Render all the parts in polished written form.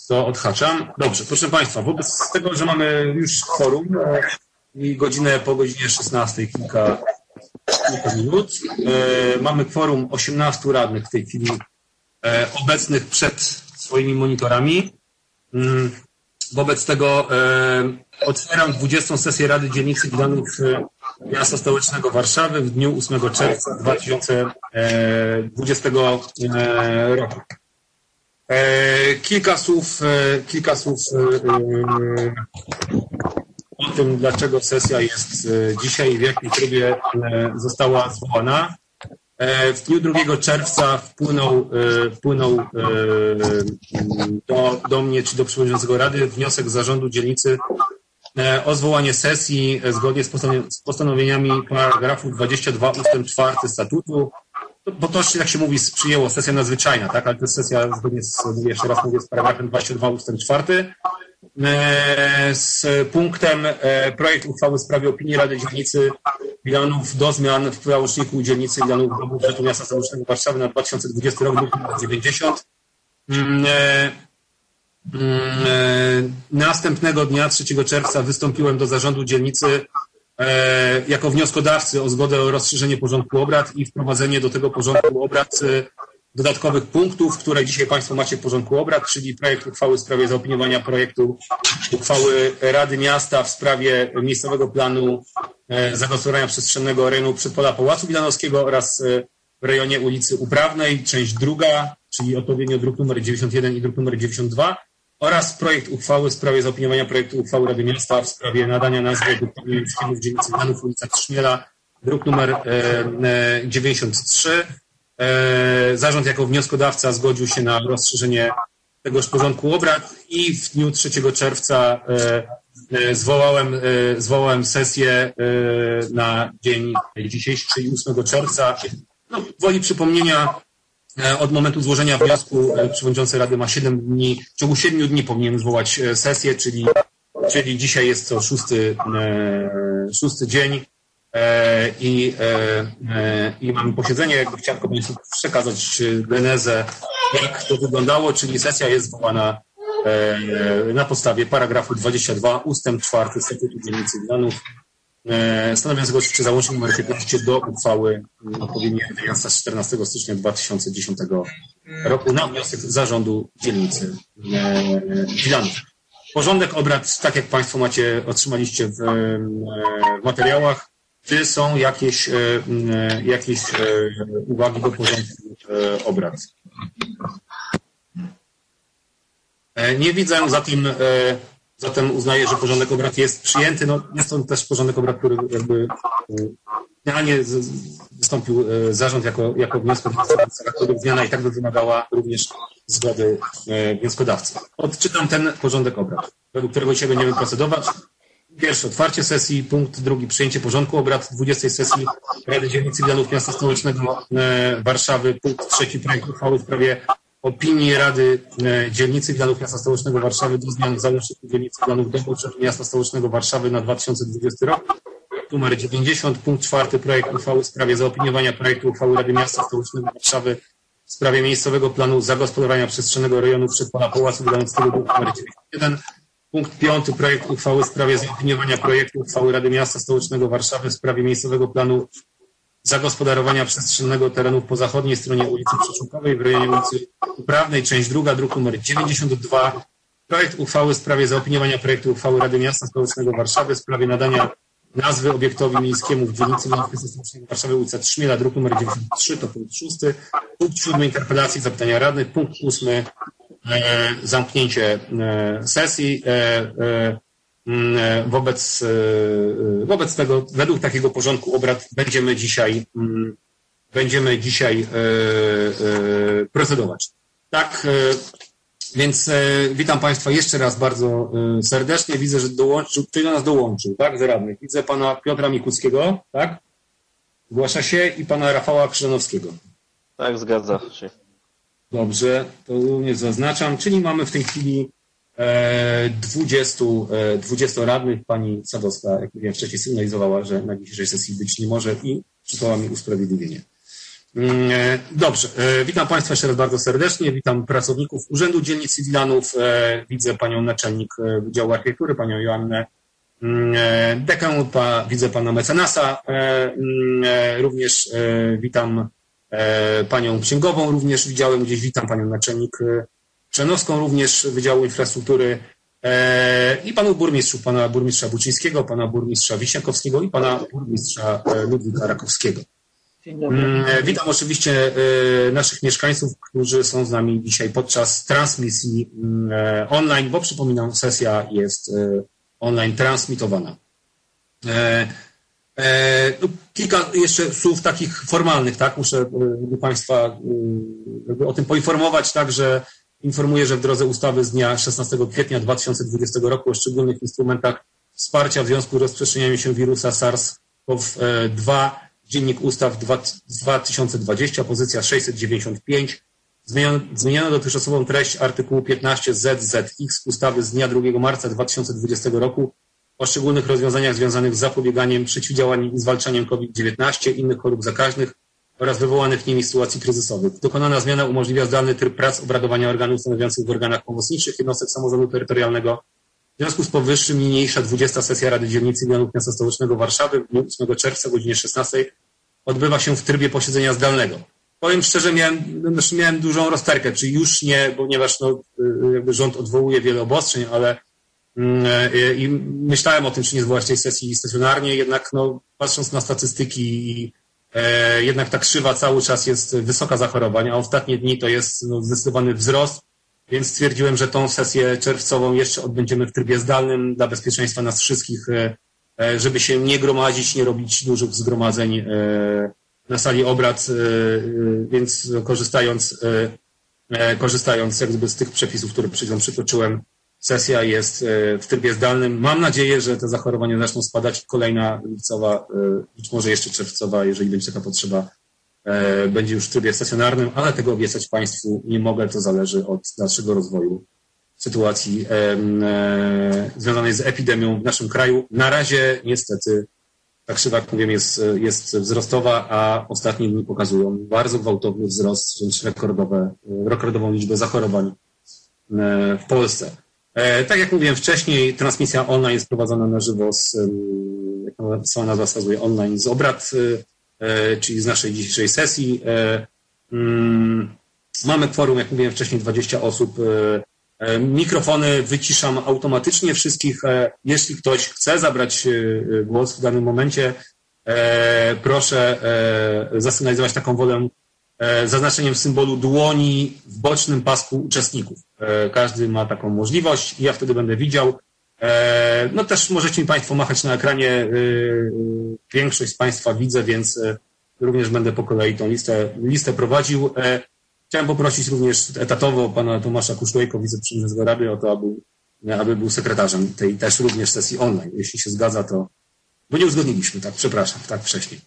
To odhaczam. Dobrze, proszę Państwa, wobec tego, że mamy już kworum i po godzinie 16 kilka minut, mamy kworum 18 radnych w tej chwili obecnych przed swoimi monitorami. Wobec tego otwieram 20. sesję Rady Dzielnicy Gdanów Miasta Stołecznego Warszawy w dniu 8 czerwca 2020 roku. Kilka słów o tym, dlaczego sesja jest dzisiaj i w jakim trybie została zwołana. W dniu 2 czerwca wpłynął do mnie, czy do przewodniczącego Rady, wniosek zarządu dzielnicy o zwołanie sesji zgodnie z postanowieniami paragrafu 22 ustęp 4 statutu, bo to, jak się mówi, przyjęło sesja nadzwyczajna, tak? Ale to jest sesja zgodnie jeszcze raz mówię, z paragrafem 22 ustęp 4 z punktem projekt uchwały w sprawie opinii Rady Dzielnicy Wilanów do zmian w załączniku dzielnicy Wilanów do budżetu Miasta Stołecznego Warszawy na 2020 rok, druk nr 90. Następnego dnia, 3 czerwca, wystąpiłem do zarządu dzielnicy jako wnioskodawcy o zgodę o rozszerzenie porządku obrad i wprowadzenie do tego porządku obrad dodatkowych punktów, które dzisiaj Państwo macie w porządku obrad, czyli projekt uchwały w sprawie zaopiniowania projektu uchwały Rady Miasta w sprawie miejscowego planu zagospodarowania przestrzennego rejonu przedpola Pałacu Wilanowskiego oraz w rejonie ulicy Uprawnej, część druga, czyli odpowiednio druk nr 91 i druk nr 92, oraz projekt uchwały w sprawie zaopiniowania projektu uchwały Rady Miasta w sprawie nadania nazwy obiektowi miejskiemu w dzielnicy Wilanów, ulica Trzmiela, druk nr 93. Zarząd jako wnioskodawca zgodził się na rozszerzenie tegoż porządku obrad i w dniu 3 czerwca zwołałem sesję na dzień dzisiejszy, czyli 8 czerwca. No, woli przypomnienia, od momentu złożenia wniosku przewodniczący Rady ma 7 dni, w ciągu 7 dni powinien zwołać sesję, czyli dzisiaj jest to szósty dzień i mamy posiedzenie. Chciałem Państwu przekazać genezę, jak to wyglądało, czyli sesja jest zwołana na podstawie paragrafu 22 ustęp 4 statutu dzielnicy Wilanów, stanowiącego czy załącznik nr 15 do uchwały odpowiedniej Rady Miasta z 14 stycznia 2010 roku na wniosek zarządu dzielnicy Wilanów. Porządek obrad, tak jak Państwo otrzymaliście w materiałach. Czy są jakieś uwagi do porządku obrad? Nie widzę, zatem uznaję, że porządek obrad jest przyjęty. No, jest to też porządek obrad, który jakby finalnie wystąpił zarząd jako wnioskodawca, którego zmiana i tak by wymagała również zgody wnioskodawcy. Odczytam ten porządek obrad, według którego dzisiaj będziemy procedować. Pierwszy, otwarcie sesji. Punkt drugi, przyjęcie porządku obrad 20. sesji Rady Dzielnicy Wilanów Miasta Stołecznego Warszawy. Punkt trzeci, projekt uchwały w sprawie opinii Rady Dzielnicy Wilanów Miasta Stołecznego Warszawy do zmian w załączniku dzielnicy Wilanów do budżetu Miasta Stołecznego Warszawy na 2020 rok. Numer 90. Punkt czwarty, projekt uchwały w sprawie zaopiniowania projektu uchwały Rady Miasta Stołecznego Warszawy w sprawie miejscowego planu zagospodarowania przestrzennego rejonu przedpola Pałacu Wilanowskiego, druk nr 91. Punkt piąty, projekt uchwały w sprawie zaopiniowania projektu uchwały Rady Miasta Stołecznego Warszawy w sprawie miejscowego planu zagospodarowania przestrzennego terenu po zachodniej stronie ulicy Przyczółkowej w rejonie ulicy Uprawnej, część druga, druk nr 92. Projekt uchwały w sprawie zaopiniowania projektu uchwały Rady Miasta Stołecznego Warszawy w sprawie nadania nazwy obiektowi miejskiemu w dzielnicy Miasta Stołecznego Warszawy, ulica Trzmiela, druk nr 93, to punkt szósty. Punkt siódmy, interpelacji, zapytania radnych. Punkt ósmy, zamknięcie sesji. Wobec tego, według takiego porządku obrad będziemy dzisiaj procedować. Tak, więc witam Państwa jeszcze raz bardzo serdecznie. Widzę, że ktoś do nas dołączył, tak, z radnych. Widzę pana Piotra Mikuckiego, tak? Zgłasza się, i pana Rafała Krzyżanowskiego. Tak, zgadza się. Dobrze, to również zaznaczam, czyli mamy w tej chwili 20 radnych. Pani Sadowska, jak mówiłem wcześniej, sygnalizowała, że na dzisiejszej sesji być nie może i przysłała mi usprawiedliwienie. Dobrze, witam Państwa jeszcze raz bardzo serdecznie, witam pracowników Urzędu Dzielnic i Wilanów, widzę Panią Naczelnik Wydziału Architektury, Panią Joannę Dekę, widzę Pana Mecenasa, również witam Panią Księgową, również widziałem gdzieś, witam Panią Naczelnik Czernowską, również Wydziału Infrastruktury i Panu Burmistrzu, Pana Burmistrza Buczyńskiego, Pana Burmistrza Wiśniakowskiego i Pana Burmistrza Ludwika Rakowskiego. Witam oczywiście naszych mieszkańców, którzy są z nami dzisiaj podczas transmisji online, bo przypominam, sesja jest online transmitowana. Kilka jeszcze słów takich formalnych, tak? Muszę Państwa o tym poinformować, tak, że informuję, że w drodze ustawy z dnia 16 kwietnia 2020 roku o szczególnych instrumentach wsparcia w związku z rozprzestrzenianiem się wirusa SARS-CoV-2, Dziennik Ustaw 2020, pozycja 695, zmieniono dotychczasową treść artykułu 15 ZZX ustawy z dnia 2 marca 2020 roku o szczególnych rozwiązaniach związanych z zapobieganiem, przeciwdziałaniem i zwalczaniem COVID-19, innych chorób zakaźnych oraz wywołanych nimi sytuacji kryzysowych. Dokonana zmiana umożliwia zdalny tryb prac obradowania organów stanowiących w organach pomocniczych jednostek samorządu terytorialnego. W związku z powyższym niniejsza 20. sesja Rady Dzielnicy i Wilanów Miasta Stołecznego Warszawy w dniu 8 czerwca o godzinie 16 odbywa się w trybie posiedzenia zdalnego. Powiem szczerze, miałem dużą rozterkę, czy już nie, ponieważ jakby rząd odwołuje wiele obostrzeń, ale i myślałem o tym, czy nie zwołać tej sesji stacjonarnie, jednak patrząc na statystyki, jednak ta krzywa cały czas jest wysoka zachorowań, a ostatnie dni to jest zdecydowany wzrost, więc stwierdziłem, że tą sesję czerwcową jeszcze odbędziemy w trybie zdalnym dla bezpieczeństwa nas wszystkich, żeby się nie gromadzić, nie robić dużych zgromadzeń na sali obrad, więc korzystając jakby z tych przepisów, które przytoczyłem, sesja jest w trybie zdalnym. Mam nadzieję, że te zachorowania zaczną spadać. Kolejna lipcowa, być może jeszcze czerwcowa, jeżeli będzie taka potrzeba, będzie już w trybie stacjonarnym, ale tego obiecać Państwu nie mogę. To zależy od dalszego rozwoju sytuacji związanej z epidemią w naszym kraju. Na razie niestety ta krzywa, jak mówię, jest wzrostowa, a ostatnie dni pokazują bardzo gwałtowny wzrost, wręcz rekordową liczbę zachorowań w Polsce. Tak jak mówiłem wcześniej, transmisja online jest prowadzona na żywo jak sama nazwa wskazuje, online z obrad, czyli z naszej dzisiejszej sesji. Mamy kworum, jak mówiłem wcześniej, 20 osób. Mikrofony wyciszam automatycznie wszystkich. Jeśli ktoś chce zabrać głos w danym momencie, proszę zasygnalizować taką wolę zaznaczeniem symbolu dłoni w bocznym pasku uczestników. Każdy ma taką możliwość i ja wtedy będę widział. Też możecie mi Państwo machać na ekranie. Większość z Państwa widzę, więc również będę po kolei tą listę prowadził. Chciałem poprosić również etatowo pana Tomasza Kuszłejko, wiceprzewodniczącego Rady, o to, aby był sekretarzem tej też również sesji online. Jeśli się zgadza, to... Bo nie uzgodniliśmy, tak, przepraszam, tak wcześniej.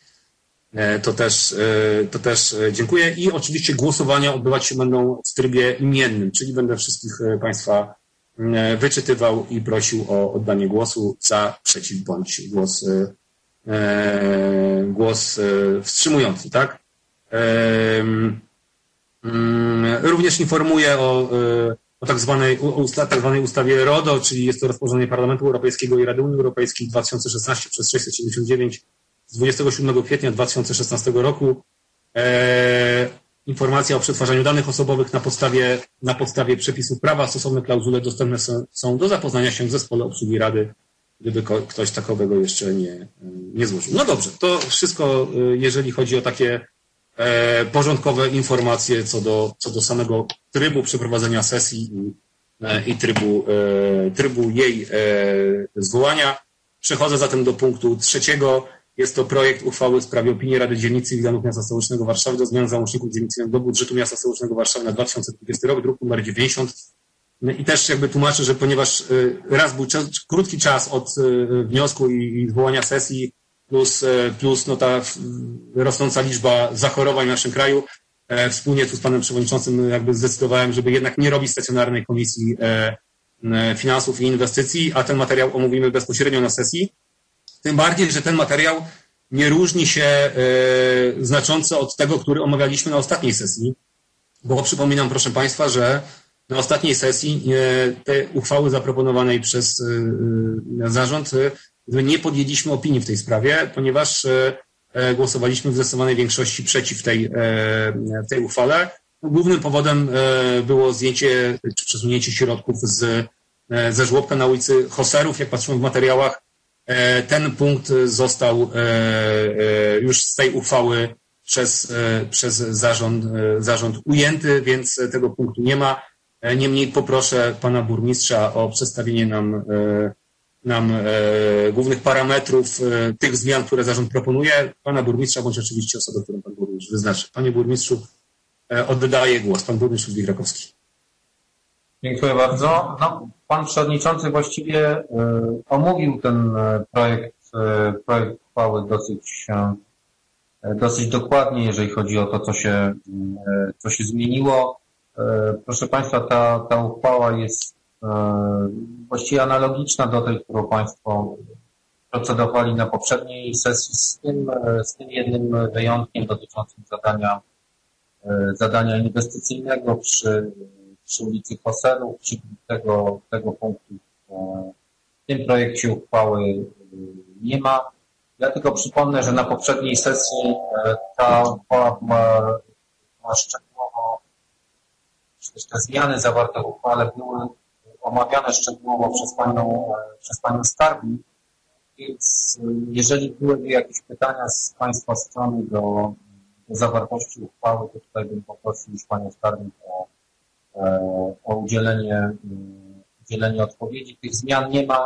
To też dziękuję. I oczywiście głosowania odbywać się będą w trybie imiennym, czyli będę wszystkich Państwa wyczytywał i prosił o oddanie głosu za, przeciw bądź głos wstrzymujący, tak? Również informuję o tak zwanej ustawie RODO, czyli jest to rozporządzenie Parlamentu Europejskiego i Rady Unii Europejskiej 2016/679 z 27 kwietnia 2016 roku. Informacja o przetwarzaniu danych osobowych na podstawie przepisów prawa. Stosowne klauzule dostępne są do zapoznania się w zespole obsługi Rady, gdyby ktoś takowego jeszcze nie złożył. No dobrze, to wszystko, jeżeli chodzi o takie porządkowe informacje co do samego trybu przeprowadzenia sesji i trybu jej zwołania. Przechodzę zatem do punktu 3. Jest to projekt uchwały w sprawie opinii Rady Dzielnicy i Wilanów Miasta Stołecznego Warszawy do zmian załączników dzielnicy do budżetu Miasta Stołecznego Warszawy na 2020 rok, druk nr 90. I też jakby tłumaczę, że ponieważ raz był krótki czas od wniosku i zwołania sesji, plus ta rosnąca liczba zachorowań w naszym kraju, wspólnie tu z panem przewodniczącym jakby zdecydowałem, żeby jednak nie robić stacjonarnej komisji finansów i inwestycji, a ten materiał omówimy bezpośrednio na sesji. Tym bardziej, że ten materiał nie różni się znacząco od tego, który omawialiśmy na ostatniej sesji, bo przypominam, proszę Państwa, że na ostatniej sesji te uchwały zaproponowanej przez zarząd nie podjęliśmy opinii w tej sprawie, ponieważ głosowaliśmy w zdecydowanej większości przeciw tej uchwale. Głównym powodem było zdjęcie czy przesunięcie środków ze żłobka na ulicy Hoserów. Jak patrzymy w materiałach, ten punkt został już z tej uchwały przez zarząd ujęty, więc tego punktu nie ma. Niemniej poproszę pana burmistrza o przedstawienie nam głównych parametrów tych zmian, które zarząd proponuje. Pana burmistrza, bądź oczywiście osobę, którą pan burmistrz wyznaczy. Panie burmistrzu, oddaję głos. Pan burmistrz Ludwik Rakowski. Dziękuję bardzo. No, pan przewodniczący właściwie omówił ten projekt uchwały dosyć dokładnie, jeżeli chodzi o to, co się zmieniło. Proszę Państwa, ta uchwała jest właściwie analogiczna do tej, którą Państwo procedowali na poprzedniej sesji, z tym jednym wyjątkiem dotyczącym zadania inwestycyjnego przy ulicy Hoserów, czyli tego punktu w tym projekcie uchwały nie ma. Ja tylko przypomnę, że na poprzedniej sesji ta uchwała była szczegółowo, przecież te zmiany zawarte w uchwale były omawiane szczegółowo przez panią skarbnik, więc jeżeli byłyby jakieś pytania z Państwa strony do zawartości uchwały, to tutaj bym poprosił już panią skarbnik o udzielenie odpowiedzi. Tych zmian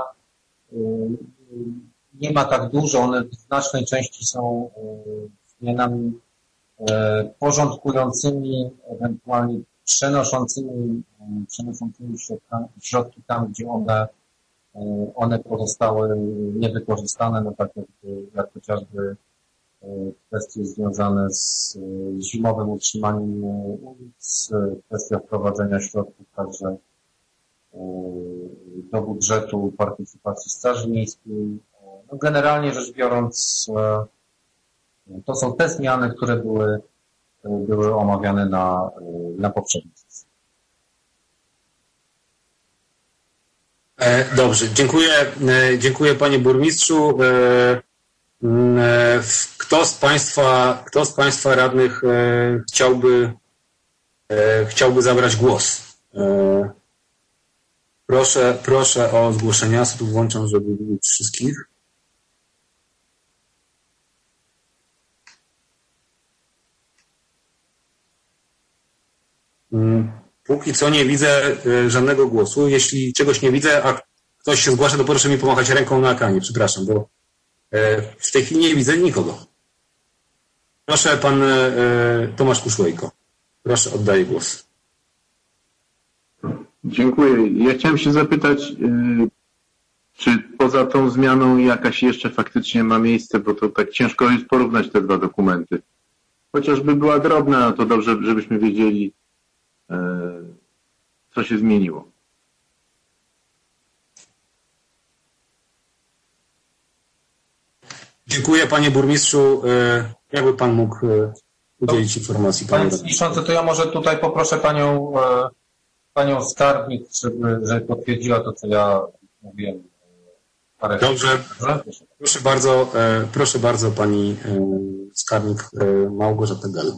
nie ma tak dużo, one w znacznej części są zmianami porządkującymi, ewentualnie przenoszącymi środki tam, gdzie one pozostały niewykorzystane, no tak jak chociażby kwestie związane z zimowym utrzymaniem ulic, kwestia wprowadzenia środków także do budżetu partycypacji Straży Miejskiej. No generalnie rzecz biorąc, to są te zmiany, które były omawiane na poprzedniej sesji. Dobrze, dziękuję panie burmistrzu. Kto z państwa radnych chciałby zabrać głos? Proszę o zgłoszenia. Ja tu włączam, żeby widzieć wszystkich. Póki co nie widzę żadnego głosu. Jeśli czegoś nie widzę, a ktoś się zgłasza, to proszę mi pomachać ręką na ekranie. Przepraszam, bo w tej chwili nie widzę nikogo. Proszę, pan Tomasz Kuszłejko. Proszę, oddaję głos. Dziękuję. Ja chciałem się zapytać, czy poza tą zmianą jakaś jeszcze faktycznie ma miejsce, bo to tak ciężko jest porównać te dwa dokumenty. Chociażby była drobna, to dobrze, żebyśmy wiedzieli, co się zmieniło. Dziękuję panie burmistrzu. Jakby pan mógł udzielić informacji. Panie przewodniczący, to ja może tutaj poproszę panią skarbnik, żeby potwierdziła to, co ja mówiłem. Dobrze. Proszę bardzo pani skarbnik Małgorzata Gel.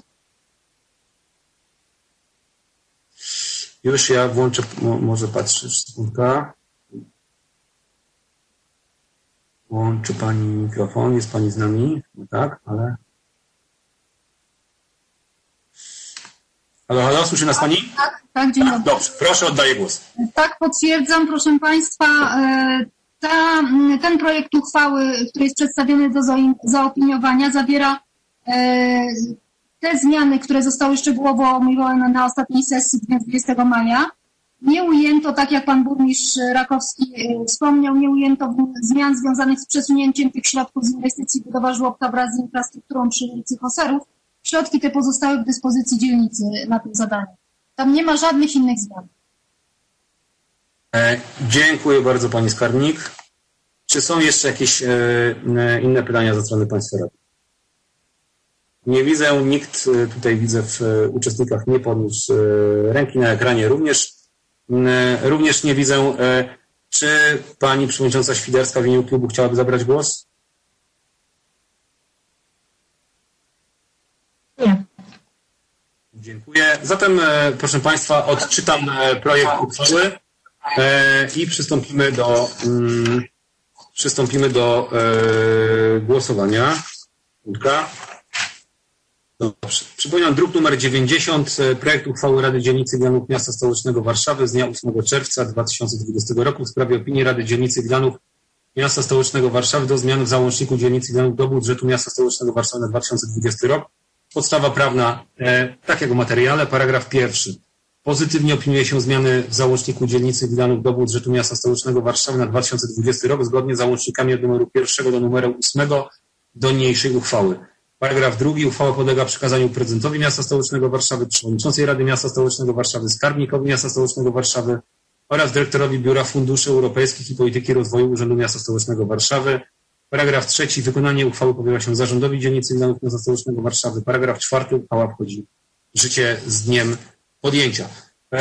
Już ja włączę, może patrzeć, sekundka. Włączy pani mikrofon, jest pani z nami? No tak, ale... Halo, słyszy nas pani? Tak, dzień dobry. Dobrze, proszę, oddaję głos. Tak, potwierdzam, proszę państwa, ten projekt uchwały, który jest przedstawiony do zaopiniowania, zawiera te zmiany, które zostały szczegółowo omówione na ostatniej sesji 20 maja. Nie ujęto, tak jak pan burmistrz Rakowski wspomniał, nie ujęto zmian związanych z przesunięciem tych środków z inwestycji budowa żłobka wraz z infrastrukturą przy ulicy Hoserów. Środki te pozostały w dyspozycji dzielnicy na tym zadaniu. Tam nie ma żadnych innych zmian. Dziękuję bardzo pani skarbnik. Czy są jeszcze jakieś inne pytania ze strony państwa radnych? Nie widzę, nikt tutaj widzę w uczestnikach nie podniósł ręki na ekranie. Również nie widzę. Czy pani przewodnicząca Świderska w imieniu klubu chciałaby zabrać głos? Nie. Dziękuję. Zatem, proszę państwa, odczytam projekt uchwały i przystąpimy do głosowania. Dobrze. Przypominam, druk numer 90, projekt uchwały Rady Dzielnicy Wilanów Miasta Stołecznego Warszawy z dnia 8 czerwca 2020 roku w sprawie opinii Rady Dzielnicy Wilanów Miasta Stołecznego Warszawy do zmian w załączniku Dzielnicy Wilanów do budżetu Miasta Stołecznego Warszawy na 2020 rok. Podstawa prawna takiego materiale. Paragraf 1. Pozytywnie opiniuje się zmiany w załączniku Dzielnicy Wilanów do budżetu Miasta Stołecznego Warszawy na 2020 rok zgodnie z załącznikami od numeru 1 do numeru 8 do niniejszej uchwały. Paragraf 2. Uchwała podlega przekazaniu prezydentowi Miasta Stołecznego Warszawy, przewodniczącej Rady Miasta Stołecznego Warszawy, skarbnikowi Miasta Stołecznego Warszawy oraz dyrektorowi Biura Funduszy Europejskich i Polityki Rozwoju Urzędu Miasta Stołecznego Warszawy. Paragraf 3. Wykonanie uchwały powierza się zarządowi Dzielnicy Wilanów Miasta Stołecznego Warszawy. Paragraf 4. Uchwała wchodzi w życie z dniem podjęcia.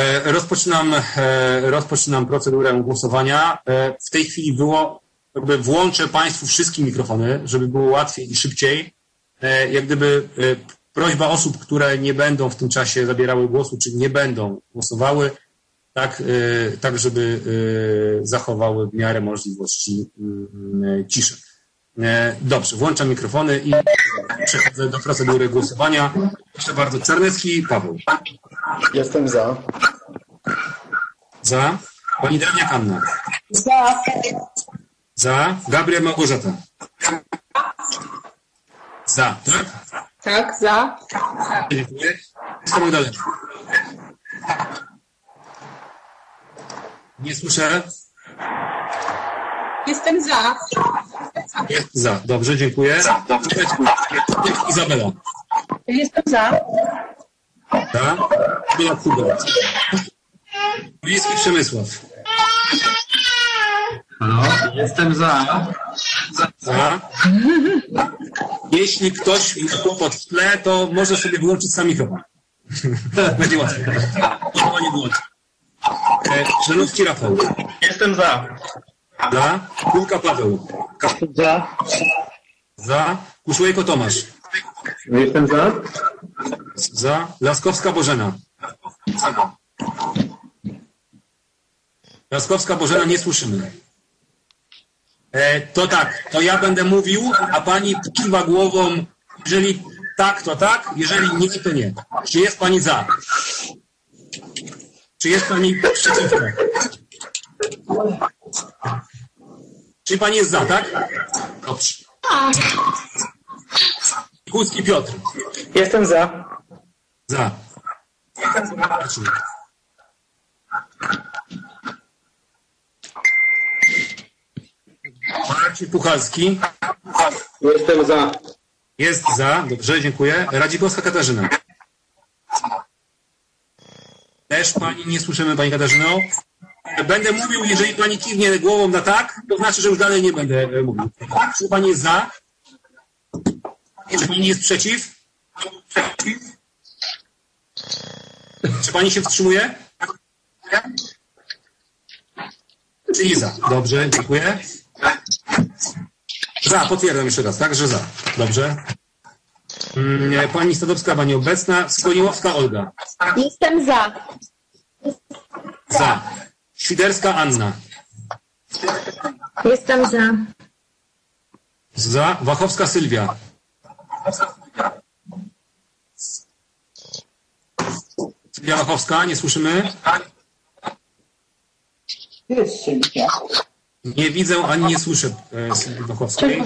Rozpoczynam procedurę głosowania. W tej chwili włączę państwu wszystkie mikrofony, żeby było łatwiej i szybciej. Jak gdyby prośba osób, które nie będą w tym czasie zabierały głosu, czy nie będą głosowały, tak żeby zachowały w miarę możliwości ciszę. Dobrze, włączam mikrofony i przechodzę do procedury głosowania. Proszę bardzo, Czarnecki Paweł. Jestem za. Za. Pani Drewniak Anna. Za. Za. Gabriel Małgorzata. Za, tak? Tak, za. Dziękuję. Jestem Magdalena. Nie słyszę. Jestem za. Jest za. Dobrze, dziękuję. Izabela. Jestem za. Za. Izabela Kuba. Wiejski Przemysław. Halo? Jestem za. Za. Jeśli ktoś ma kłopot w tle, to może sobie wyłączyć sam mikrofon. Będzie łatwiej. Nie wyłączy. Żelowski Rafał. Jestem za. Za. Kulka Paweł. Za. Za. Kuszłejko Tomasz. Jestem za. Za. Laskowska Bożena. Laskowska Bożena, nie słyszymy. To tak, to ja będę mówił, a pani kiwa głową, jeżeli tak, to tak, jeżeli nie, to nie. Czy jest pani za? Czy jest pani przeciwko? Czy pani jest za, tak? Dobrze. Tak. Kulski Piotr. Jestem za. Za. Marcin Puchalski. Jestem za. Jest za. Dobrze, dziękuję. Radzikowska Katarzyna. Też pani nie słyszymy, pani Katarzyno. Będę mówił, jeżeli pani kiwnie głową na tak, to znaczy, że już dalej nie będę mówił. Czy pani jest za? Czy pani jest przeciw? Czy pani się wstrzymuje? Czyli za. Dobrze, dziękuję. Za, potwierdzam jeszcze raz, tak, że za. Dobrze. Pani Stadowska, nieobecna. Skoniłowska Olga. Jestem za. Za. Świderska Anna. Jestem za. Za. Wachowska Sylwia. Sylwia Wachowska, nie słyszymy? Jest Sylwia. Nie widzę ani nie słyszę Sylwii Wachowskiej.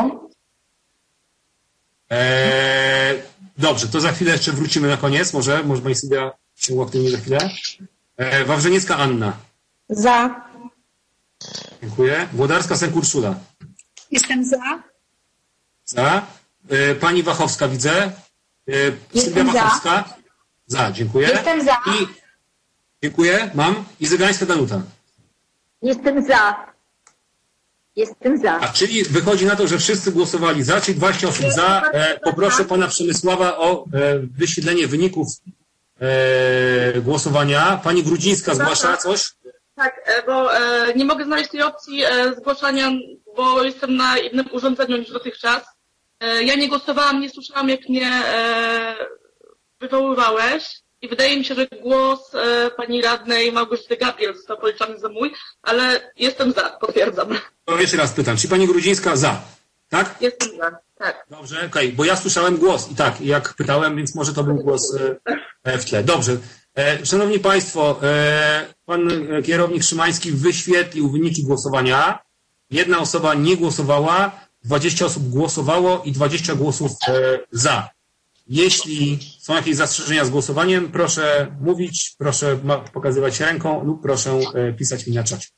Dobrze, to za chwilę jeszcze wrócimy na koniec. Może pani Sylwia się uaktywni za chwilę. Wawrzyniecka Anna. Za. Dziękuję. Włodarska Senk-Urszula. Jestem za. Za. Pani Wachowska widzę. Sylwia Jestem za. Wachowska. Za, dziękuję. Jestem za. I dziękuję. Mam. I Zygańska Danuta. Jestem za. Jestem za. A czyli wychodzi na to, że wszyscy głosowali za, czyli 20 osób za. Poproszę pana Przemysława o wyświetlenie wyników głosowania. Pani Grudzińska zgłasza coś? Tak, bo nie mogę znaleźć tej opcji zgłaszania, bo jestem na innym urządzeniu niż dotychczas. Ja nie głosowałam, nie słyszałam, jak mnie wywoływałeś i wydaje mi się, że głos pani radnej Małgorzaty Gabriel został policzony za mój, ale jestem za, potwierdzam. To jeszcze raz pytam, czy pani Grudzińska za, tak? Jestem za, tak. Dobrze, okej, bo ja słyszałem głos i tak, jak pytałem, więc może to był głos w tle. Dobrze. Szanowni Państwo, pan kierownik Szymański wyświetlił wyniki głosowania. Jedna osoba nie głosowała, 20 osób głosowało i 20 głosów za. Jeśli są jakieś zastrzeżenia z głosowaniem, proszę mówić, proszę pokazywać ręką lub proszę pisać mi na czacie.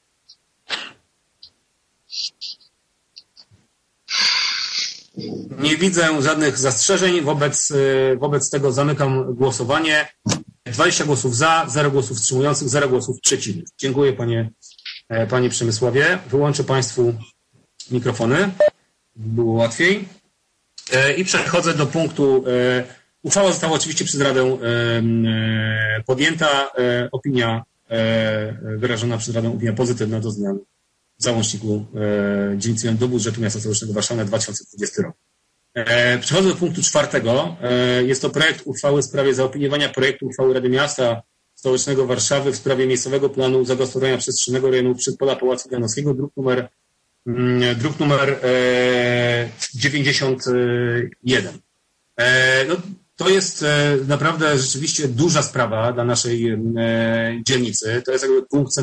Nie widzę żadnych zastrzeżeń, wobec tego zamykam głosowanie. 20 głosów za, 0 głosów wstrzymujących, 0 głosów przeciwnych. Dziękuję panie Przemysławie. Wyłączę Państwu mikrofony. Było łatwiej. I przechodzę do punktu. Uchwała została oczywiście przez Radę podjęta. Opinia wyrażona przez Radę, opinia pozytywna do zmian w załączniku dzielnicy do budżetu miasta stołecznego Warszawy na 2020 rok. Przechodzę do punktu 4. Jest to projekt uchwały w sprawie zaopiniowania projektu uchwały Rady Miasta Stołecznego Warszawy w sprawie miejscowego planu zagospodarowania przestrzennego rejonu Przedpola Pałacu Janowskiego, druk numer 91. No, to jest naprawdę rzeczywiście duża sprawa dla naszej dzielnicy. To jest jakby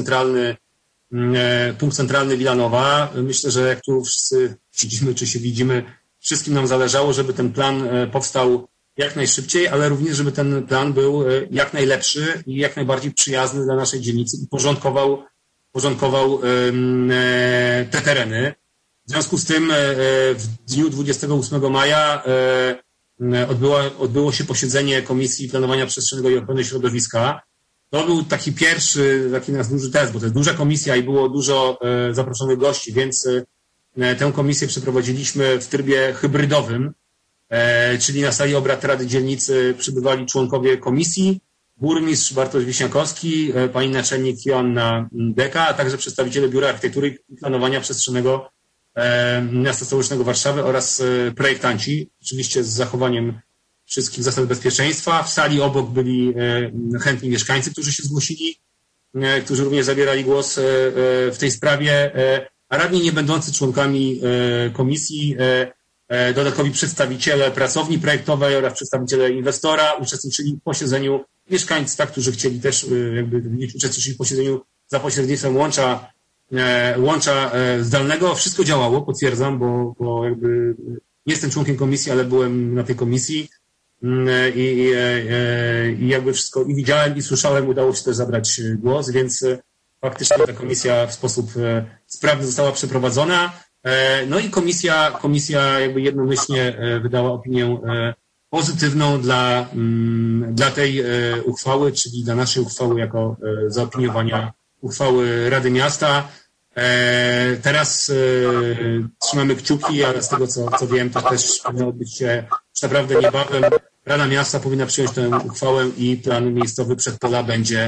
punkt centralny Wilanowa. Myślę, że jak tu wszyscy siedzimy czy się widzimy, wszystkim nam zależało, żeby ten plan powstał jak najszybciej, ale również, żeby ten plan był jak najlepszy i jak najbardziej przyjazny dla naszej dzielnicy i porządkował te tereny. W związku z tym w dniu 28 maja odbyło się posiedzenie Komisji Planowania Przestrzennego i Ochrony Środowiska. To był taki pierwszy, taki nasz duży test, bo to jest duża komisja i było dużo zaproszonych gości, więc tę komisję przeprowadziliśmy w trybie hybrydowym, czyli na sali obrad Rady Dzielnicy przybywali członkowie komisji, burmistrz Bartosz Wiśniakowski, pani naczelnik Joanna Deka, a także przedstawiciele Biura Architektury i Planowania Przestrzennego Miasta Stołecznego Warszawy oraz projektanci, oczywiście z zachowaniem wszystkich zasad bezpieczeństwa. W sali obok byli chętni mieszkańcy, którzy się zgłosili, którzy również zabierali głos w tej sprawie, a radni nie będący członkami komisji, dodatkowi przedstawiciele pracowni projektowej oraz przedstawiciele inwestora uczestniczyli w posiedzeniu, mieszkańcy, tak, którzy chcieli też uczestniczyć w posiedzeniu za pośrednictwem łącza zdalnego. Wszystko działało, potwierdzam, bo jakby nie jestem członkiem komisji, ale byłem na tej komisji i jakby wszystko i widziałem i słyszałem, udało się też zabrać głos, więc faktycznie ta komisja w sposób sprawny została przeprowadzona. No i komisja jakby jednomyślnie wydała opinię pozytywną dla tej uchwały, czyli dla naszej uchwały jako zaopiniowania uchwały Rady Miasta. Teraz trzymamy kciuki, ale z tego co wiem, to też powinno odbyć się już naprawdę niebawem. Rada Miasta powinna przyjąć tę uchwałę i plan miejscowy Przedpola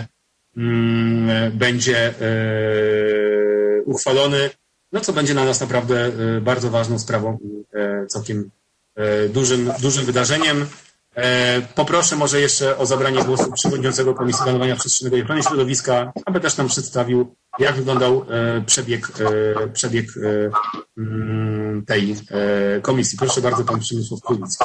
będzie uchwalony, no co będzie dla nas naprawdę bardzo ważną sprawą i całkiem dużym wydarzeniem. Poproszę może jeszcze o zabranie głosu przewodniczącego Komisji Planowania Przestrzennego i Ochrony Środowiska, aby też nam przedstawił, jak wyglądał przebieg tej komisji. Proszę bardzo, pan Przemysław Królewski.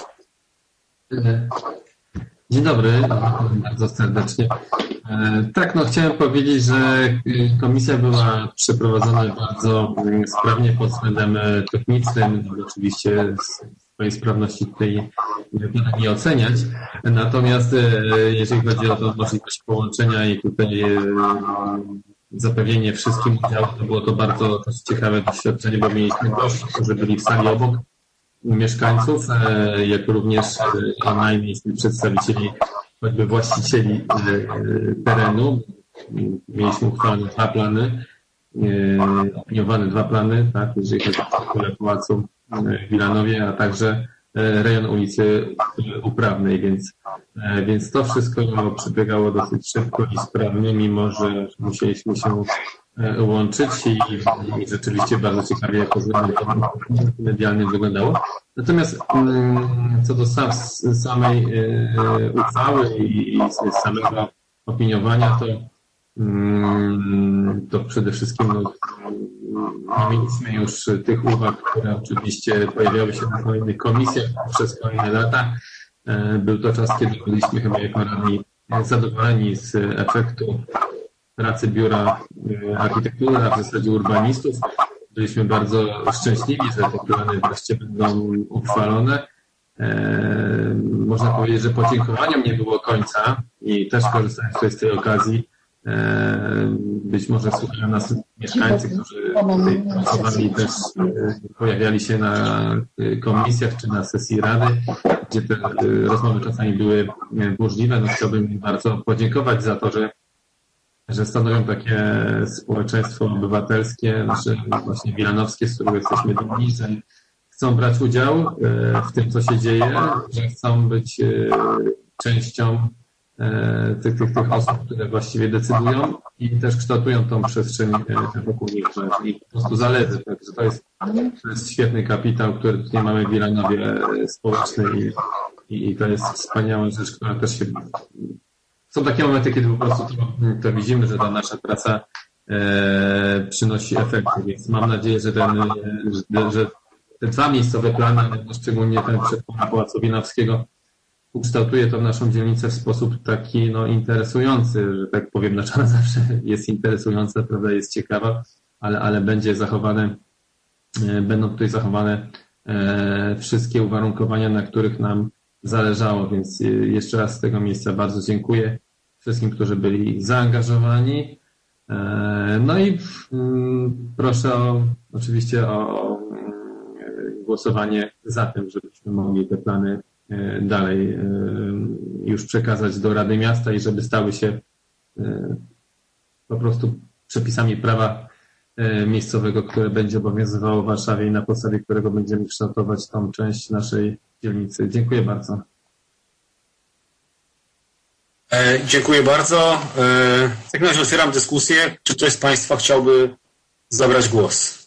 Dzień dobry, bardzo serdecznie. Tak, no chciałem powiedzieć, że komisja była przeprowadzona bardzo sprawnie pod względem technicznym. Oczywiście swojej sprawności tutaj nie oceniać. Natomiast jeżeli chodzi o to możliwość połączenia i tutaj zapewnienie wszystkim udziału, to było to bardzo ciekawe doświadczenie, bo mieliśmy gości, którzy byli w sali obok mieszkańców, jak również mieliśmy przedstawicieli, choćby właścicieli terenu. Mieliśmy uchwalone 2 plany opiniowane 2 plany, tak, jeżeli chodzi o Pałacu w Wilanowie, a także rejon ulicy Uprawnej, więc to wszystko przebiegało dosyć szybko i sprawnie, mimo że musieliśmy się łączyć i rzeczywiście bardzo ciekawie jako medialnie wyglądało. Natomiast co do samej uchwały i samego opiniowania, to przede wszystkim nie mieliśmy już tych uwag, które oczywiście pojawiały się na kolejnych komisjach przez kolejne lata. Był to czas, kiedy byliśmy chyba jako radni zadowoleni z efektu pracy Biura Architektury, a w zasadzie urbanistów. Byliśmy bardzo szczęśliwi, że te plany wreszcie będą uchwalone. Można powiedzieć, że podziękowaniom nie było końca i też korzystając z tej okazji, być może słuchają nas mieszkańcy, którzy tutaj pracowali, też pojawiali się na komisjach czy na sesji Rady, gdzie te rozmowy czasami były burzliwe. No, chciałbym bardzo podziękować za to, że stanowią takie społeczeństwo obywatelskie, nasze właśnie wilanowskie, z którego jesteśmy dumni, że chcą brać udział w tym, co się dzieje, że chcą być częścią tych osób, które właściwie decydują i też kształtują tą przestrzeń wokół nich, że ich po prostu zależy. Także to jest świetny kapitał, który tutaj mamy w Wilanowie społeczny i to jest wspaniała rzecz, która też się... Są takie momenty, kiedy po prostu to widzimy, że ta nasza praca przynosi efekty, więc mam nadzieję, że te 2 miejscowe plany, szczególnie ten przedplan Pałacu Wilanowskiego, ukształtuje to naszą dzielnicę w sposób taki interesujący, że tak powiem, ona zawsze jest interesująca, prawda, jest ciekawa, ale będą tutaj zachowane wszystkie uwarunkowania, na których nam zależało, więc jeszcze raz z tego miejsca bardzo dziękuję wszystkim, którzy byli zaangażowani. No i proszę oczywiście o głosowanie za tym, żebyśmy mogli te plany dalej już przekazać do Rady Miasta i żeby stały się po prostu przepisami prawa miejscowego, które będzie obowiązywało w Warszawie i na podstawie którego będziemy kształtować tą część naszej dzielnicy. Dziękuję bardzo. Dziękuję bardzo. W takim razie otwieram dyskusję. Czy ktoś z Państwa chciałby zabrać głos?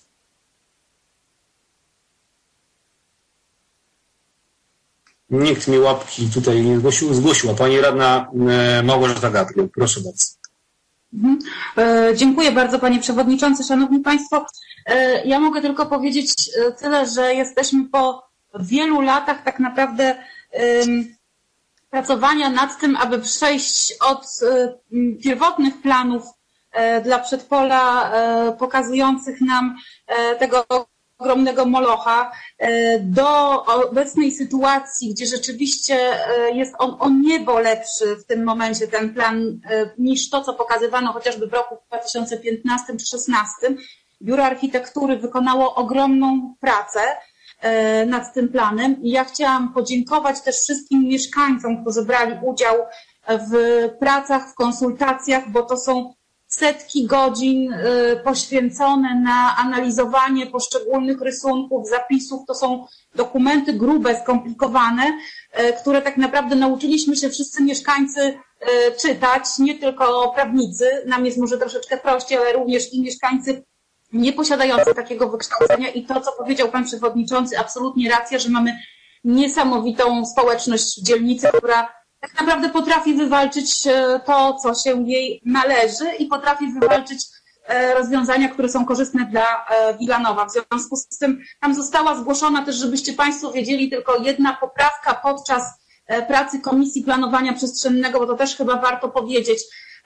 Nikt mi łapki tutaj nie zgłosiła. Pani radna Małgorzata Gabriel. Proszę bardzo. Dziękuję bardzo, panie przewodniczący. Szanowni państwo, ja mogę tylko powiedzieć tyle, że jesteśmy po wielu latach tak naprawdę pracowania nad tym, aby przejść od pierwotnych planów dla przedpola pokazujących nam tego ogromnego molocha do obecnej sytuacji, gdzie rzeczywiście jest on o niebo lepszy w tym momencie ten plan niż to, co pokazywano chociażby w roku 2015 czy 2016. Biuro Architektury wykonało ogromną pracę nad tym planem i ja chciałam podziękować też wszystkim mieszkańcom, którzy brali udział w pracach, w konsultacjach, bo to są setki godzin poświęcone na analizowanie poszczególnych rysunków, zapisów. To są dokumenty grube, skomplikowane, które tak naprawdę nauczyliśmy się wszyscy mieszkańcy czytać, nie tylko prawnicy, nam jest może troszeczkę prościej, ale również i mieszkańcy nie posiadający takiego wykształcenia i to, co powiedział pan przewodniczący, absolutnie racja, że mamy niesamowitą społeczność w dzielnicy, która tak naprawdę potrafi wywalczyć to, co się jej należy i potrafi wywalczyć rozwiązania, które są korzystne dla Wilanowa. W związku z tym tam została zgłoszona też, żebyście państwo wiedzieli, tylko jedna poprawka podczas pracy Komisji Planowania Przestrzennego, bo to też chyba warto powiedzieć,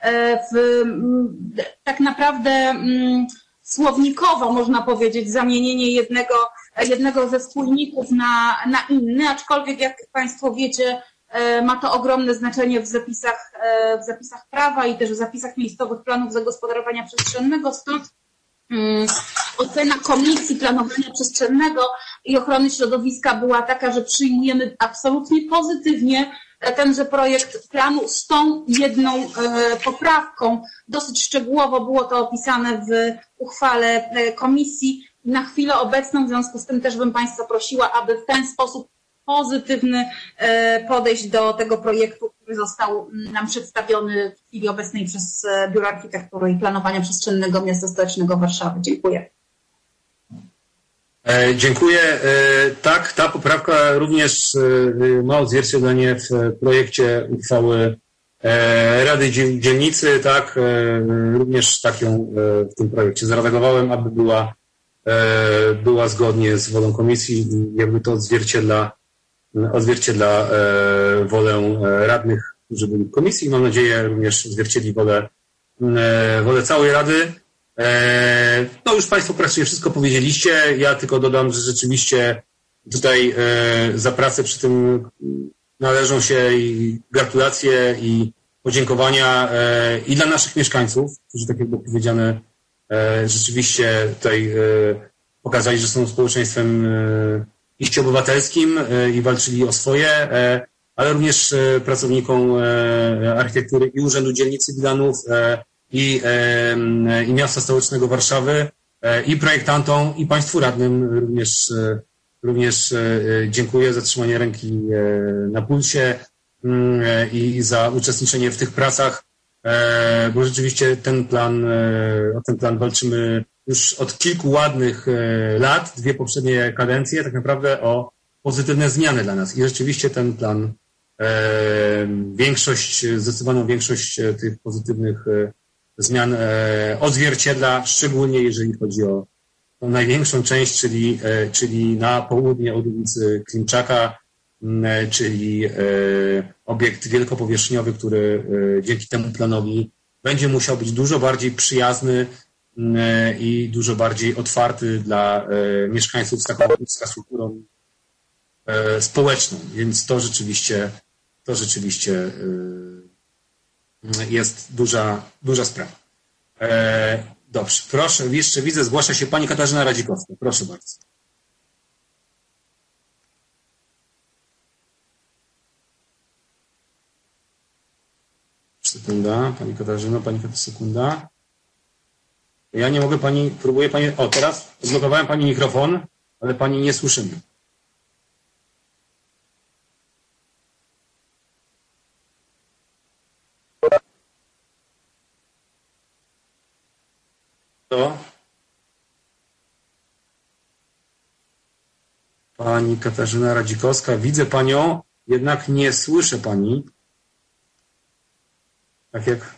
tak naprawdę słownikowo można powiedzieć zamienienie jednego ze wspólników na inny, aczkolwiek jak państwo wiecie, ma to ogromne znaczenie w zapisach prawa i też w zapisach miejscowych planów zagospodarowania przestrzennego. Stąd ocena Komisji Planowania Przestrzennego i Ochrony Środowiska była taka, że przyjmujemy absolutnie pozytywnie tenże projekt planu z tą jedną poprawką. Dosyć szczegółowo było to opisane w uchwale komisji. Na chwilę obecną, w związku z tym też bym Państwa prosiła, aby w ten sposób pozytywny podejść do tego projektu, który został nam przedstawiony w chwili obecnej przez Biuro Architektury i Planowania Przestrzennego Miasta Stołecznego Warszawy. Dziękuję. Dziękuję. Tak, ta poprawka również ma odzwierciedlenie w projekcie uchwały Rady Dzielnicy, tak, również tak ją w tym projekcie zaredagowałem, aby była zgodnie z wolą komisji i jakby to odzwierciedla wolę radnych, którzy byli w komisji. Mam nadzieję, również odzwierciedli wolę całej Rady. No już Państwo praktycznie wszystko powiedzieliście. Ja tylko dodam, że rzeczywiście tutaj za pracę przy tym należą się i gratulacje i podziękowania i dla naszych mieszkańców, którzy, tak jak było powiedziane, rzeczywiście tutaj pokazali, że są społeczeństwem iście obywatelskim i walczyli o swoje, ale również pracownikom architektury i Urzędu Dzielnicy Wilanów i Miasta Stołecznego Warszawy i projektantom i Państwu radnym również dziękuję za trzymanie ręki na pulsie i za uczestniczenie w tych pracach, bo rzeczywiście o ten plan walczymy już od kilku ładnych lat, 2 poprzednie kadencje, tak naprawdę o pozytywne zmiany dla nas. I rzeczywiście ten plan zdecydowaną większość tych pozytywnych zmian odzwierciedla, szczególnie jeżeli chodzi o tą największą część, czyli na południe od ulicy Klimczaka, czyli obiekt wielkopowierzchniowy, który dzięki temu planowi będzie musiał być dużo bardziej przyjazny i dużo bardziej otwarty dla mieszkańców z taką infrastrukturą społeczną. Więc to rzeczywiście jest duża sprawa. Dobrze, proszę, jeszcze widzę, zgłasza się pani Katarzyna Radzikowska. Proszę bardzo. Sekunda, pani Katarzyno, sekunda. Ja nie mogę próbuję pani, teraz odblokowałem pani mikrofon, ale pani nie słyszymy. To? Pani Katarzyna Radzikowska, widzę panią, jednak nie słyszę pani. Tak jak...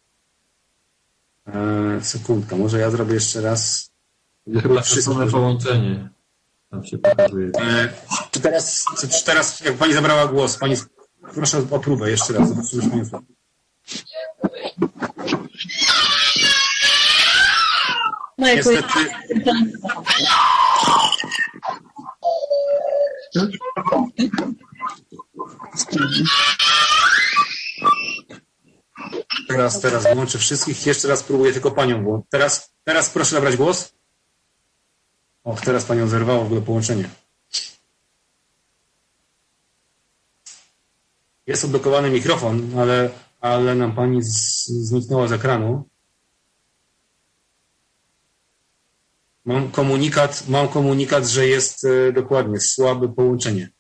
sekundka, może ja zrobię jeszcze raz. Chyba przesunę połączenie. Tam się pokazuje. Czy teraz, jak pani zabrała głos, pani, proszę o próbę jeszcze raz. Zobaczymy, że pani słyszy. No niestety... Teraz włączę wszystkich. Jeszcze raz próbuję tylko panią włączyć. Teraz proszę zabrać głos. Teraz panią zerwało w ogóle połączenie. Jest odblokowany mikrofon, ale nam pani zniknęła z ekranu. Mam komunikat, że jest dokładnie słabe połączenie.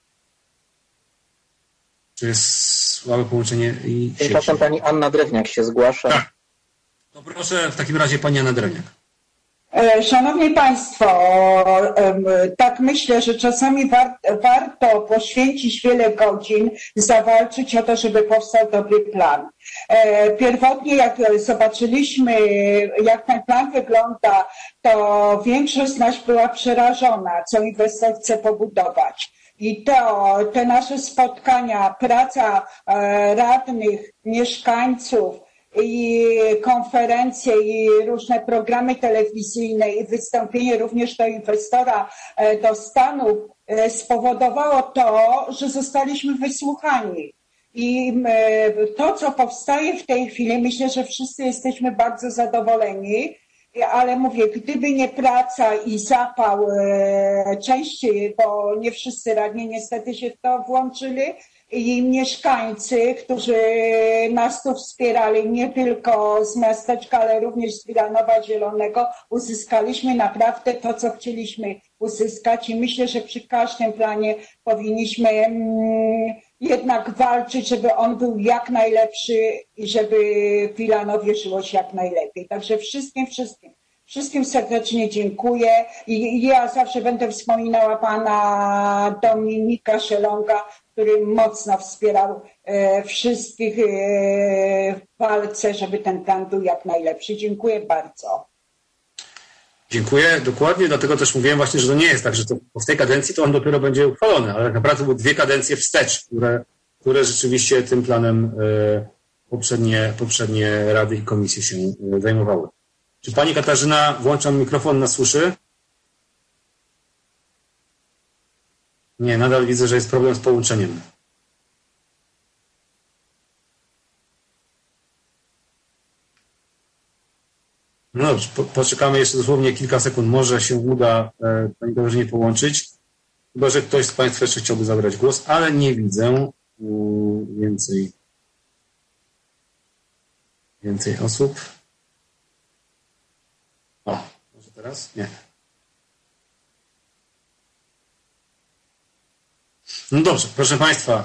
Czy jest słabe połączenie i sieci? Czasem pani Anna Drewniak się zgłasza. Tak. To proszę w takim razie pani Anna Drewniak. Szanowni Państwo, tak myślę, że czasami warto poświęcić wiele godzin, zawalczyć o to, żeby powstał dobry plan. Pierwotnie, jak zobaczyliśmy, jak ten plan wygląda, to większość z nas była przerażona, co inwestor chce pobudować. I te nasze spotkania, praca radnych, mieszkańców, i konferencje, i różne programy telewizyjne, i wystąpienie również do inwestora, do Stanów spowodowało to, że zostaliśmy wysłuchani. I to, co powstaje w tej chwili, myślę, że wszyscy jesteśmy bardzo zadowoleni, ale mówię, gdyby nie praca i zapał częściej, bo nie wszyscy radni niestety się w to włączyli, i mieszkańcy, którzy nas tu wspierali, nie tylko z miasteczka, ale również z Wilanowa Zielonego, uzyskaliśmy naprawdę to, co chcieliśmy uzyskać i myślę, że przy każdym planie powinniśmy jednak walczyć, żeby on był jak najlepszy i żeby w Wilanowie żyło się jak najlepiej. Także wszystkim serdecznie dziękuję i ja zawsze będę wspominała pana Dominika Szelonga, który mocno wspierał wszystkich w walce, żeby ten plan był jak najlepszy. Dziękuję bardzo. Dziękuję, dokładnie, dlatego też mówiłem właśnie, że to nie jest tak, że to w tej kadencji to on dopiero będzie uchwalony, ale tak naprawdę były 2 kadencje wstecz, które rzeczywiście tym planem poprzednie rady i komisje się zajmowały. Czy pani Katarzyna, włączam mikrofon, nas słyszy? Nie, nadal widzę, że jest problem z połączeniem. No dobrze, poczekamy jeszcze dosłownie kilka sekund. Może się uda pani Katarzynie połączyć. Chyba że ktoś z państwa jeszcze chciałby zabrać głos, ale nie widzę więcej osób. O, może teraz? Nie. No dobrze, proszę państwa.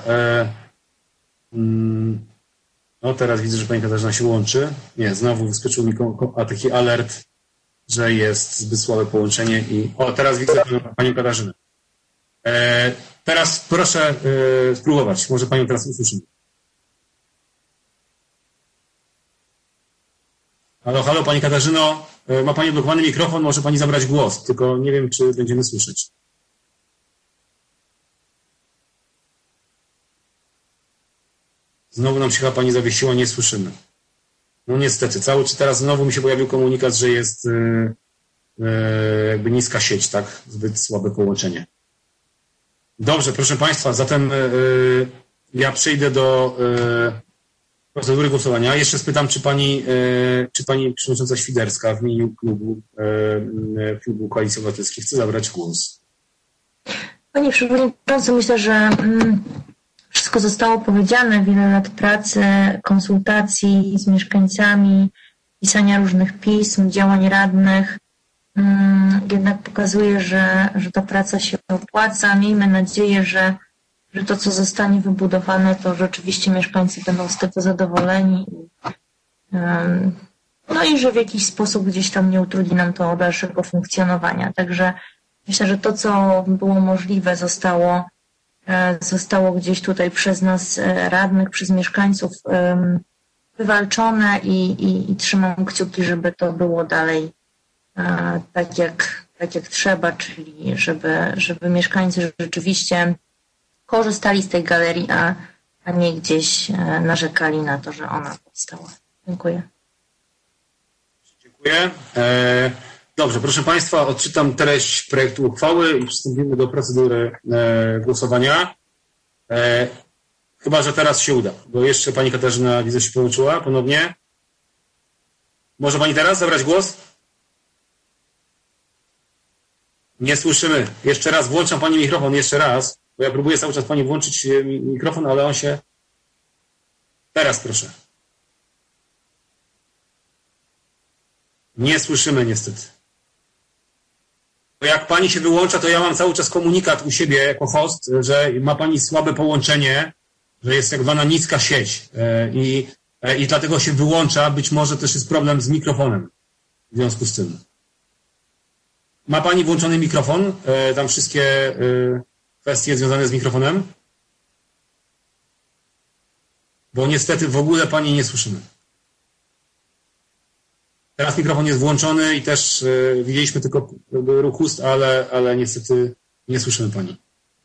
No teraz widzę, że pani Katarzyna się łączy. Nie, znowu wyskoczył mi taki alert, że jest zbyt słabe połączenie i... O, teraz widzę panią Katarzynę. Teraz proszę spróbować. Może panią teraz usłyszymy. Halo, pani Katarzyno. Ma pani blokowany mikrofon, może pani zabrać głos, tylko nie wiem, czy będziemy słyszeć. Znowu nam się chyba pani zawiesiła, nie słyszymy. No niestety, teraz znowu mi się pojawił komunikat, że jest jakby niska sieć, tak? Zbyt słabe połączenie. Dobrze, proszę państwa, zatem ja przejdę do procedury głosowania. Jeszcze spytam, czy pani przewodnicząca Świderska w imieniu klubu Koalicji Obywatelskiej chce zabrać głos. Panie przewodniczący, myślę, że wszystko zostało powiedziane. Wiele lat pracy, konsultacji z mieszkańcami, pisania różnych pism, działań radnych jednak pokazuje, że ta praca się opłaca. Miejmy nadzieję, że to, co zostanie wybudowane, to rzeczywiście mieszkańcy będą z tego zadowoleni. No i że w jakiś sposób gdzieś tam nie utrudni nam to dalszego funkcjonowania. Także myślę, że to, co było możliwe, zostało gdzieś tutaj przez nas radnych, przez mieszkańców wywalczone i trzymam kciuki, żeby to było dalej tak jak trzeba, czyli żeby mieszkańcy rzeczywiście korzystali z tej galerii, a nie gdzieś narzekali na to, że ona powstała. Dziękuję. Dziękuję. Dobrze, proszę państwa, odczytam treść projektu uchwały i przystąpimy do procedury głosowania. Chyba że teraz się uda, bo jeszcze pani Katarzyna, widzę, się połączyła ponownie. Może pani teraz zabrać głos? Nie słyszymy. Jeszcze raz włączam pani mikrofon, jeszcze raz, bo ja próbuję cały czas pani włączyć mikrofon, ale on się... Teraz proszę. Nie słyszymy niestety. Bo jak pani się wyłącza, to ja mam cały czas komunikat u siebie jako host, że ma pani słabe połączenie, że jest tak zwana niska sieć i dlatego się wyłącza. Być może też jest problem z mikrofonem w związku z tym. Ma pani włączony mikrofon? Tam wszystkie kwestie związane z mikrofonem? Bo niestety w ogóle pani nie słyszymy. Teraz mikrofon jest włączony i też widzieliśmy tylko ruch ust, ale niestety nie słyszymy pani.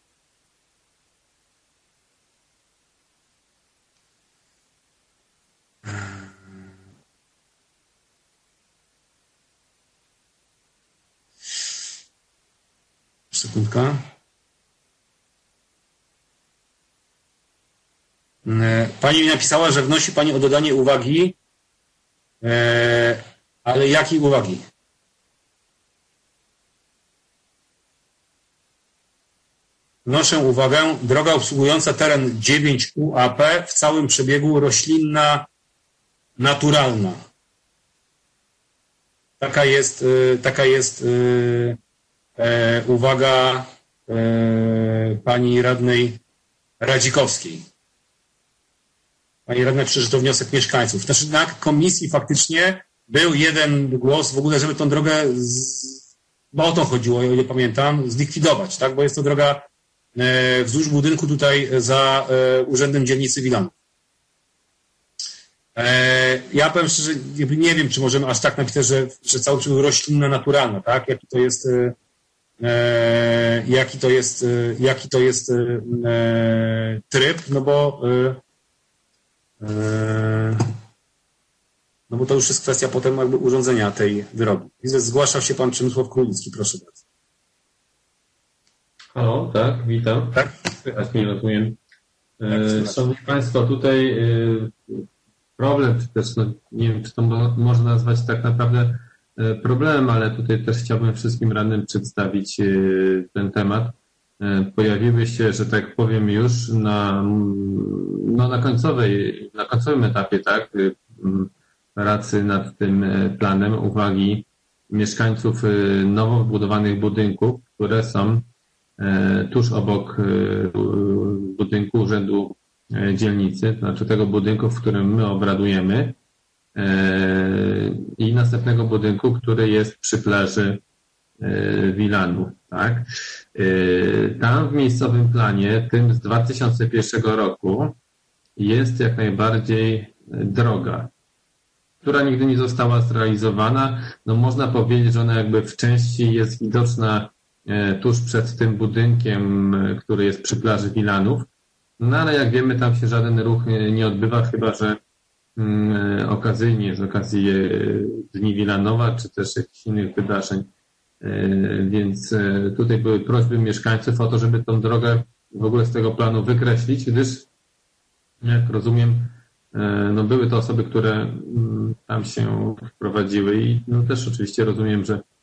Sekundka. Pani mi napisała, że wnosi pani o dodanie uwagi, ale jakiej uwagi? No wnoszę uwagę, droga obsługująca teren 9 UAP w całym przebiegu roślinna, naturalna. Taka jest uwaga pani radnej Radzikowskiej. Pani radna przeczytał wniosek mieszkańców. Znaczy na komisji faktycznie był jeden głos w ogóle, żeby tą drogę, bo o to chodziło, o ile pamiętam, zlikwidować, tak? Bo jest to droga wzdłuż budynku tutaj za Urzędem Dzielnicy Wilanów. Ja powiem szczerze, nie wiem, czy możemy aż tak napisać, że cały czas roślinna, naturalna, tak? Jaki to jest tryb, no bo to już jest kwestia potem jakby urządzenia tej drogi. Widzę, zgłaszał się pan Przemysław Królicki, proszę bardzo. Halo, tak, witam. Tak? Słychać mnie, rozumiem. Szanowni Państwo, tutaj problem, czy też, no, nie wiem, czy to można nazwać tak naprawdę problemem, ale tutaj też chciałbym wszystkim radnym przedstawić ten temat. Pojawiły się, że tak powiem, już na końcowym etapie, tak, pracy nad tym planem uwagi mieszkańców nowo wbudowanych budynków, które są tuż obok budynku Urzędu Dzielnicy, to znaczy tego budynku, w którym my obradujemy, i następnego budynku, który jest przy plaży Wilanów, tak? Tam w miejscowym planie, tym z 2001 roku, jest jak najbardziej droga, która nigdy nie została zrealizowana. No można powiedzieć, że ona jakby w części jest widoczna tuż przed tym budynkiem, który jest przy plaży Wilanów. No ale jak wiemy, tam się żaden ruch nie odbywa, chyba że okazyjnie, z okazji Dni Wilanowa, czy też jakichś innych wydarzeń. Więc tutaj były prośby mieszkańców o to, żeby tą drogę w ogóle z tego planu wykreślić, gdyż, jak rozumiem, no były to osoby, które tam się wprowadziły i no też oczywiście rozumiem,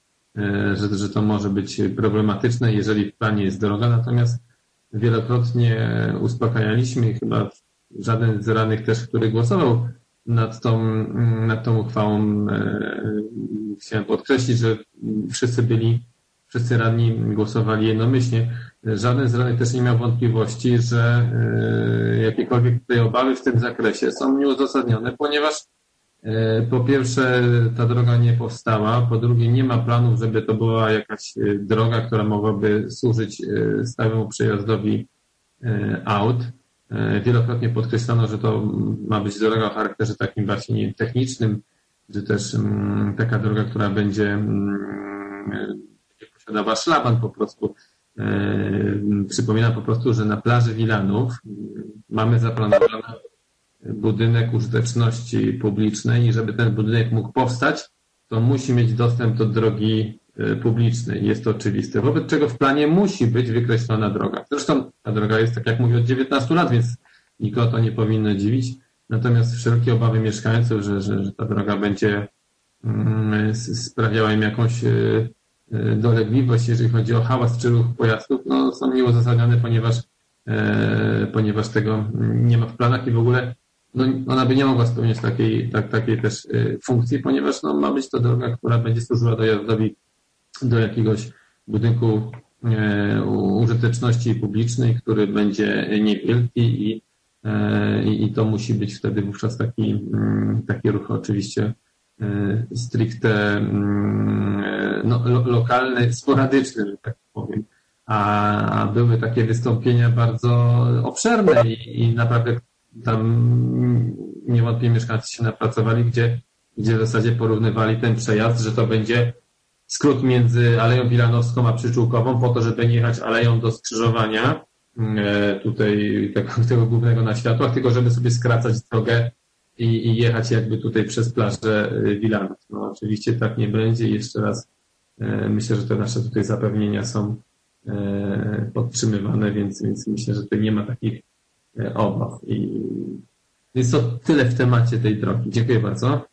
że to może być problematyczne, jeżeli w planie jest droga, natomiast wielokrotnie uspokajaliśmy i chyba żaden z radnych też, który głosował nad tą uchwałą, chciałem podkreślić, że wszyscy radni głosowali jednomyślnie. Żaden z radnych też nie miał wątpliwości, że jakiekolwiek tutaj obawy w tym zakresie są nieuzasadnione, ponieważ po pierwsze ta droga nie powstała, po drugie nie ma planów, żeby to była jakaś droga, która mogłaby służyć stałemu przejazdowi aut. Wielokrotnie podkreślano, że to ma być droga o charakterze takim bardziej technicznym, czy też taka droga, która będzie posiadała szlaban po prostu. Przypominam po prostu, że na plaży Wilanów mamy zaplanowany budynek użyteczności publicznej i żeby ten budynek mógł powstać, to musi mieć dostęp do drogi publicznej. Jest to oczywiste. Wobec czego w planie musi być wykreślona droga. Zresztą ta droga jest, tak jak mówię, od 19 lat, więc nikogo to nie powinno dziwić. Natomiast wszelkie obawy mieszkańców, że ta droga będzie sprawiała im jakąś dolegliwość, jeżeli chodzi o hałas czy ruch pojazdów, no, są nieuzasadnione, ponieważ tego nie ma w planach i w ogóle no, ona by nie mogła spełniać takiej też funkcji, ponieważ no, ma być to droga, która będzie służyła dojazdowi do jakiegoś budynku użyteczności publicznej, który będzie niewielki i to musi być wtedy wówczas taki ruch oczywiście stricte no, lokalny, sporadyczny, że tak powiem. A były takie wystąpienia bardzo obszerne i naprawdę tam niewątpliwie mieszkańcy się napracowali, gdzie w zasadzie porównywali ten przejazd, że to będzie skrót między Aleją Wilanowską a Przyczółkową po to, żeby nie jechać aleją do skrzyżowania tutaj tego głównego na Światłach, tylko żeby sobie skracać drogę i jechać jakby tutaj przez plażę Wilanów. No oczywiście tak nie będzie. Jeszcze raz myślę, że te nasze tutaj zapewnienia są podtrzymywane, więc myślę, że tutaj nie ma takich obaw. Więc to tyle w temacie tej drogi. Dziękuję bardzo.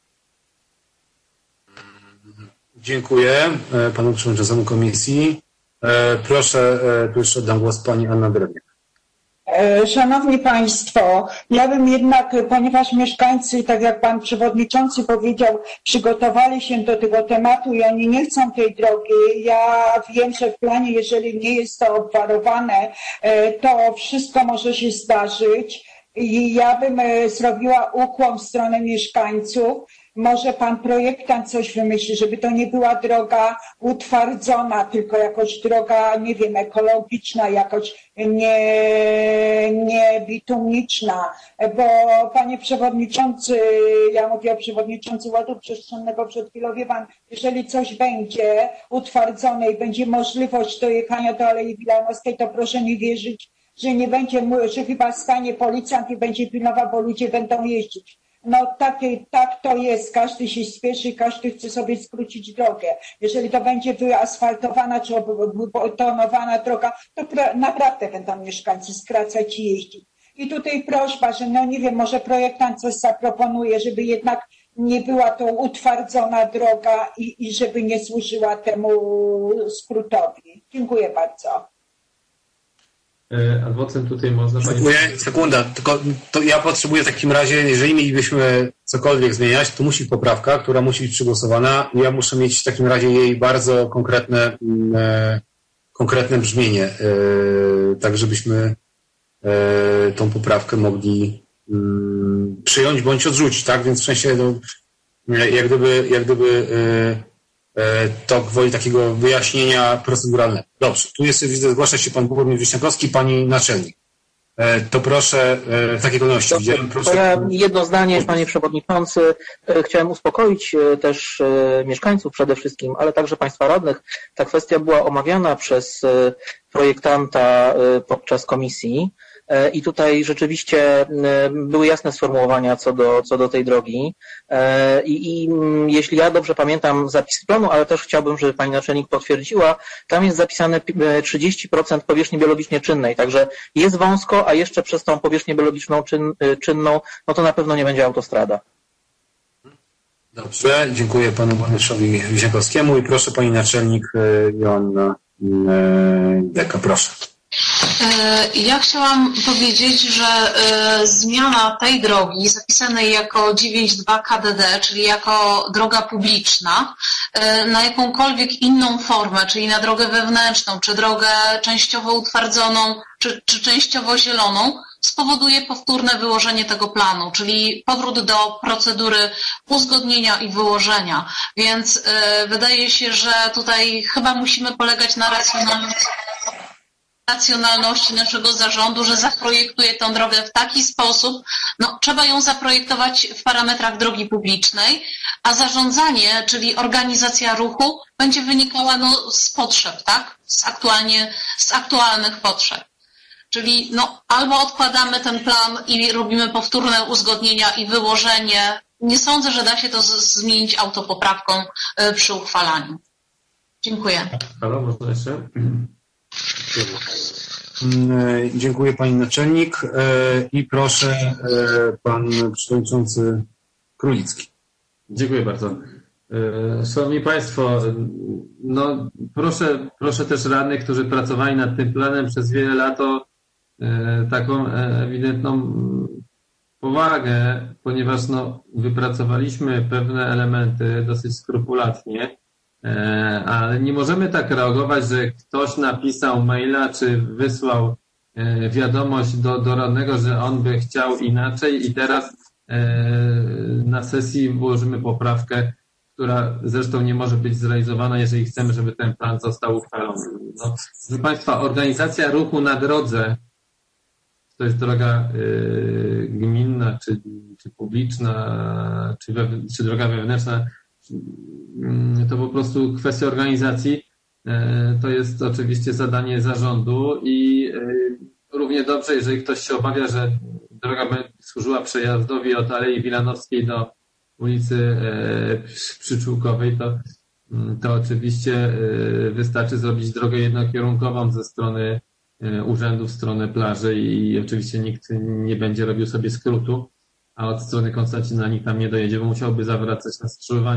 Dziękuję panu przewodniczącemu komisji. Proszę, tu już oddam głos pani Anna Drewniak. Szanowni Państwo, ja bym jednak, ponieważ mieszkańcy, tak jak Pan Przewodniczący powiedział, przygotowali się do tego tematu i oni nie chcą tej drogi. Ja wiem, że w planie, jeżeli nie jest to obwarowane, to wszystko może się zdarzyć i ja bym zrobiła ukłon w stronę mieszkańców. Może pan projektant coś wymyśli, żeby to nie była droga utwardzona, tylko jakoś droga, nie wiem, ekologiczna, jakoś nie bitumiczna. Bo panie przewodniczący, ja mówię o przewodniczący Ładu Przestrzennego przed chwilą, wie pan, jeżeli coś będzie utwardzone i będzie możliwość dojechania do Alei Wilanowskiej, to proszę mi wierzyć, że nie będzie, że chyba stanie policjant i będzie pilnował, bo ludzie będą jeździć. No tak to jest, każdy się spieszy, każdy chce sobie skrócić drogę. Jeżeli to będzie wyasfaltowana czy betonowana droga, to naprawdę będą mieszkańcy skracać i jeździć. I tutaj prośba, że no nie wiem, może projektant coś zaproponuje, żeby jednak nie była to utwardzona droga i żeby nie służyła temu skrótowi. Dziękuję bardzo. Adwocem tutaj można... Sekunda, tylko to ja potrzebuję w takim razie, jeżeli mielibyśmy cokolwiek zmieniać, to musi poprawka, która musi być przegłosowana i ja muszę mieć w takim razie jej bardzo konkretne brzmienie, tak żebyśmy tą poprawkę mogli przyjąć bądź odrzucić, tak? Więc w sensie jak gdyby to gwoli takiego wyjaśnienia proceduralnego. Dobrze, tu jest, widzę, zgłasza się pan burmistrz Wiśniakowski, pani naczelnik. To proszę w takiej kolejności. To ja jedno zdanie, panie przewodniczący. Chciałem uspokoić też mieszkańców przede wszystkim, ale także państwa radnych. Ta kwestia była omawiana przez projektanta podczas komisji. I tutaj rzeczywiście były jasne sformułowania co do tej drogi. I jeśli ja dobrze pamiętam zapis planu, ale też chciałbym, żeby pani naczelnik potwierdziła, tam jest zapisane 30% powierzchni biologicznie czynnej, także jest wąsko, a jeszcze przez tą powierzchnię biologiczną czynną, no to na pewno nie będzie autostrada. Dobrze, dziękuję panu burmistrzowi Wiśniakowskiemu i proszę pani naczelnik Joanna Deka, proszę. Ja chciałam powiedzieć, że zmiana tej drogi zapisanej jako 9.2 KDD, czyli jako droga publiczna, na jakąkolwiek inną formę, czyli na drogę wewnętrzną, czy drogę częściowo utwardzoną, czy częściowo zieloną, spowoduje powtórne wyłożenie tego planu, czyli powrót do procedury uzgodnienia i wyłożenia. Więc wydaje się, że tutaj chyba musimy polegać na racjonalności naszego zarządu, że zaprojektuje tę drogę w taki sposób, no trzeba ją zaprojektować w parametrach drogi publicznej, a zarządzanie, czyli organizacja ruchu będzie wynikała z potrzeb, tak? Z aktualnych potrzeb. Czyli no albo odkładamy ten plan i robimy powtórne uzgodnienia i wyłożenie. Nie sądzę, że da się to zmienić autopoprawką przy uchwalaniu. Dziękuję. Halo, można jeszcze? Dziękuję pani naczelnik i proszę pan przewodniczący Królicki. Dziękuję bardzo. Szanowni Państwo, no proszę też radnych, którzy pracowali nad tym planem przez wiele lat o taką ewidentną powagę, ponieważ no, wypracowaliśmy pewne elementy dosyć skrupulatnie, ale nie możemy tak reagować, że ktoś napisał maila czy wysłał wiadomość do radnego, że on by chciał inaczej i teraz na sesji włożymy poprawkę, która zresztą nie może być zrealizowana, jeżeli chcemy, żeby ten plan został uchwalony. No, proszę Państwa, organizacja ruchu na drodze, to jest droga gminna, czy publiczna, czy droga wewnętrzna, to po prostu kwestia organizacji, to jest oczywiście zadanie zarządu i równie dobrze, jeżeli ktoś się obawia, że droga będzie służyła przejazdowi od Alei Wilanowskiej do ulicy Przyczółkowej, to oczywiście wystarczy zrobić drogę jednokierunkową ze strony urzędu w stronę plaży i oczywiście nikt nie będzie robił sobie skrótu, a od strony Konstancina nikt tam nie dojedzie, bo musiałby zawracać na skrzyżowaniu.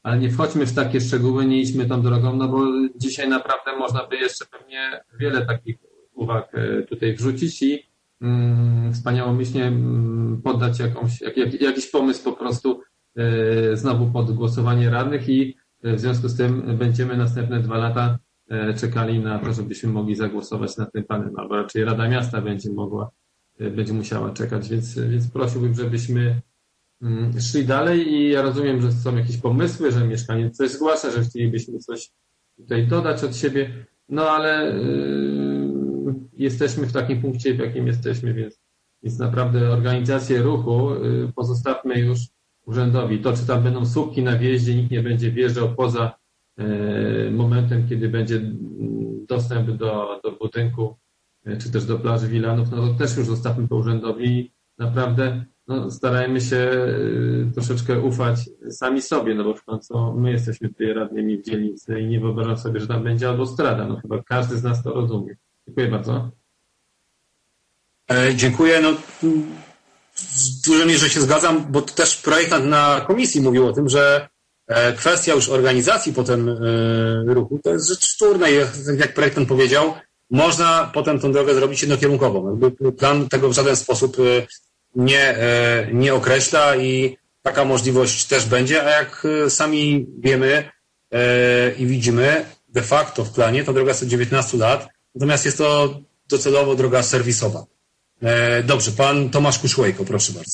ale nie wchodźmy w takie szczegóły, nie idźmy tą drogą, no bo dzisiaj naprawdę można by jeszcze pewnie wiele takich uwag tutaj wrzucić i wspaniałomyślnie poddać jakiś pomysł po prostu znowu pod głosowanie radnych i w związku z tym będziemy następne 2 lata czekali na to, żebyśmy mogli zagłosować nad tym planem, albo raczej Rada Miasta będzie musiała czekać, więc prosiłbym, żebyśmy szli dalej i ja rozumiem, że są jakieś pomysły, że mieszkaniec coś zgłasza, że chcielibyśmy coś tutaj dodać od siebie, no ale jesteśmy w takim punkcie, w jakim jesteśmy, więc naprawdę organizację ruchu pozostawmy już urzędowi. To, czy tam będą słupki na wjeździe, nikt nie będzie wjeżdżał poza momentem, kiedy będzie dostęp do budynku, czy też do plaży Wilanów, no to też już zostawmy to urzędowi i naprawdę starajmy się troszeczkę ufać sami sobie, no bo w końcu my jesteśmy tutaj radnymi w dzielnicy i nie wyobrażam sobie, że tam będzie autostrada. No chyba każdy z nas to rozumie. Dziękuję bardzo. Dziękuję. No, w dużej mierze się zgadzam, bo też projektant na komisji mówił o tym, że kwestia już organizacji potem ruchu to jest rzecz wtórna i jak projektant powiedział, można potem tą drogę zrobić jednokierunkową. Plan tego w żaden sposób nie określa i taka możliwość też będzie, a jak sami wiemy i widzimy, de facto w planie ta droga jest od 19 lat, natomiast jest to docelowo droga serwisowa. Dobrze, pan Tomasz Kuszłejko, proszę bardzo.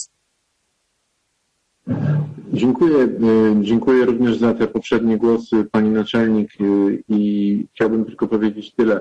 Dziękuję również za te poprzednie głosy pani naczelnik i chciałbym tylko powiedzieć tyle.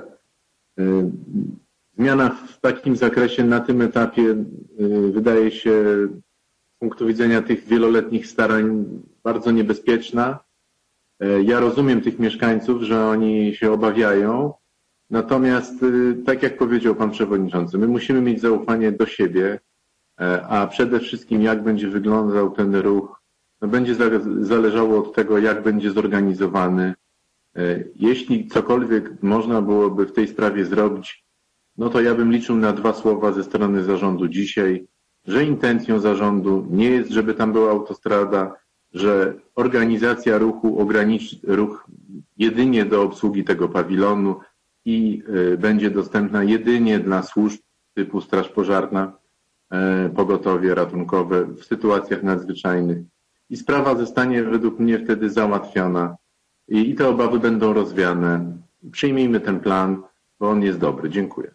Zmiana w takim zakresie na tym etapie wydaje się z punktu widzenia tych wieloletnich starań bardzo niebezpieczna. Ja rozumiem tych mieszkańców, że oni się obawiają, natomiast tak jak powiedział pan przewodniczący, my musimy mieć zaufanie do siebie, a przede wszystkim jak będzie wyglądał ten ruch, no będzie zależało od tego, jak będzie zorganizowany. Jeśli cokolwiek można byłoby w tej sprawie zrobić, no to ja bym liczył na 2 słowa ze strony zarządu dzisiaj, że intencją zarządu nie jest, żeby tam była autostrada, że organizacja ruchu ograniczy ruch jedynie do obsługi tego pawilonu i będzie dostępna jedynie dla służb typu straż pożarna, pogotowie ratunkowe w sytuacjach nadzwyczajnych. I sprawa zostanie według mnie wtedy załatwiona i te obawy będą rozwiane. Przyjmijmy ten plan, bo on jest dobry. Dziękuję.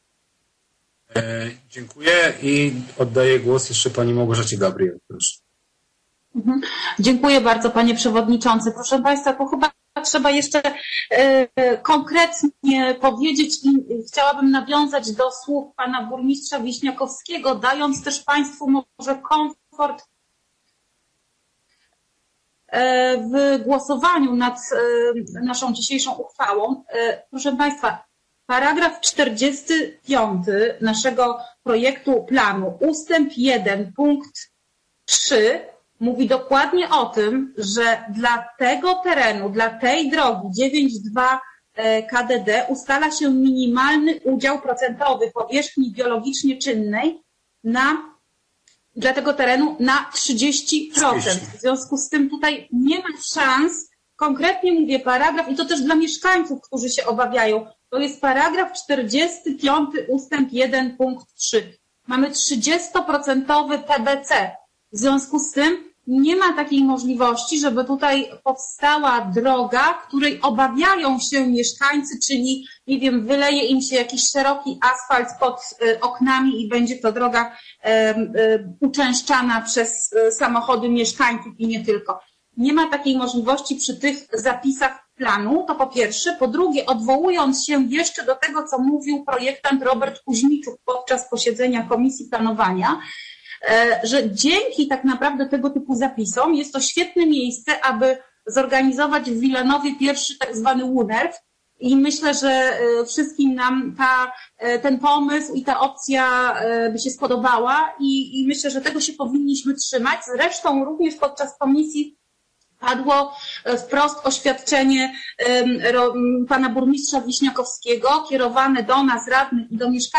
Dziękuję i oddaję głos jeszcze pani Małgorzacie Gabriel. Proszę. Dziękuję bardzo, panie przewodniczący. Proszę państwa, to chyba trzeba jeszcze konkretnie powiedzieć i chciałabym nawiązać do słów pana burmistrza Wiśniakowskiego, dając też państwu może komfort w głosowaniu nad naszą dzisiejszą uchwałą. Proszę państwa, paragraf 45 naszego projektu planu, ustęp 1, punkt 3 mówi dokładnie o tym, że dla tego terenu, dla tej drogi 9.2 KDD ustala się minimalny udział procentowy powierzchni biologicznie czynnej dla tego terenu na 30%. W związku z tym tutaj nie ma szans, konkretnie mówię paragraf, i to też dla mieszkańców, którzy się obawiają, to jest paragraf 45 ustęp 1 punkt 3. Mamy 30% TBC. W związku z tym nie ma takiej możliwości, żeby tutaj powstała droga, której obawiają się mieszkańcy, czyli, nie wiem, wyleje im się jakiś szeroki asfalt pod oknami i będzie to droga uczęszczana przez samochody mieszkańców i nie tylko. Nie ma takiej możliwości przy tych zapisach planu, to po pierwsze. Po drugie, odwołując się jeszcze do tego, co mówił projektant Robert Kuźmiczuk podczas posiedzenia Komisji Planowania, że dzięki tak naprawdę tego typu zapisom jest to świetne miejsce, aby zorganizować w Wilanowie pierwszy tak zwany WUNERW i myślę, że wszystkim nam ten pomysł i ta opcja by się spodobała i myślę, że tego się powinniśmy trzymać. Zresztą również podczas komisji padło wprost oświadczenie pana burmistrza Wiśniakowskiego kierowane do nas radnych i do mieszkańców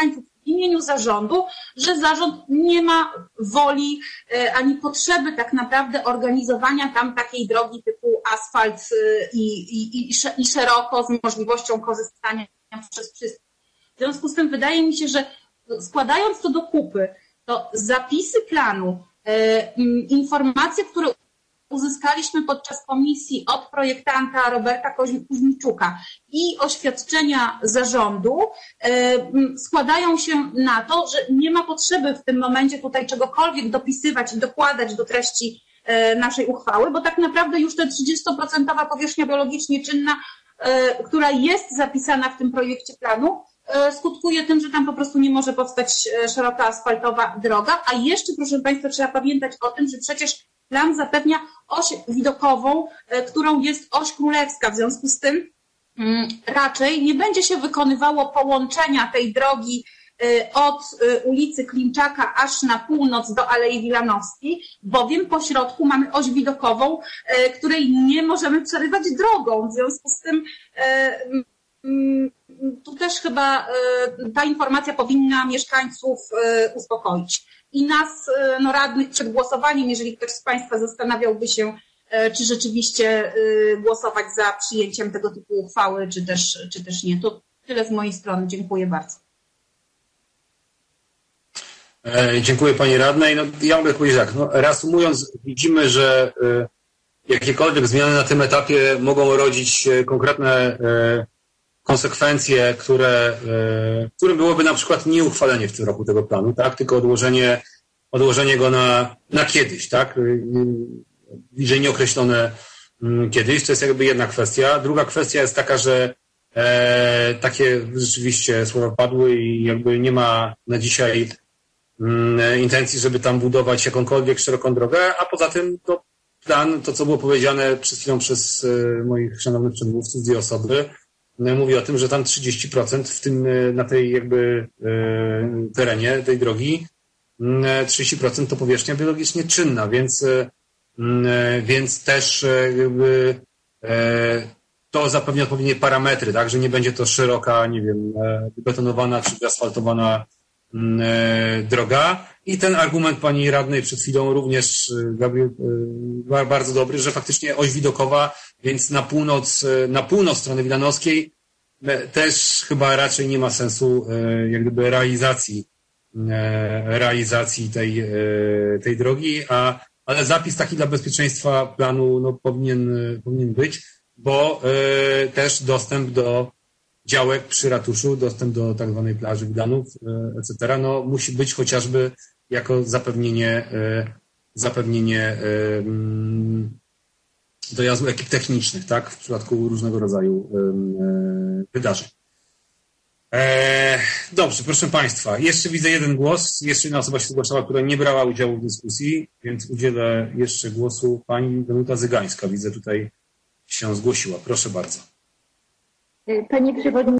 imieniu zarządu, że zarząd nie ma woli ani potrzeby tak naprawdę organizowania tam takiej drogi typu asfalt i szeroko z możliwością korzystania przez wszystkich. W związku z tym wydaje mi się, że składając to do kupy, to zapisy planu, informacje, które uzyskaliśmy podczas komisji od projektanta Roberta Kuźmiczuka i oświadczenia zarządu składają się na to, że nie ma potrzeby w tym momencie tutaj czegokolwiek dopisywać i dokładać do treści naszej uchwały, bo tak naprawdę już ta 30% powierzchnia biologicznie czynna, która jest zapisana w tym projekcie planu, skutkuje tym, że tam po prostu nie może powstać szeroka asfaltowa droga, a jeszcze, proszę Państwa, trzeba pamiętać o tym, że przecież plan zapewnia oś widokową, którą jest oś królewska, w związku z tym raczej nie będzie się wykonywało połączenia tej drogi od ulicy Klimczaka aż na północ do Alei Wilanowskiej, bowiem po środku mamy oś widokową, której nie możemy przerywać drogą, w związku z tym tu też chyba ta informacja powinna mieszkańców uspokoić. I nas, radnych, przed głosowaniem, jeżeli ktoś z Państwa zastanawiałby się, czy rzeczywiście głosować za przyjęciem tego typu uchwały, czy też nie. To tyle z mojej strony. Dziękuję bardzo. Dziękuję Pani Radnej. Ja mogę powiedzieć tak, reasumując, widzimy, że jakiekolwiek zmiany na tym etapie mogą rodzić konkretne konsekwencje, którym byłoby na przykład nie uchwalenie w tym roku tego planu, tak? Tylko odłożenie go na kiedyś, tak? Bliżej nieokreślone kiedyś. To jest jakby jedna kwestia. Druga kwestia jest taka, że takie rzeczywiście słowa padły i jakby nie ma na dzisiaj intencji, żeby tam budować jakąkolwiek szeroką drogę, a poza tym plan, to co było powiedziane przed chwilą przez moich szanownych przedmówców, dwie osoby, mówi o tym, że tam 30% w tym, na tej jakby terenie tej drogi, 30% to powierzchnia biologicznie czynna, więc też jakby to zapewnia odpowiednie parametry, tak, że nie będzie to szeroka, nie wiem, betonowana czy wyasfaltowana droga. I ten argument pani radnej przed chwilą również bardzo dobry, że faktycznie oś widokowa, więc na północ strony wilanowskiej też chyba raczej nie ma sensu jak gdyby realizacji tej drogi, ale zapis taki dla bezpieczeństwa planu powinien być, bo też dostęp do działek przy ratuszu, dostęp do tak zwanej plaży Wilanów, etc. Musi być chociażby jako zapewnienie dojazdu ekip technicznych, tak, w przypadku różnego rodzaju wydarzeń. Dobrze, proszę Państwa, jeszcze widzę jeden głos, jeszcze jedna osoba się zgłaszała, która nie brała udziału w dyskusji, więc udzielę jeszcze głosu pani Danuta Zygańska. Widzę, tutaj się zgłosiła. Proszę bardzo. Panie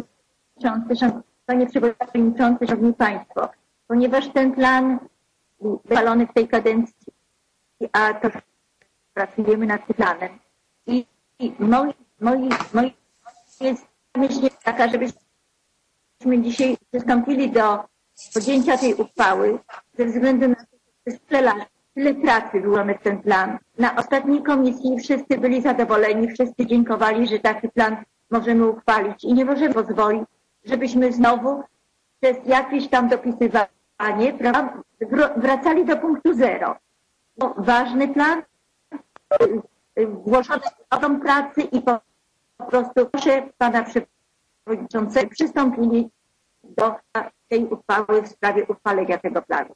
Przewodniczący, Szanowni Państwo, ponieważ ten plan był uchwalony w tej kadencji, a to pracujemy nad tym planem i moi jest myśl taka, żebyśmy dzisiaj przystąpili do podjęcia tej uchwały ze względu na to, że tyle pracy włożono w ten plan. Na ostatniej komisji wszyscy byli zadowoleni, wszyscy dziękowali, że taki plan możemy uchwalić i nie możemy pozwolić, żebyśmy znowu przez jakieś tam dopisywanie, prawda, wracali do punktu zero. Bo ważny plan, włożony w pracy i po prostu proszę Pana Przewodniczącego przystąpili do tej uchwały w sprawie uchwalenia tego planu.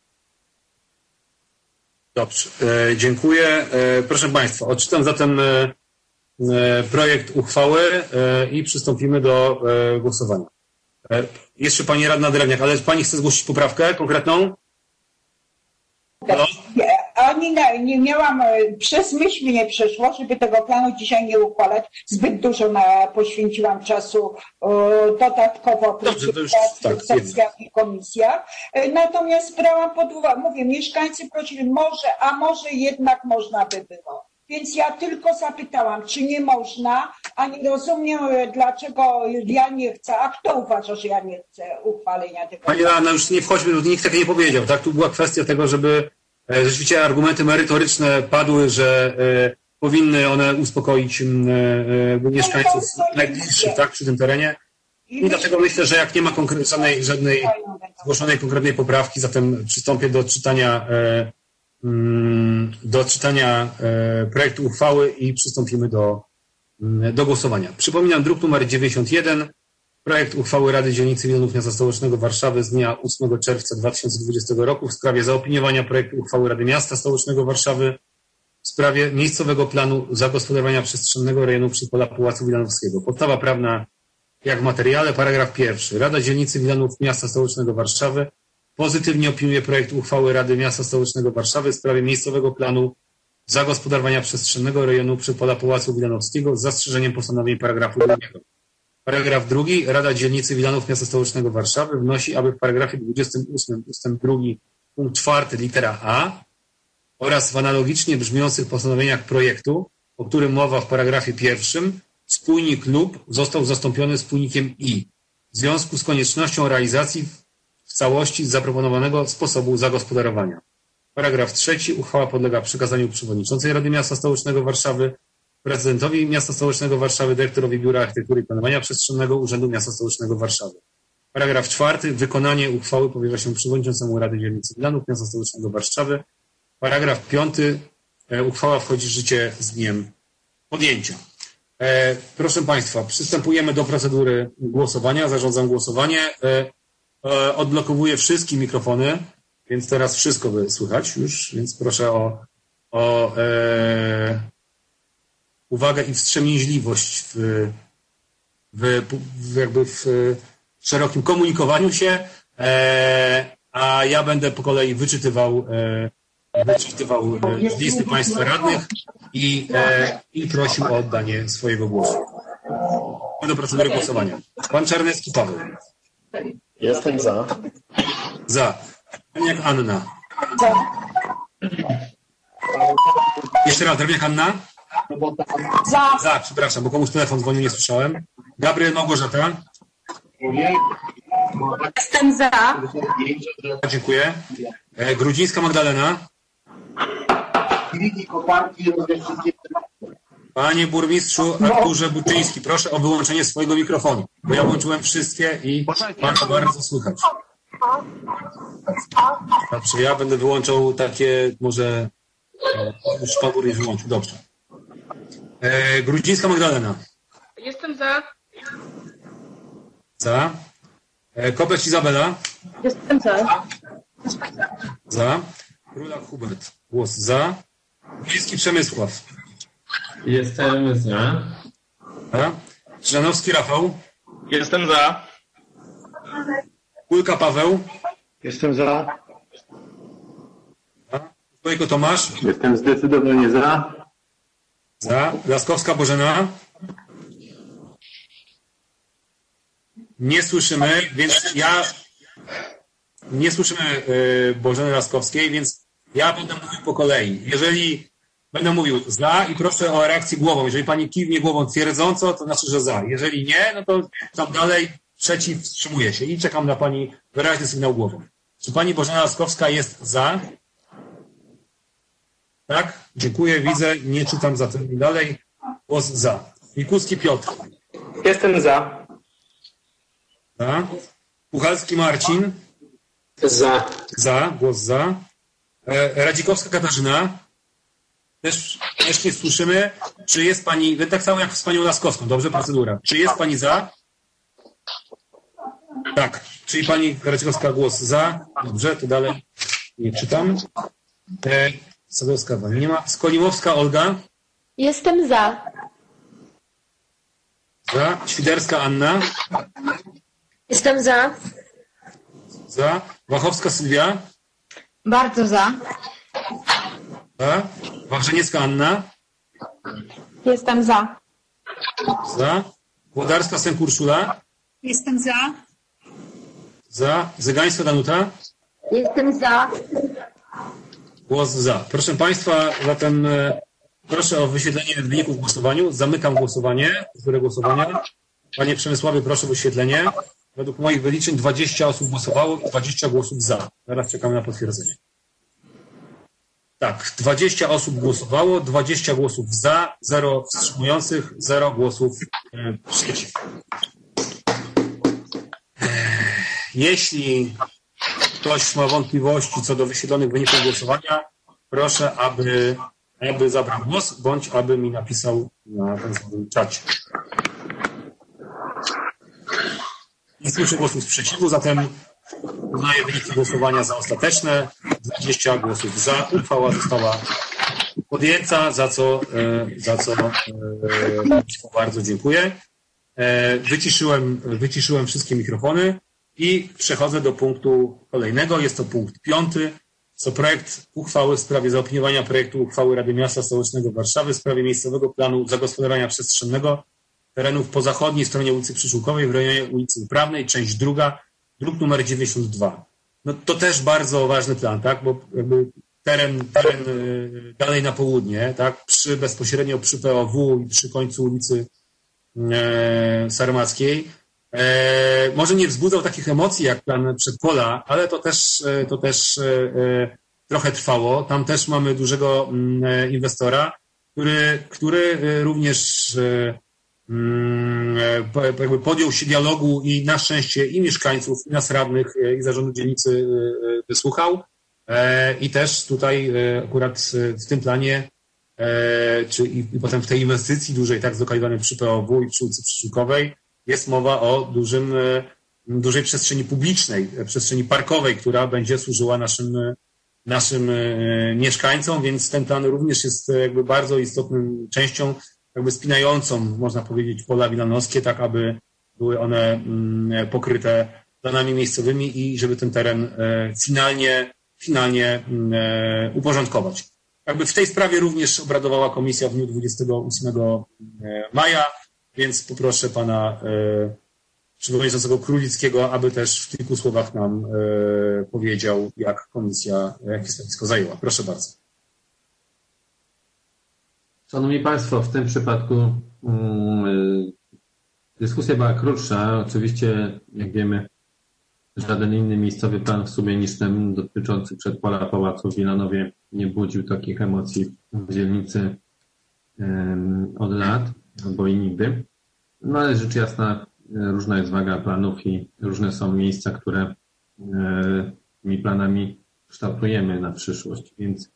Dobrze, dziękuję. Proszę Państwa, odczytam zatem projekt uchwały i przystąpimy do głosowania. Jeszcze Pani Radna Drewniak, ale Pani chce zgłosić poprawkę konkretną? Halo? Nie miałam, przez myśl mi nie przeszło, żeby tego planu dzisiaj nie uchwalać. Zbyt dużo poświęciłam czasu dodatkowo w sekcjach i komisjach. Natomiast brałam pod uwagę, mówię, mieszkańcy prosili, może jednak można by było. Więc ja tylko zapytałam, czy nie można, a nie rozumiem, dlaczego ja nie chcę. A kto uważa, że ja nie chcę uchwalenia tego? Pani Joanna, już nie wchodźmy, nikt tak nie powiedział, tak? Tu była kwestia tego, żeby rzeczywiście argumenty merytoryczne padły, że powinny one uspokoić mieszkańców najbliższych, tak, przy tym terenie. I dlatego myślę, że jak nie ma żadnej zgłoszonej konkretnej poprawki, zatem przystąpię do czytania projektu uchwały i przystąpimy do głosowania. Przypominam, druk numer 91, projekt uchwały Rady Dzielnicy Milionów Miasta Stołecznego Warszawy z dnia 8 czerwca 2020 roku w sprawie zaopiniowania projektu uchwały Rady Miasta Stołecznego Warszawy w sprawie miejscowego planu zagospodarowania przestrzennego rejonu Przedpola Pałacu Wilanowskiego. Podstawa prawna jak w materiale, paragraf 1. Rada Dzielnicy Milionów Miasta Stołecznego Warszawy pozytywnie opiniuje projekt uchwały Rady Miasta Stołecznego Warszawy w sprawie miejscowego planu zagospodarowania przestrzennego rejonu Przedpola Pałacu Wilanowskiego z zastrzeżeniem postanowień paragrafu 2. Paragraf 2. Rada Dzielnicy Wilanów Miasta Stołecznego Warszawy wnosi, aby w paragrafie 28 ustęp 2 punkt 4 litera A oraz w analogicznie brzmiących postanowieniach projektu, o którym mowa w paragrafie 1, spójnik lub został zastąpiony spójnikiem i w związku z koniecznością realizacji w całości zaproponowanego sposobu zagospodarowania. Paragraf 3. Uchwała podlega przekazaniu przewodniczącej Rady Miasta Stołecznego Warszawy, prezydentowi Miasta Stołecznego Warszawy, dyrektorowi Biura Architektury i Planowania Przestrzennego Urzędu Miasta Stołecznego Warszawy. Paragraf 4. Wykonanie uchwały powierza się przewodniczącemu Rady Dzielnicy Milionów Miasta Stołecznego Warszawy. Paragraf 5. Uchwała wchodzi w życie z dniem podjęcia. Proszę Państwa, przystępujemy do procedury głosowania. Zarządzam głosowanie. Odblokowuję wszystkie mikrofony, więc teraz wszystko by słychać już, więc proszę o uwagę i wstrzemięźliwość w szerokim komunikowaniu się, a ja będę po kolei wyczytywał z listy Państwa radnych i prosił o oddanie swojego głosu. Do procedury głosowania. Pan Czarnecki Paweł. Jestem za. Za. Drewniak Anna. Jeszcze raz, Drewniak Anna? Za. Za, przepraszam, bo komuś telefon dzwonił, nie słyszałem. Gabriel Małgorzata. Jestem za. Dziękuję. Grudzińska Magdalena. Panie burmistrzu Arturze Buczyński, proszę o wyłączenie swojego mikrofonu, bo ja włączyłem wszystkie i pan to bardzo słychać. Dobrze, ja będę wyłączał takie, może już pan burmistrz wyłączył, dobrze. Grudzińska Magdalena. Jestem za. Za. Kopeć Izabela. Jestem za. Za. Królak Hubert. Głos za. Miejski Przemysław. Jestem za. Za. Krzyżanowski Rafał. Jestem za. Kulka Paweł. Jestem za. Stojko Tomasz. Jestem zdecydowanie za. Za. Laskowska Bożena. Nie słyszymy, więc ja... Nie słyszymy Bożeny Laskowskiej, więc ja będę mówił po kolei. Jeżeli będę mówił za i proszę o reakcję głową. Jeżeli pani kiwnie głową twierdząco, to znaczy, że za. Jeżeli nie, no to tam dalej przeciw, wstrzymuje się i czekam na pani wyraźny sygnał głową. Czy pani Bożena Laskowska jest za? Tak? Dziękuję, widzę, nie czytam za tym dalej. Głos za. Mikuski Piotr. Jestem za. Za. Puchalski Marcin. Za. Za, głos za. Radzikowska Katarzyna. Też nie słyszymy. Czy jest pani, tak samo jak z panią Laskowską, dobrze, procedura. Czy jest pani za? Tak, czyli pani Radzikowska głos za. Dobrze, to dalej nie czytam. Sadowska nie ma. Skolimowska Olga. Jestem za. Za. Świderska Anna. Jestem za. Za. Wachowska Sylwia. Bardzo za. Za. Wachrzeniecka Anna. Jestem za. Za. Włodarska Sęk-Urszula. Jestem za. Za. Zygańska Danuta. Jestem za. Głos za. Proszę Państwa, zatem Proszę o wyświetlenie wyników głosowania. Zamykam głosowanie. Głosowania. Panie Przemysławie, proszę o wyświetlenie. Według moich wyliczeń 20 osób głosowało i 20 głosów za. Teraz czekamy na potwierdzenie. Tak, 20 osób głosowało, 20 głosów za, 0 wstrzymujących, 0 głosów przeciw. Jeśli ktoś ma wątpliwości co do wyświetlonych wyników głosowania, proszę, aby zabrał głos, bądź aby mi napisał na ten samym czacie. Nie słyszę głosów sprzeciwu, zatem uznaję wyniki głosowania za ostateczne. 20 głosów za. Uchwała została podjęta, za co bardzo dziękuję. Wyciszyłem wszystkie mikrofony i przechodzę do punktu kolejnego. Jest to punkt 5. To projekt uchwały w sprawie zaopiniowania projektu uchwały Rady Miasta Stołecznego Warszawy w sprawie miejscowego planu zagospodarowania przestrzennego terenów po zachodniej stronie ulicy Przyszółkowej w rejonie ulicy Uprawnej, część druga, druk numer 92. No to też bardzo ważny plan, tak? Bo jakby teren dalej na południe, tak? Bezpośrednio przy POW i przy końcu ulicy Sarmackiej. Może nie wzbudzał takich emocji jak plan Przedpola, ale to też trochę trwało. Tam też mamy dużego inwestora, który również jakby podjął się dialogu i na szczęście i mieszkańców, i nas radnych, i zarządu dzielnicy wysłuchał. I też tutaj akurat w tym planie i potem w tej inwestycji dużej, tak zlokalizowanej przy POW i przy ulicy Przyszółkowej, jest mowa o dużej przestrzeni publicznej, przestrzeni parkowej, która będzie służyła naszym mieszkańcom, więc ten plan również jest jakby bardzo istotną częścią, jakby spinającą, można powiedzieć, pola wilanowskie, tak aby były one pokryte planami miejscowymi i żeby ten teren finalnie uporządkować. Jakby w tej sprawie również obradowała komisja w dniu 28 maja, więc poproszę pana przewodniczącego Królickiego, aby też w kilku słowach nam powiedział, jak komisja, jakie stanowisko zajęła. Proszę bardzo. Szanowni Państwo, w tym przypadku dyskusja była krótsza. Oczywiście, jak wiemy, żaden inny miejscowy plan w sumie niż ten dotyczący przedpola Pałacu w Wilanowie nie budził takich emocji w dzielnicy od lat, albo i nigdy. No ale rzecz jasna, różna jest waga planów i różne są miejsca, które tymi planami kształtujemy na przyszłość. Więc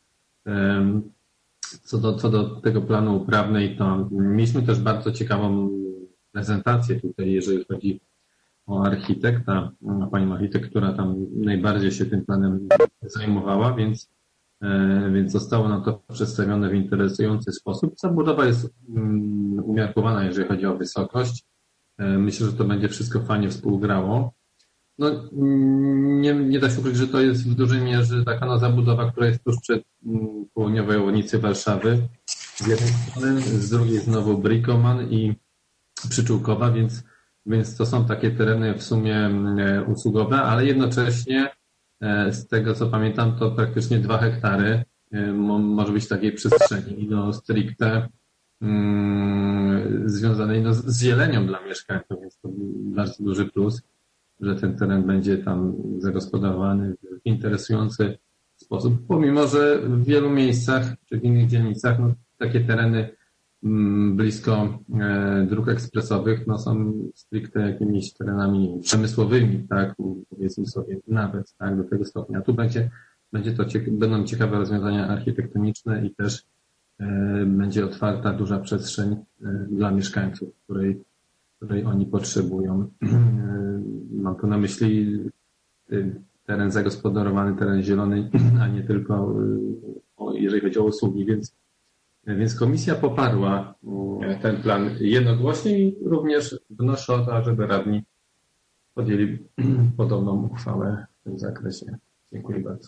co do tego planu uprawnej, to mieliśmy też bardzo ciekawą prezentację tutaj, jeżeli chodzi o architekta, panią architekt, która tam najbardziej się tym planem zajmowała, więc zostało nam to przedstawione w interesujący sposób. Zabudowa jest umiarkowana, jeżeli chodzi o wysokość. Myślę, że to będzie wszystko fajnie współgrało. No, nie da się ukryć, że to jest w dużej mierze taka zabudowa, która jest tuż przed południowej obwodnicy Warszawy. Z jednej strony, z drugiej znowu Brikoman i Przyczółkowa, więc to są takie tereny w sumie usługowe, ale jednocześnie z tego co pamiętam, to praktycznie 2 hektary może być takiej przestrzeni stricte związanej z zielenią dla mieszkańców, więc to bardzo duży plus, że ten teren będzie tam zagospodarowany w interesujący sposób, pomimo że w wielu miejscach czy w innych dzielnicach takie tereny blisko dróg ekspresowych są stricte jakimiś terenami przemysłowymi, tak, powiedzmy sobie nawet, tak, do tego stopnia. Tu będą ciekawe rozwiązania architektoniczne i też będzie otwarta duża przestrzeń dla mieszkańców, której oni potrzebują. Mam tu na myśli teren zagospodarowany, teren zielony, a nie tylko jeżeli chodzi o usługi, więc komisja poparła ten plan jednogłośnie i również wnoszę o to, żeby radni podjęli podobną uchwałę w tym zakresie. Dziękuję bardzo.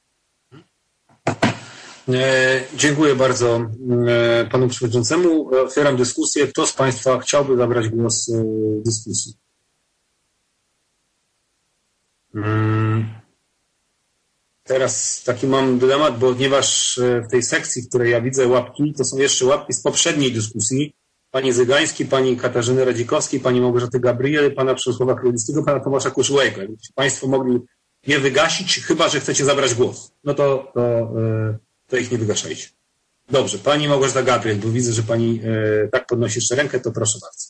Dziękuję bardzo panu przewodniczącemu. Otwieram dyskusję. Kto z państwa chciałby zabrać głos w dyskusji? Teraz taki mam dylemat, ponieważ w tej sekcji, w której ja widzę łapki, to są jeszcze łapki z poprzedniej dyskusji. Pani Zygańskiej, pani Katarzyny Radzikowskiej, pani Małgorzaty Gabriel, pana Przemysława Królewskiego, pana Tomasza Kuszyłejko. Jakbyście państwo mogli je wygasić, chyba że chcecie zabrać głos. No to ich nie wygaszajcie. Dobrze, pani Małgorzata Gabriel, bo widzę, że pani tak podnosi jeszcze rękę, to proszę bardzo.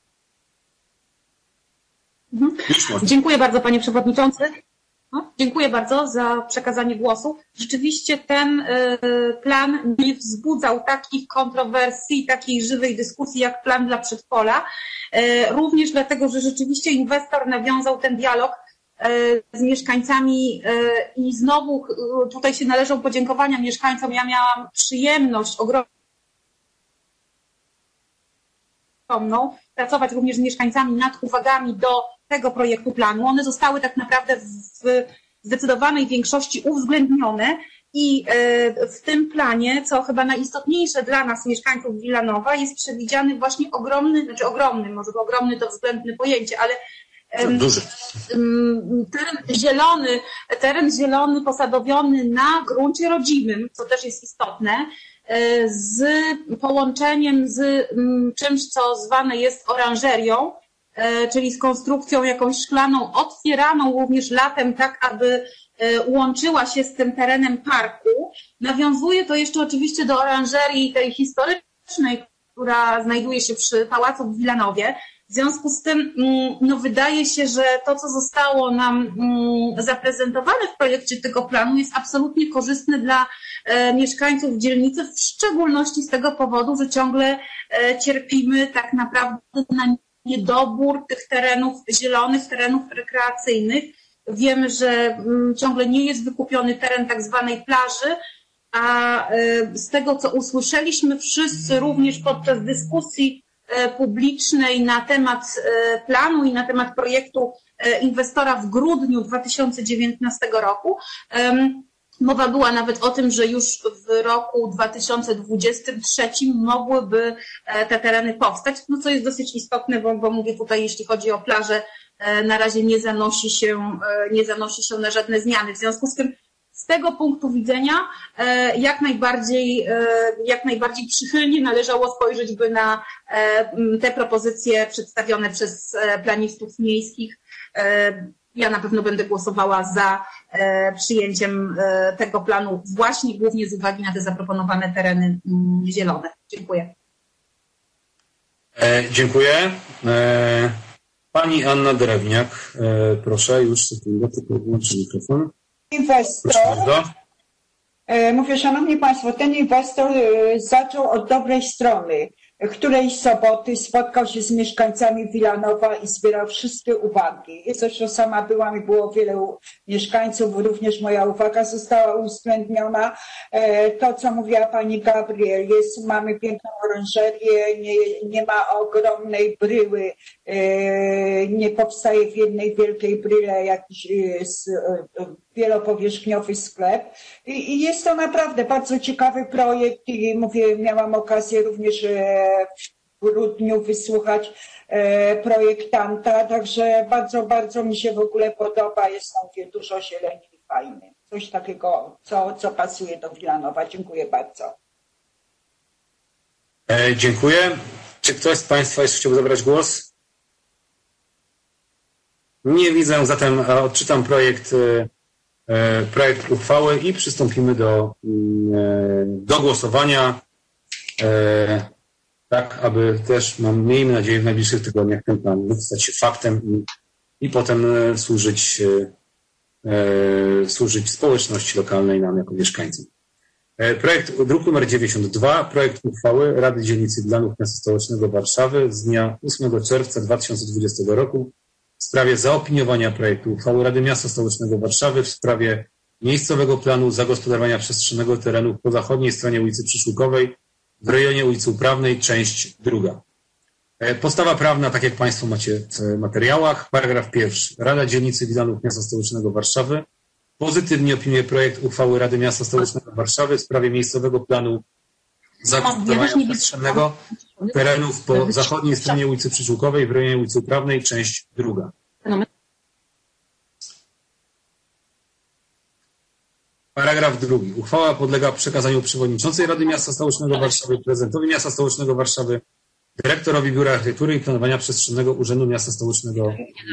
Dziękuję bardzo, panie przewodniczący. Dziękuję bardzo za przekazanie głosu. Rzeczywiście ten plan nie wzbudzał takich kontrowersji, takiej żywej dyskusji jak plan dla przedszkola. Również dlatego, że rzeczywiście inwestor nawiązał ten dialog z mieszkańcami i znowu tutaj się należą podziękowania mieszkańcom. Ja miałam przyjemność ogromną pracować również z mieszkańcami nad uwagami do tego projektu planu. One zostały tak naprawdę w zdecydowanej większości uwzględnione i w tym planie, co chyba najistotniejsze dla nas, mieszkańców Wilanowa, jest przewidziany właśnie ogromny, może ogromny to względne pojęcie, ale duży. Teren zielony posadowiony na gruncie rodzimym, co też jest istotne, z połączeniem z czymś, co zwane jest oranżerią, czyli z konstrukcją jakąś szklaną, otwieraną również latem, tak aby łączyła się z tym terenem parku. Nawiązuje to jeszcze oczywiście do oranżerii tej historycznej, która znajduje się przy Pałacu w Wilanowie. W związku z tym wydaje się, że to, co zostało nam zaprezentowane w projekcie tego planu, jest absolutnie korzystne dla mieszkańców dzielnicy, w szczególności z tego powodu, że ciągle cierpimy tak naprawdę na niedobór tych terenów zielonych, terenów rekreacyjnych. Wiemy, że ciągle nie jest wykupiony teren tak zwanej plaży, a z tego, co usłyszeliśmy wszyscy również podczas dyskusji publicznej na temat planu i na temat projektu inwestora w grudniu 2019 roku, mowa była nawet o tym, że już w roku 2023 mogłyby te tereny powstać, co jest dosyć istotne, bo mówię tutaj, jeśli chodzi o plażę, na razie nie zanosi się na żadne zmiany. W związku z tym, z tego punktu widzenia jak najbardziej przychylnie należało spojrzeć by na te propozycje przedstawione przez planistów miejskich. Ja na pewno będę głosowała za przyjęciem tego planu właśnie głównie z uwagi na te zaproponowane tereny zielone. Dziękuję. Dziękuję. Pani Anna Drewniak, proszę, już sekundę, tylko włączę mikrofon. Inwestor, mówię, szanowni państwo, ten inwestor zaczął od dobrej strony. Którejś soboty spotkał się z mieszkańcami Wilanowa i zbierał wszystkie uwagi. Zresztą sama byłam i było wielu mieszkańców, również moja uwaga została uwzględniona. To, co mówiła pani Gabriel, mamy piękną oranżerię, nie ma ogromnej bryły, nie powstaje w jednej wielkiej bryle jakiś wielopowierzchniowy sklep. I jest to naprawdę bardzo ciekawy projekt i mówię, miałam okazję również w grudniu wysłuchać projektanta, także bardzo, bardzo mi się w ogóle podoba, jest tam dużo zieleni i fajny. Coś takiego, co pasuje do Wilanowa. Dziękuję bardzo. Dziękuję. Czy ktoś z państwa jeszcze chciałby zabrać głos? Nie widzę, zatem odczytam projekt uchwały i przystąpimy do głosowania, tak aby też, miejmy nadzieję, w najbliższych tygodniach ten plan stać się faktem i potem służyć społeczności lokalnej, nam jako mieszkańcom. Projekt, druk nr 92, projekt uchwały Rady Dzielnicy Wilanów Miasta Stołecznego Warszawy z dnia 8 czerwca 2020 roku w sprawie zaopiniowania projektu uchwały Rady Miasta Stołecznego Warszawy w sprawie miejscowego planu zagospodarowania przestrzennego terenów po zachodniej stronie ulicy Przyszłkowej w rejonie ulicy Uprawnej, część druga. Podstawa prawna, tak jak państwo macie w materiałach. Paragraf pierwszy. Rada Dzielnicy Wilanów Miasta Stołecznego Warszawy pozytywnie opiniuje projekt uchwały Rady Miasta Stołecznego Warszawy w sprawie miejscowego planu zagospodarowania przestrzennego terenów po zachodniej stronie ulicy Przyszłkowej w rejonie ulicy Uprawnej, część 2. Paragraf 2. Uchwała podlega przekazaniu przewodniczącej Rady Miasta Stołecznego Warszawy, prezydentowi Miasta Stołecznego Warszawy, dyrektorowi Biura Architektury i Planowania Przestrzennego Urzędu Miasta Stołecznego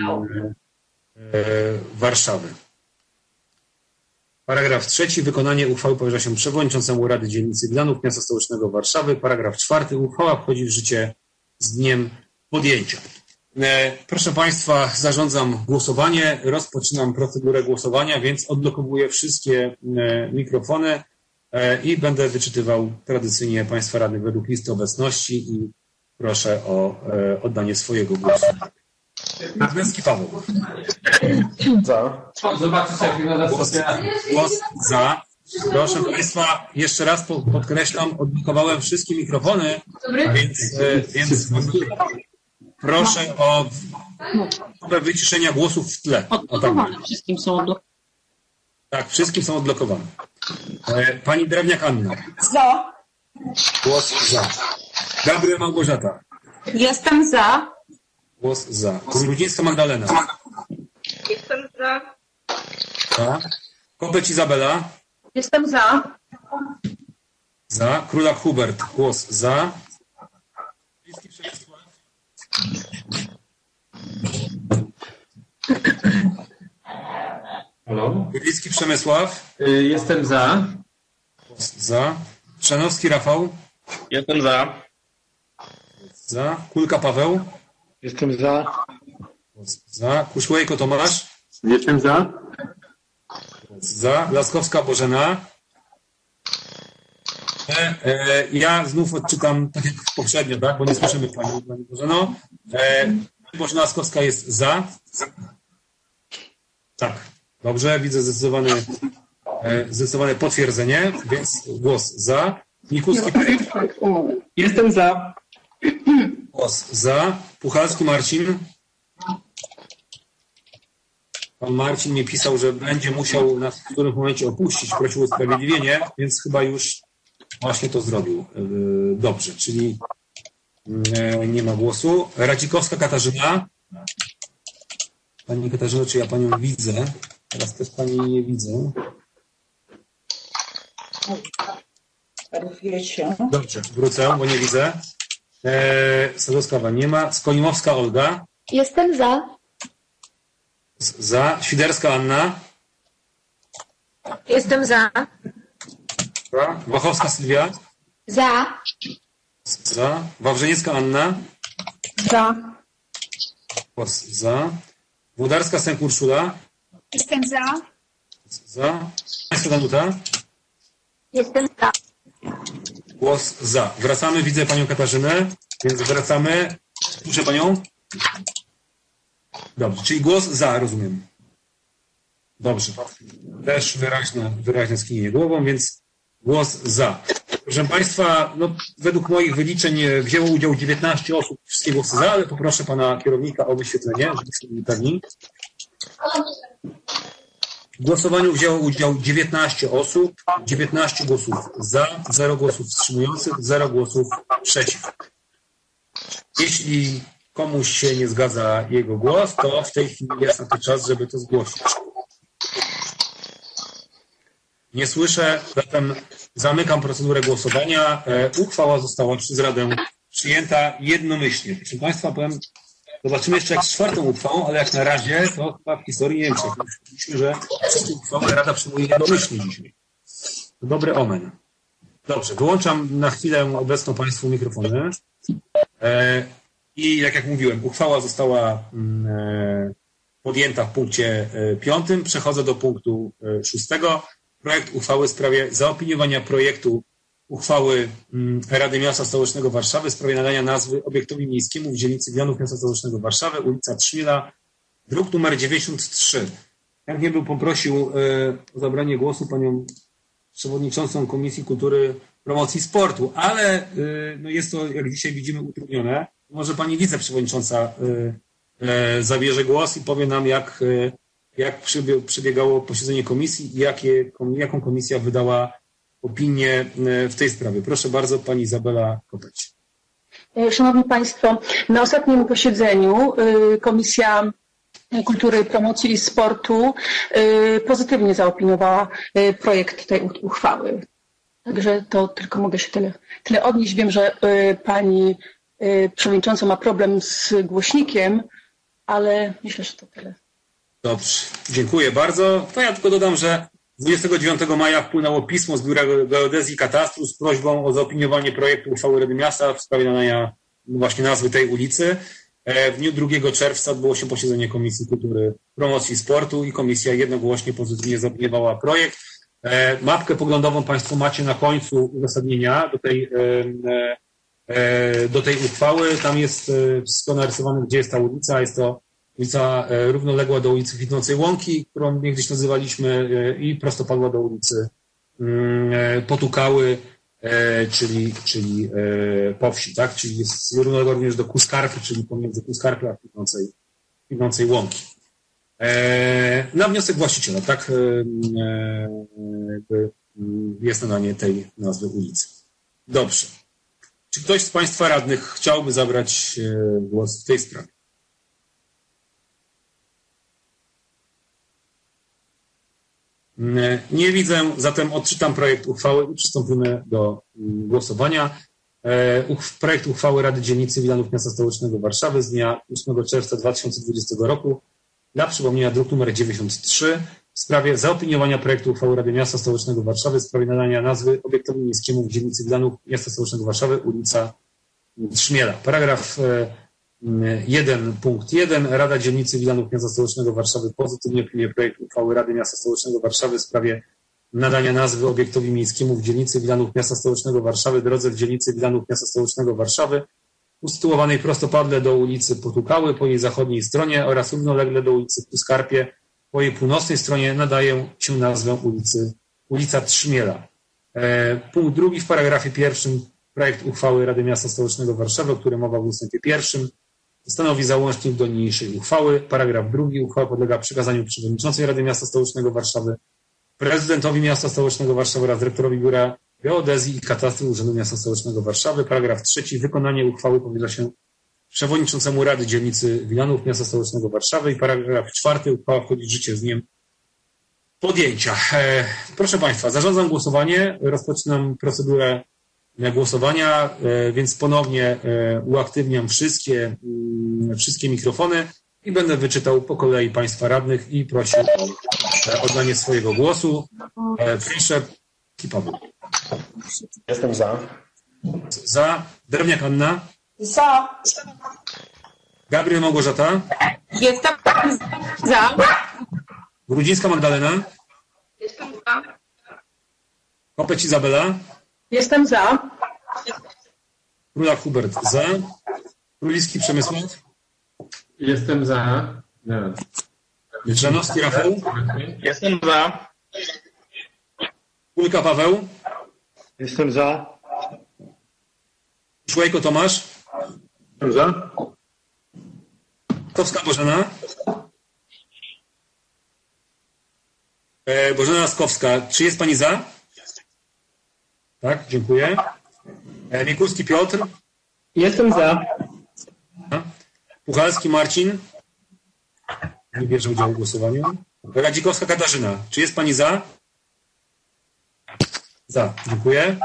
Warszawy. Paragraf 3. Wykonanie uchwały powierza się przewodniczącemu Rady Dzielnicy Glanów Miasta Stołecznego Warszawy. Paragraf 4. Uchwała wchodzi w życie z dniem podjęcia. Proszę Państwa, zarządzam głosowanie. Rozpoczynam procedurę głosowania, więc odblokowuję wszystkie mikrofony i będę wyczytywał tradycyjnie Państwa radnych według listy obecności i proszę o oddanie swojego głosu. Nadmęski Paweł. Za. Zobaczycie, jak wygląda Głos za. Proszę Państwa, jeszcze raz podkreślam, odblokowałem wszystkie mikrofony, więc proszę o wyciszenia głosów w tle. Odblokowane. Wszystkim są odblokowane. Tak, wszystkim są odblokowane. Pani Drewniak Anna. Za. Głos za. Gabriel Małgorzata. Jestem za. Głos za. Grudzińska Magdalena. Jestem za. Za. Kopeć Izabela. Jestem za. Za. Królak Hubert. Głos za. Halo? Górnicki Przemysław. Jestem za. Głos za. Trzanowski Rafał. Jestem za. Za. Kulka Paweł. Jestem za. Głos za. Kuszłejko Tomasz. Jestem za. Głos za. Laskowska Bożena. Ja znów odczytam tak jak poprzednio, tak? Bo nie słyszymy Pani Bożeno. Bożena Laskowska jest za. Tak. Dobrze, widzę zdecydowane potwierdzenie, więc głos za. Mikulski Jestem za. Głos za. Puchalski Marcin. Pan Marcin mi pisał, że będzie musiał nas w którymś momencie opuścić, prosił o usprawiedliwienie, więc chyba już właśnie to zrobił. Dobrze, czyli nie ma głosu. Radzikowska Katarzyna. Pani Katarzyno, czy ja Panią widzę? Teraz też Pani nie widzę. Dobrze, wrócę, bo nie widzę. Sadowskawa nie ma. Skonimowska Olga. Jestem za. Za. Świderska Anna. Jestem za. Wachowska Sylwia. Za. Za. Wawrzeniecka Anna. Za. Głos za. Włodarska Sęk Urszula. Jestem za. Za. Państwo Danuta. Jestem za. Głos za. Wracamy, widzę Panią Katarzynę, więc wracamy. Słyszę Panią? Dobrze, czyli głos za, rozumiem. Dobrze. Też wyraźne skinienie głową, więc głos za. Proszę Państwa, no, według moich wyliczeń wzięło udział 19 osób, wszystkie głosy za, ale poproszę Pana kierownika o wyświetlenie, żebyśmy byli pewni. W głosowaniu wzięło udział 19 osób, 19 głosów za, 0 głosów wstrzymujących, 0 głosów przeciw. Jeśli komuś się nie zgadza jego głos, to w tej chwili jest na to czas, żeby to zgłosić. Nie słyszę, zatem zamykam procedurę głosowania. Uchwała została przez Radę przyjęta jednomyślnie. Proszę Państwa, powiem, zobaczymy jeszcze jak z 4. uchwałą, ale jak na razie to chyba w historii nie wiem, czy myśleliśmy, że wszystkie uchwały Rada przyjmuje jednomyślnie dzisiaj. To dobry omen. Dobrze, wyłączam na chwilę obecną Państwu mikrofony. I jak mówiłem, uchwała została podjęta w punkcie 5. Przechodzę do punktu 6. Projekt uchwały w sprawie zaopiniowania projektu uchwały Rady Miasta Stołecznego Warszawy w sprawie nadania nazwy obiektowi miejskiemu w dzielnicy Glanów Miasta Stołecznego Warszawy, ulica Trzmiela, druk numer 93. Chętnie bym poprosił o zabranie głosu Panią Przewodniczącą Komisji Kultury, Promocji i Sportu, ale no jest to, jak dzisiaj widzimy, utrudnione. Może Pani Wiceprzewodnicząca zabierze głos i powie nam, jak przebiegało posiedzenie komisji i jaką komisja wydała opinię w tej sprawie. Proszę bardzo, Pani Izabela Kopeć. Szanowni Państwo, na ostatnim posiedzeniu komisja Kultury i Promocji Sportu pozytywnie zaopiniowała projekt tej uchwały. Także to tylko mogę się tyle odnieść. Wiem, że pani przewodnicząca ma problem z głośnikiem, ale myślę, że to tyle. Dobrze, dziękuję bardzo. To ja tylko dodam, że 29 maja wpłynęło pismo z Biura Geodezji i Katastru z prośbą o zaopiniowanie projektu uchwały Rady Miasta w sprawie nadania właśnie nazwy tej ulicy. W dniu 2 czerwca odbyło się posiedzenie Komisji Kultury, Promocji i Sportu i komisja jednogłośnie pozytywnie zaopiniowała projekt. Mapkę poglądową Państwo macie na końcu uzasadnienia do tej uchwały. Tam jest wszystko narysowane, gdzie jest ta ulica. Jest to ulica równoległa do ulicy Kwitnącej Łąki, którą niegdyś nazywaliśmy, i prostopadła do ulicy Potukały, czyli po wsi, tak? Czyli jest równoległa również do Kuskarpy, czyli pomiędzy Kuskarpy a Kwitnącej Łąki. Na wniosek właściciela, tak? Jest nadanie tej nazwy ulicy. Dobrze. Czy ktoś z Państwa radnych chciałby zabrać głos w tej sprawie? Nie widzę, zatem odczytam projekt uchwały i przystąpimy do głosowania. Projekt uchwały Rady Dzielnicy Wilanów Miasta Stołecznego Warszawy z dnia 8 czerwca 2020 roku, dla przypomnienia druk nr 93, w sprawie zaopiniowania projektu uchwały Rady Miasta Stołecznego Warszawy w sprawie nadania nazwy obiektowi miejskiemu w dzielnicy Wilanów Miasta Stołecznego Warszawy ulica Trzmiela. Paragraf 1 punkt 1. Rada Dzielnicy Wilanów Miasta Stołecznego Warszawy pozytywnie opiniuje projekt uchwały Rady Miasta Stołecznego Warszawy w sprawie nadania nazwy obiektowi miejskiemu w dzielnicy Wilanów Miasta Stołecznego Warszawy, drodze w dzielnicy Wilanów Miasta Stołecznego Warszawy, usytuowanej prostopadle do ulicy Potukały po jej zachodniej stronie oraz równolegle do ulicy Kuskarpie po jej północnej stronie nadaje się nazwę ulica Trzmiela. Punkt 2. W paragrafie 1 projekt uchwały Rady Miasta Stołecznego Warszawy, o którym mowa w ustępie 1, stanowi załącznik do niniejszej uchwały. Paragraf 2. Uchwała podlega przekazaniu przewodniczącej Rady Miasta Stołecznego Warszawy, prezydentowi Miasta Stołecznego Warszawy oraz dyrektorowi Biura Geodezji i Katastru Urzędu Miasta Stołecznego Warszawy. Paragraf 3. Wykonanie uchwały powierza się przewodniczącemu Rady Dzielnicy Wilanów Miasta Stołecznego Warszawy. I paragraf 4. Uchwała wchodzi w życie z dniem podjęcia. Proszę Państwa, zarządzam głosowanie. Rozpoczynam procedurę głosowania, więc ponownie uaktywniam wszystkie mikrofony i będę wyczytał po kolei Państwa radnych i prosił o oddanie swojego głosu. Proszę, Paweł. Jestem za. Za. Drewniak Anna. Za. Gabriel Małgorzata. Jestem za. Grudzińska Magdalena. Jestem za. Kopeć Izabela. Jestem za. Królak Hubert za. Królicki Przemysław. Jestem za. Żanowski Rafał. Jestem za. Kulka Paweł. Jestem za. Szłejko Tomasz. Jestem za. Kowska Bożena. Bożena Laskowska. Czy jest Pani za? Tak, dziękuję. Mikulski Piotr. Jestem za. Puchalski Marcin. Nie bierze udziału w głosowaniu. Radzikowska Katarzyna. Czy jest Pani za? Za, dziękuję.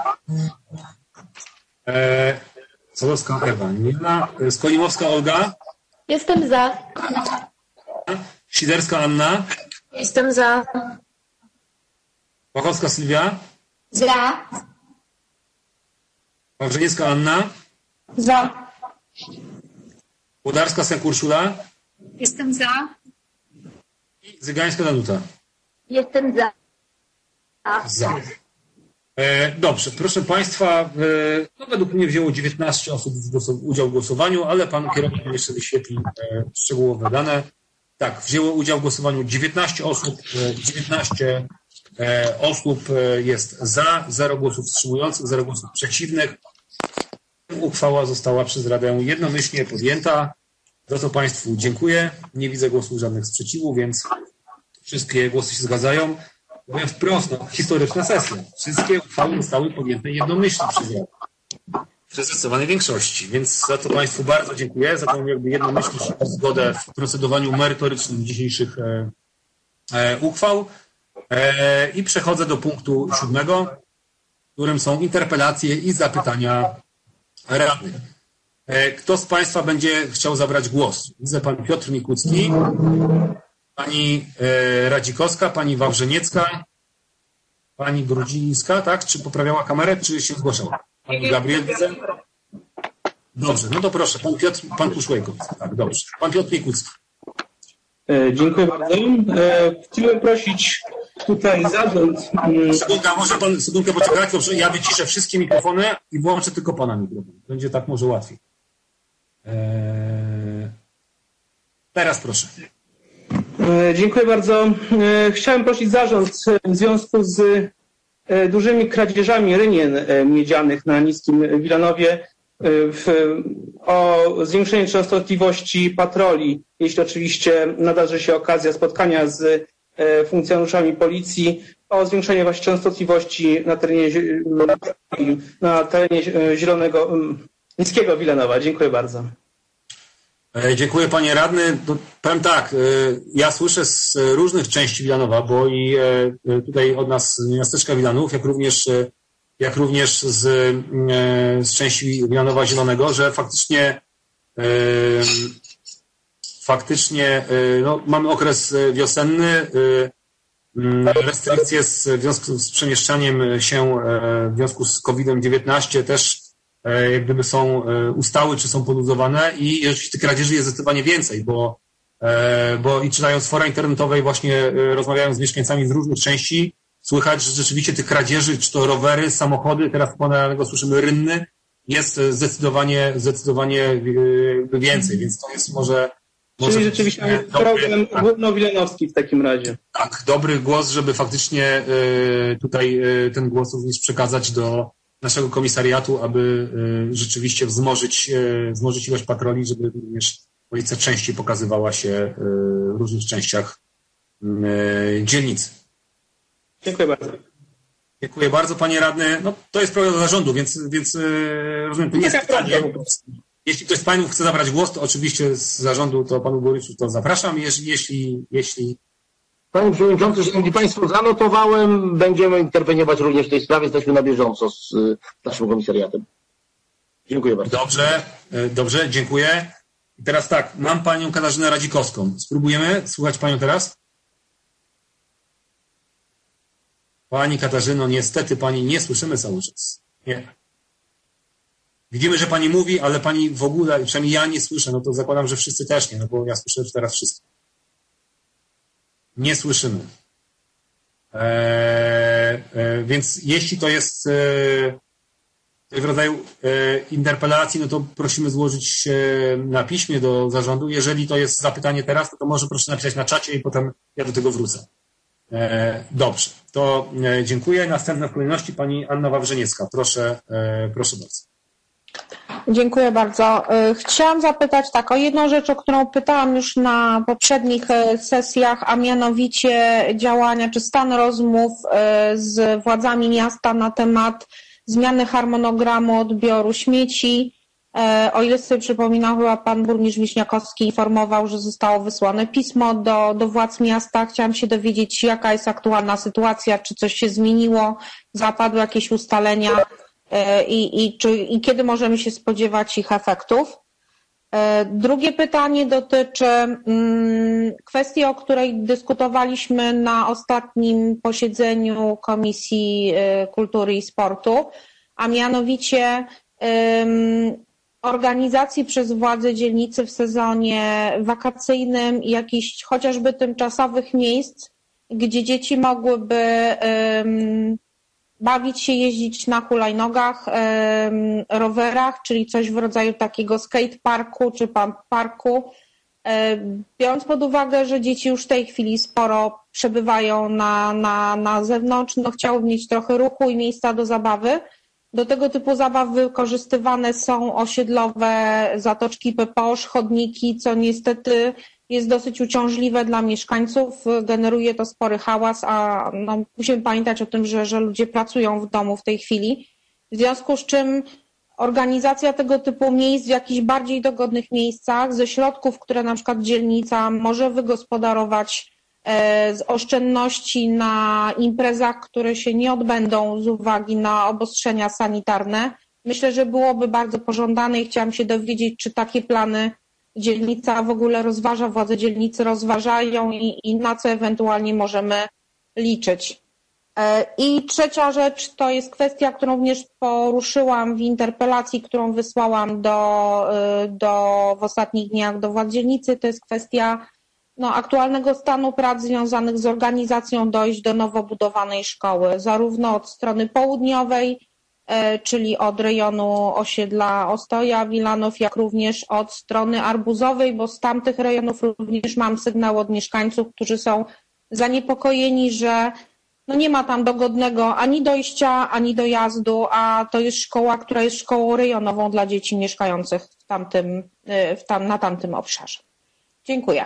Solowska Ewa. Nie ma. Skolimowska Olga. Jestem za. Siderska Anna. Jestem za. Łachowska Sylwia. Za. Wawrzeniecka Anna. Za. Łodarska Sęk Urszula. Jestem za. I Zygańska Danuta. Jestem za. Za. Dobrze, proszę Państwa, według mnie wzięło 19 osób udział w głosowaniu, ale Pan kierownik jeszcze wyświetli szczegółowe dane. Tak, wzięło udział w głosowaniu 19 osób, 19 osób jest za, 0 głosów wstrzymujących, 0 głosów przeciwnych. Uchwała została przez Radę jednomyślnie podjęta, za co Państwu dziękuję. Nie widzę głosów żadnych sprzeciwu, więc wszystkie głosy się zgadzają. Powiem wprost, historyczna sesja. Wszystkie uchwały zostały podjęte jednomyślnie przez Radę. w zdecydowanej większości. Więc za to Państwu bardzo dziękuję, za tą jakby jednomyślność i zgodę w procedowaniu merytorycznym dzisiejszych uchwał. I przechodzę do punktu 7, którym są interpelacje i zapytania radnych. Kto z Państwa będzie chciał zabrać głos? Widzę pan Piotr Mikucki, pani Radzikowska, pani Wawrzeniecka, pani Grudzińska, tak? Czy poprawiała kamerę, czy się zgłaszała? Pani Gabriel, widzę? Dobrze, no to proszę, pan Piotr, pan Puszłejkowicz. Tak, dobrze. Pan Piotr Mikucki. Dziękuję bardzo. Chciałem prosić tutaj zarząd. Sekundka, może pan sekundkę poczekać, dobrze? Ja wyciszę wszystkie mikrofony i włączę tylko pana mikrofon. Będzie tak może łatwiej. Teraz proszę. Dziękuję bardzo. Chciałem prosić zarząd w związku z dużymi kradzieżami rynien miedzianych na Niskim Wilanowie o zwiększenie częstotliwości patroli, jeśli oczywiście nadarzy się okazja spotkania z funkcjonariuszami policji, o zwiększenie właśnie częstotliwości na terenie Zielonego, Niskiego Wilanowa. Dziękuję bardzo. Dziękuję panie radny. Powiem tak, ja słyszę z różnych części Wilanowa, bo i tutaj od nas z miasteczka Wilanów, jak również z części Wilanowa Zielonego, że faktycznie no, mamy okres wiosenny, restrykcje w związku z przemieszczaniem się w związku z COVID-19 też jak gdyby są ustały, czy są poluzowane i rzeczywiście tych kradzieży jest zdecydowanie więcej, bo i czytając fora internetowe i właśnie rozmawiając z mieszkańcami z różnych części, słychać, że rzeczywiście tych kradzieży, czy to rowery, samochody, teraz ponadto słyszymy rynny, jest zdecydowanie więcej, więc to jest może Czyli rzeczywiście problem ogólnowilanowski w takim razie. Tak, dobry głos, żeby faktycznie tutaj ten głos również przekazać do naszego komisariatu, aby rzeczywiście wzmożyć ilość patroli, żeby również policja częściej pokazywała się w różnych częściach dzielnicy. Dziękuję bardzo. Dziękuję bardzo, panie radny. No, to jest program zarządu, więc rozumiem, to nie jest pytanie. Jeśli ktoś z panów chce zabrać głos, to oczywiście z zarządu to panu burmistrzu to zapraszam. Jeśli... Panie Przewodniczący, Szanowni Państwo, zanotowałem, będziemy interweniować również w tej sprawie, jesteśmy na bieżąco z naszym komisariatem. Dziękuję bardzo. Dobrze, dziękuję. I teraz tak, mam panią Katarzynę Radzikowską. Spróbujemy słuchać panią teraz? Pani Katarzyno, niestety pani nie słyszymy cały czas. Nie. Widzimy, że pani mówi, ale pani w ogóle, przynajmniej ja nie słyszę, no to zakładam, że wszyscy też nie, no bo ja słyszę teraz wszystko. Nie słyszymy. Więc jeśli to jest w rodzaju interpelacji, no to prosimy złożyć na piśmie do zarządu. Jeżeli to jest zapytanie teraz, to może proszę napisać na czacie i potem ja do tego wrócę. Dobrze, to dziękuję. Następna w kolejności pani Anna Wawrzeniecka. Proszę bardzo. Dziękuję bardzo. Chciałam zapytać tak o jedną rzecz, o którą pytałam już na poprzednich sesjach, a mianowicie działania czy stan rozmów z władzami miasta na temat zmiany harmonogramu odbioru śmieci. O ile sobie przypominam, chyba pan burmistrz Wiśniakowski informował, że zostało wysłane pismo do władz miasta. Chciałam się dowiedzieć, jaka jest aktualna sytuacja, czy coś się zmieniło, zapadły jakieś ustalenia i kiedy możemy się spodziewać ich efektów. Drugie pytanie dotyczy kwestii, o której dyskutowaliśmy na ostatnim posiedzeniu Komisji Kultury i Sportu, a mianowicie organizacji przez władze dzielnicy w sezonie wakacyjnym jakichś chociażby tymczasowych miejsc, gdzie dzieci mogłyby bawić się, jeździć na hulajnogach, rowerach, czyli coś w rodzaju takiego skateparku czy parku. Biorąc pod uwagę, że dzieci już w tej chwili sporo przebywają na zewnątrz, no chciałyby mieć trochę ruchu i miejsca do zabawy. Do tego typu zabaw wykorzystywane są osiedlowe zatoczki PPOŚ, chodniki, co niestety jest dosyć uciążliwe dla mieszkańców. Generuje to spory hałas, a no, musimy pamiętać o tym, że ludzie pracują w domu w tej chwili. W związku z czym organizacja tego typu miejsc w jakichś bardziej dogodnych miejscach, ze środków, które na przykład dzielnica może wygospodarować, z oszczędności na imprezach, które się nie odbędą z uwagi na obostrzenia sanitarne. Myślę, że byłoby bardzo pożądane i chciałam się dowiedzieć, czy takie plany dzielnica w ogóle rozważa, władze dzielnicy rozważają i na co ewentualnie możemy liczyć. I trzecia rzecz to jest kwestia, którą również poruszyłam w interpelacji, którą wysłałam w ostatnich dniach do władz dzielnicy. To jest kwestia aktualnego stanu prac związanych z organizacją dojść do nowo budowanej szkoły, zarówno od strony południowej, czyli od rejonu osiedla Ostoja, Wilanów, jak również od strony arbuzowej, bo z tamtych rejonów również mam sygnał od mieszkańców, którzy są zaniepokojeni, że nie ma tam dogodnego ani dojścia, ani dojazdu, a to jest szkoła, która jest szkołą rejonową dla dzieci mieszkających na tamtym obszarze. Dziękuję.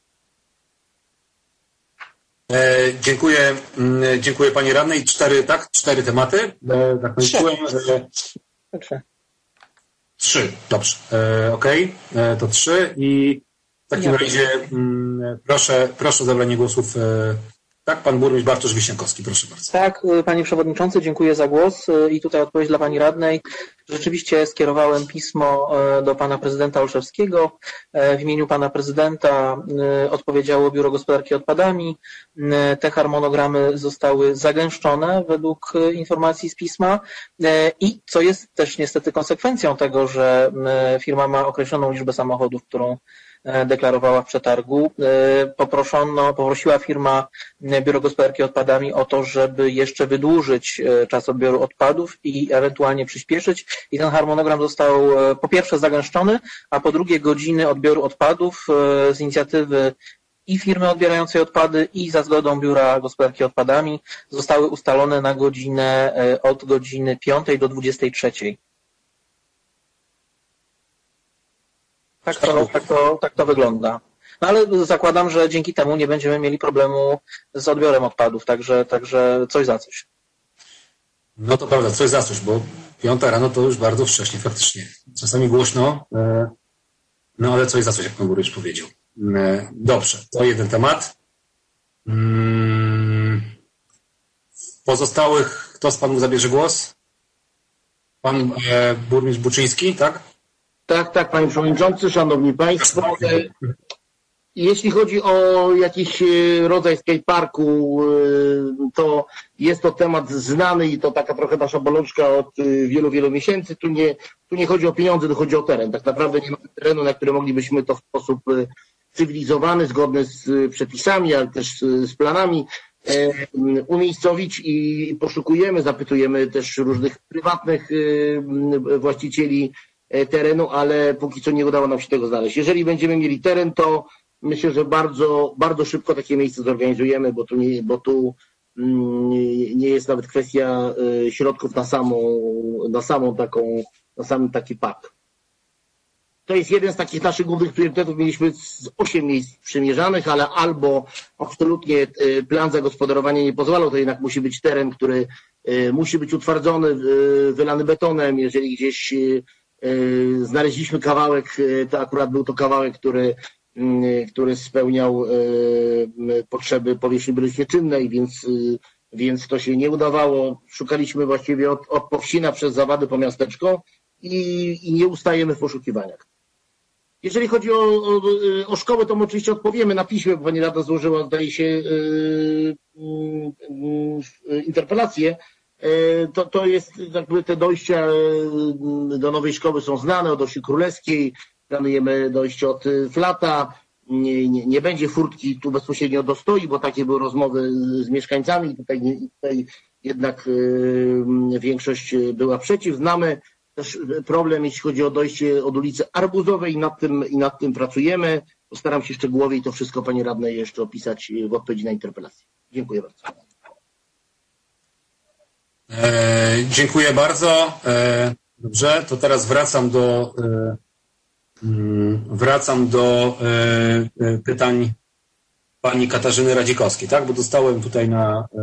Dziękuję Pani Radnej. Cztery tematy. Tak myślałem, że... Trzy. Dobrze. Okej. To 3 i w takim razie proszę o zabranie głosów. Tak, pan burmistrz Bartosz Wiśniakowski, proszę bardzo. Tak, panie przewodniczący, dziękuję za głos i tutaj odpowiedź dla pani radnej. Rzeczywiście skierowałem pismo do pana prezydenta Olszewskiego. W imieniu pana prezydenta odpowiedziało Biuro Gospodarki Odpadami. Te harmonogramy zostały zagęszczone według informacji z pisma i co jest też niestety konsekwencją tego, że firma ma określoną liczbę samochodów, którą deklarowała w przetargu. Poprosiła firma Biuro Gospodarki Odpadami o to, żeby jeszcze wydłużyć czas odbioru odpadów i ewentualnie przyspieszyć. I ten harmonogram został po pierwsze zagęszczony, a po drugie godziny odbioru odpadów z inicjatywy i firmy odbierającej odpady i za zgodą Biura Gospodarki Odpadami zostały ustalone na godzinę od godziny 5 do 23. Tak to wygląda. No ale zakładam, że dzięki temu nie będziemy mieli problemu z odbiorem odpadów, także coś za coś. No to prawda, coś za coś, bo 5 rano to już bardzo wcześnie faktycznie. Czasami głośno, no ale coś za coś, jak pan burmistrz powiedział. Dobrze, to jeden temat. Pozostałych, kto z panów zabierze głos? Pan burmistrz Buczyński, tak? Tak, panie przewodniczący, szanowni państwo. Jeśli chodzi o jakiś rodzaj skateparku, to jest to temat znany i to taka trochę nasza bolączka od wielu miesięcy. Tu nie chodzi o pieniądze, tu chodzi o teren. Tak naprawdę nie mamy terenu, na który moglibyśmy to w sposób cywilizowany, zgodny z przepisami, ale też z planami umiejscowić i poszukujemy, zapytujemy też różnych prywatnych właścicieli terenu, ale póki co nie udało nam się tego znaleźć. Jeżeli będziemy mieli teren, to myślę, że bardzo szybko takie miejsce zorganizujemy, bo tu nie jest nawet kwestia środków na sam taki park. To jest jeden z takich naszych głównych priorytetów. Mieliśmy 8 miejsc przymierzanych, ale albo absolutnie plan zagospodarowania nie pozwalał, to jednak musi być teren, który musi być utwardzony, wylany betonem. Jeżeli gdzieś znaleźliśmy kawałek, to akurat był to kawałek, który spełniał potrzeby powierzchni beletniczynnej, więc to się nie udawało. Szukaliśmy właściwie od Powsina przez Zawady po miasteczko i nie ustajemy w poszukiwaniach. Jeżeli chodzi o szkołę, to my oczywiście odpowiemy na piśmie, bo pani rada złożyła, zdaje się, interpelację. To jest jakby te dojścia do nowej szkoły są znane, od Osi Królewskiej, planujemy dojście od Flata, nie będzie furtki tu bezpośrednio do Stoi, bo takie były rozmowy z mieszkańcami, tutaj jednak większość była przeciw. Znamy też problem, jeśli chodzi o dojście od ulicy Arbuzowej i nad tym pracujemy. Postaram się szczegółowiej to wszystko pani radnej jeszcze opisać w odpowiedzi na interpelację. Dziękuję bardzo. Dziękuję bardzo. Dobrze, to teraz wracam do pytań pani Katarzyny Radzikowskiej, tak? Bo dostałem tutaj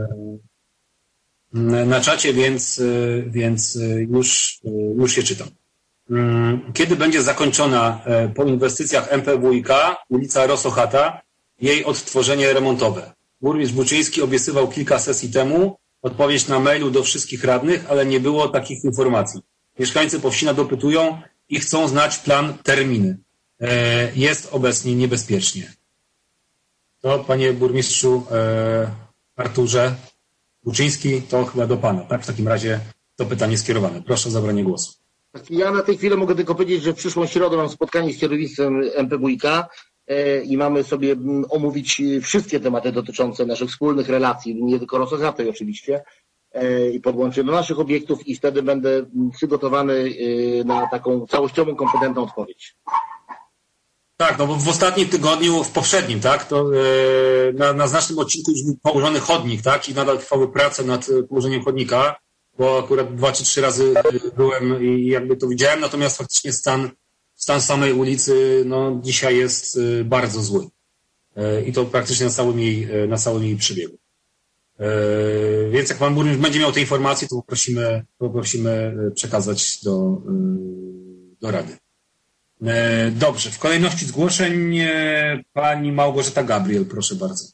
na czacie, więc już je czytam. kiedy będzie zakończona po inwestycjach MPWiK ulica Rosochata, jej odtworzenie remontowe? Burmistrz Buczyński obiecywał kilka sesji temu odpowiedź na mailu do wszystkich radnych, ale nie było takich informacji. Mieszkańcy Powsina dopytują i chcą znać plan, terminy. Jest obecnie niebezpiecznie. To panie burmistrzu Arturze Buczyński, to chyba do pana, tak? W takim razie to pytanie skierowane. Proszę o zabranie głosu. Ja na tej chwili mogę tylko powiedzieć, że w przyszłą środę mam spotkanie z kierownictwem MPWiK i mamy sobie omówić wszystkie tematy dotyczące naszych wspólnych relacji, nie tylko Rosochaty oczywiście, i podłączyć do naszych obiektów i wtedy będę przygotowany na taką całościową, kompetentną odpowiedź. Tak, no bo w ostatnim tygodniu, w poprzednim, tak, to na znacznym odcinku już był położony chodnik, tak, i nadal trwały prace nad położeniem chodnika, bo akurat 2 czy 3 razy byłem i jakby to widziałem, natomiast faktycznie stan samej ulicy, no dzisiaj jest bardzo zły. I to praktycznie na całym jej przebiegu. Więc jak pan burmistrz będzie miał te informacje, to poprosimy przekazać do Rady. Dobrze, w kolejności zgłoszeń pani Małgorzata Gabriel, proszę bardzo.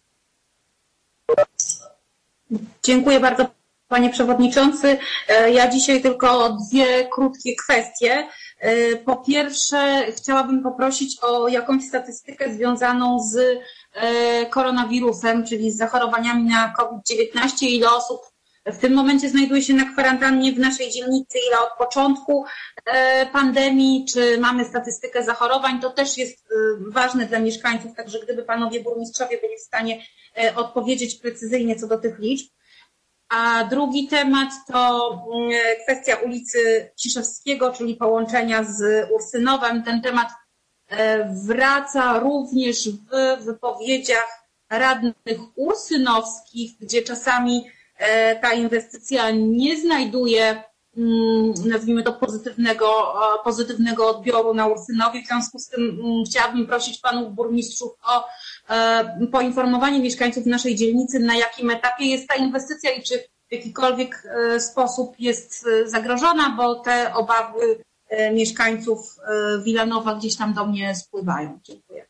Dziękuję bardzo, panie przewodniczący. Ja dzisiaj tylko 2 krótkie kwestie. Po pierwsze, chciałabym poprosić o jakąś statystykę związaną z koronawirusem, czyli z zachorowaniami na COVID-19. Ile osób w tym momencie znajduje się na kwarantannie w naszej dzielnicy, ile od początku pandemii, czy mamy statystykę zachorowań. To też jest ważne dla mieszkańców, także gdyby panowie burmistrzowie byli w stanie odpowiedzieć precyzyjnie co do tych liczb. A drugi temat to kwestia ulicy Ciszewskiego, czyli połączenia z Ursynowem. Ten temat wraca również w wypowiedziach radnych ursynowskich, gdzie czasami ta inwestycja nie znajduje, nazwijmy to, pozytywnego odbioru na Ursynowie. W związku z tym chciałabym prosić panów burmistrzów o poinformowanie mieszkańców naszej dzielnicy, na jakim etapie jest ta inwestycja i czy w jakikolwiek sposób jest zagrożona, bo te obawy mieszkańców Wilanowa gdzieś tam do mnie spływają. Dziękuję.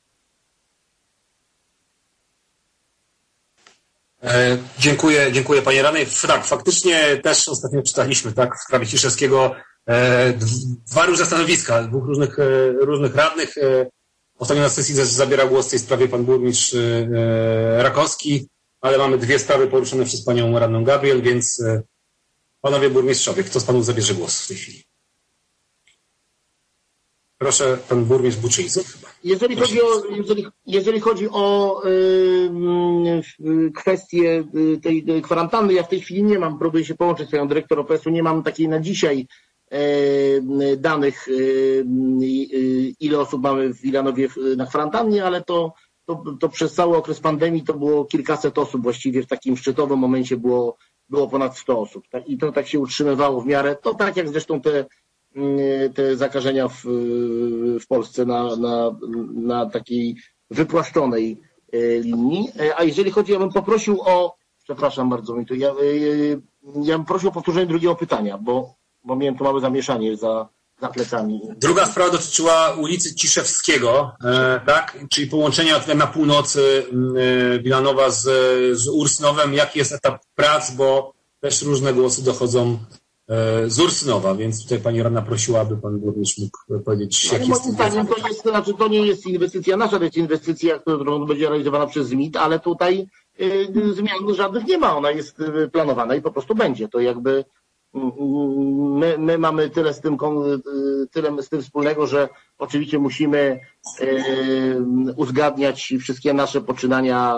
Dziękuję panie radnej. Tak, faktycznie też ostatnio czytaliśmy, tak, w sprawie Ciszewskiego 2 różne stanowiska, 2 różnych radnych. Ostatnio na sesji zabiera głos w tej sprawie pan burmistrz Rakowski, ale mamy 2 sprawy poruszone przez panią radną Gabriel, więc panowie burmistrzowie, kto z panów zabierze głos w tej chwili? Proszę, pan burmistrz Buczyński chyba. Jeżeli chodzi o kwestię tej kwarantanny, ja w tej chwili nie mam, próbuję się połączyć z panią dyrektor OPS-u, nie mam takiej na dzisiaj danych, ile osób mamy w Wilanowie na kwarantannie, ale to przez cały okres pandemii to było kilkaset osób, właściwie w takim szczytowym momencie było ponad 100 osób. Tak? I to tak się utrzymywało w miarę, to tak jak zresztą te zakażenia w Polsce na takiej wypłaszczonej linii. A jeżeli chodzi, ja bym poprosił o, przepraszam bardzo mi to, ja bym prosił o powtórzenie drugiego pytania, bo miałem tu małe zamieszanie za plecami. Druga sprawa dotyczyła ulicy Ciszewskiego, tak? Czyli połączenia tutaj na północy Wilanowa z Ursynowem. Jaki jest etap prac, bo też różne głosy dochodzą z Ursynowa, więc tutaj pani radna prosiła, aby pan burmistrz mógł powiedzieć, jaki jest ten to nie jest inwestycja nasza, to jest inwestycja, która będzie realizowana przez ZMIT, ale tutaj zmian żadnych nie ma, ona jest planowana i po prostu będzie. To jakby my mamy tyle z tym wspólnego, że oczywiście musimy uzgadniać wszystkie nasze poczynania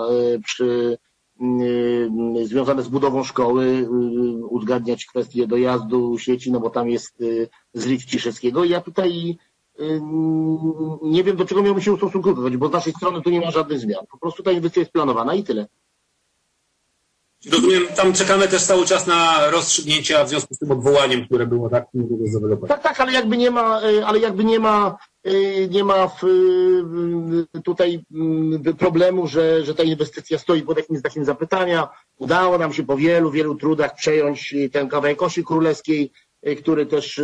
związane z budową szkoły, uzgadniać kwestie dojazdu sieci, no bo tam jest zliw Ciszewskiego. Ja tutaj nie wiem, do czego miałbym się ustosunkować, bo z naszej strony tu nie ma żadnych zmian. Po prostu ta inwestycja jest planowana i tyle. Rozumiem, tam czekamy też cały czas na rozstrzygnięcia w związku z tym odwołaniem, które było tak Tak, ale jakby nie ma tutaj problemu, że ta inwestycja stoi pod jakimś znakiem zapytania. Udało nam się po wielu trudach przejąć ten kawałek Osi Królewskiej. który też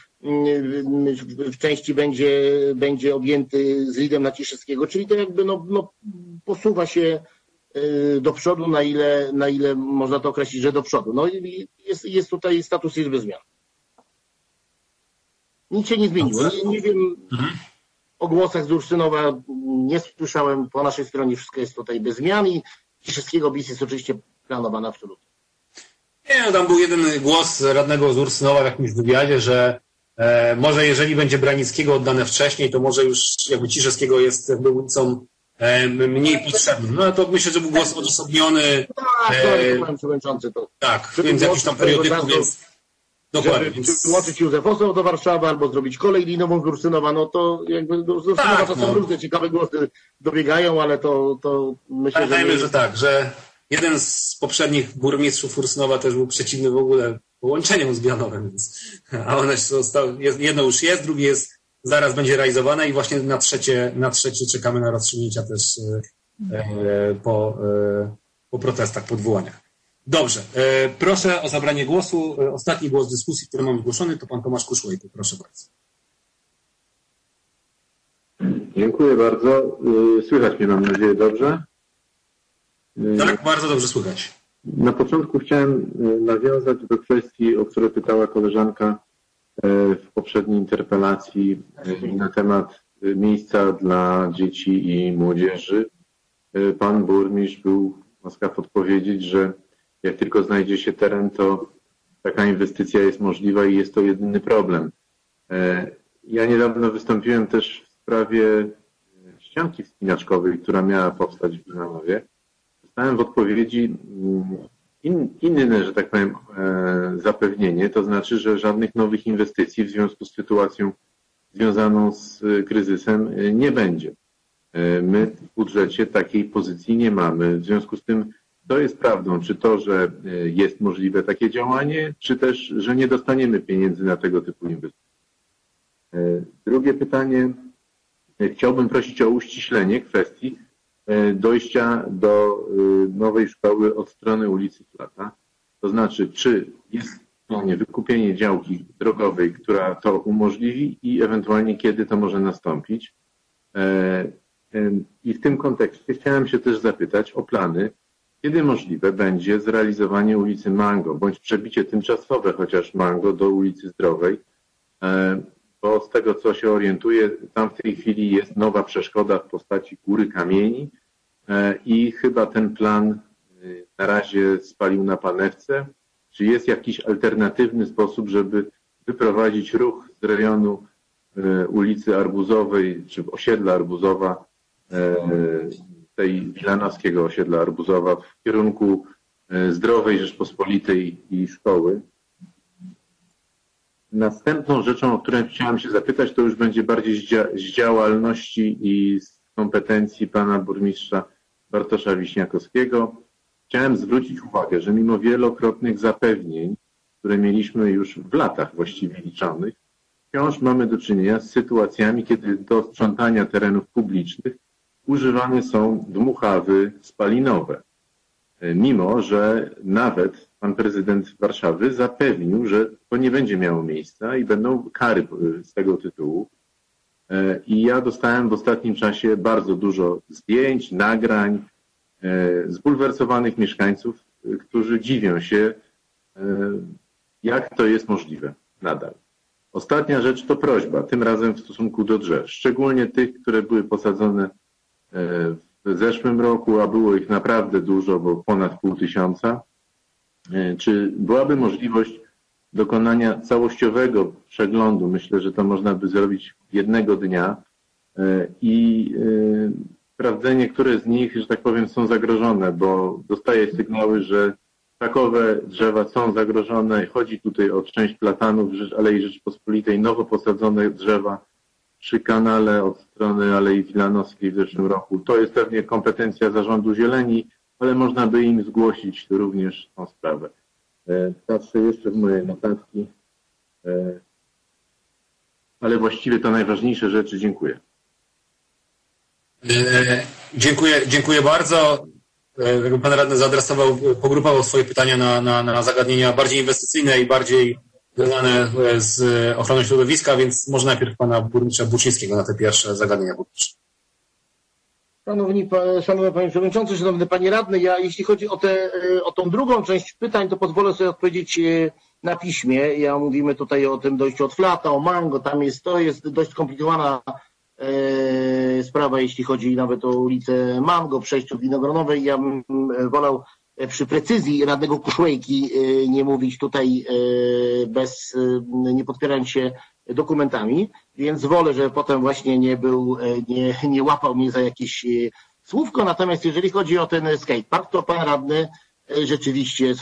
w części będzie objęty z Lidem Naciszewskiego, czyli to jakby posuwa się do przodu, na ile można to określić, że do przodu. No i jest tutaj status jest bez zmian. Nic się nie zmieniło. Nie wiem, o głosach z Urszynowa nie słyszałem, po naszej stronie wszystko jest tutaj bez zmian i Ciszewskiego bis jest oczywiście planowana absolutnie. Nie, no tam był jeden głos radnego z Ursynowa w jakimś wywiadzie, że może jeżeli będzie Branickiego oddane wcześniej, to może już jakby Ciszewskiego jest jakby ulicą mniej potrzebnym. No to myślę, że był głos odosobniony. Tak, przewodniczący to. Tak, więc jakiś tam periodyku, więc dokładnie. Żeby przyłączyć Józefoseł do Warszawy albo zrobić kolej linową z Ursynowa, no to jakby z Ursynowa to są różne ciekawe głosy dobiegają, ale to myślę, pamiętajmy, że tak, że jeden z poprzednich burmistrzów Ursynowa też był przeciwny w ogóle połączeniom zbianowym, więc, a one jedno już jest, drugie jest, zaraz będzie realizowane i właśnie na trzecie czekamy na rozstrzygnięcia też po protestach, po odwołaniach. Dobrze, proszę o zabranie głosu. Ostatni głos dyskusji, który mam zgłoszony, to pan Tomasz Kuszłejko. Proszę bardzo. Dziękuję bardzo. Słychać mnie, mam nadzieję, dobrze? Tak, bardzo dobrze słychać. Na początku chciałem nawiązać do kwestii, o której pytała koleżanka w poprzedniej interpelacji na temat miejsca dla dzieci i młodzieży. Pan burmistrz był łaskaw odpowiedzieć, że jak tylko znajdzie się teren, to taka inwestycja jest możliwa i jest to jedyny problem. Ja niedawno wystąpiłem też w sprawie ścianki wspinaczkowej, która miała powstać w Wilanowie. Dostałem w odpowiedzi inne, że tak powiem, zapewnienie, to znaczy, że żadnych nowych inwestycji w związku z sytuacją związaną z kryzysem nie będzie. My w budżecie takiej pozycji nie mamy. W związku z tym to jest prawdą, czy to, że jest możliwe takie działanie, czy też, że nie dostaniemy pieniędzy na tego typu inwestycje. Drugie pytanie. Chciałbym prosić o uściślenie kwestii dojścia do nowej szkoły od strony ulicy Flata. To znaczy, czy jest w planie wykupienie działki drogowej, która to umożliwi i ewentualnie kiedy to może nastąpić. I w tym kontekście chciałem się też zapytać o plany, kiedy możliwe będzie zrealizowanie ulicy Mango, bądź przebicie tymczasowe chociaż Mango do ulicy Zdrowej, bo z tego, co się orientuję, tam w tej chwili jest nowa przeszkoda w postaci góry kamieni i chyba ten plan na razie spalił na panewce. Czy jest jakiś alternatywny sposób, żeby wyprowadzić ruch z rejonu ulicy Arbuzowej, czy osiedla Arbuzowa, tej wilanowskiego osiedla Arbuzowa w kierunku Zdrowej Rzeczpospolitej i szkoły? Następną rzeczą, o którą chciałem się zapytać, to już będzie bardziej z działalności i z kompetencji pana burmistrza Bartosza Wiśniakowskiego. Chciałem zwrócić uwagę, że mimo wielokrotnych zapewnień, które mieliśmy już w latach właściwie liczonych, wciąż mamy do czynienia z sytuacjami, kiedy do sprzątania terenów publicznych używane są dmuchawy spalinowe. Mimo że nawet pan prezydent Warszawy zapewnił, że to nie będzie miało miejsca i będą kary z tego tytułu. I ja dostałem w ostatnim czasie bardzo dużo zdjęć, nagrań zbulwersowanych mieszkańców, którzy dziwią się, jak to jest możliwe nadal. Ostatnia rzecz to prośba, tym razem w stosunku do drzew, szczególnie tych, które były posadzone w zeszłym roku, a było ich naprawdę dużo, bo ponad 500. Czy byłaby możliwość dokonania całościowego przeglądu? Myślę, że to można by zrobić jednego dnia i sprawdzenie, które z nich, że tak powiem, są zagrożone, bo dostaję sygnały, że takowe drzewa są zagrożone. Chodzi tutaj o część platanów Alei Rzeczpospolitej, nowo posadzone drzewa przy kanale od strony Alei Wilanowskiej w zeszłym roku. To jest pewnie kompetencja Zarządu Zieleni, ale można by im zgłosić również tą sprawę. Patrzę jeszcze w moje notatki, ale właściwie to najważniejsze rzeczy. Dziękuję. Dziękuję bardzo. Jakby pan radny zaadresował, pogrupował swoje pytania na zagadnienia bardziej inwestycyjne i bardziej związane z ochroną środowiska, więc może najpierw pana burmistrza Buczyńskiego na te pierwsze zagadnienia burmistrza. Szanowny Panie Przewodniczący, Szanowny Panie Radny, ja jeśli chodzi o tą drugą część pytań, to pozwolę sobie odpowiedzieć na piśmie. Ja mówimy tutaj o tym dojściu od Flata, o Mango, to jest dość skomplikowana sprawa, jeśli chodzi nawet o ulicę Mango, przejściu Winogronowej. Ja bym wolał przy precyzji radnego Kuszłejki nie mówić tutaj nie podpierając się dokumentami, więc wolę, że potem właśnie nie łapał mnie za jakieś słówko. Natomiast jeżeli chodzi o ten skatepark, to pan radny rzeczywiście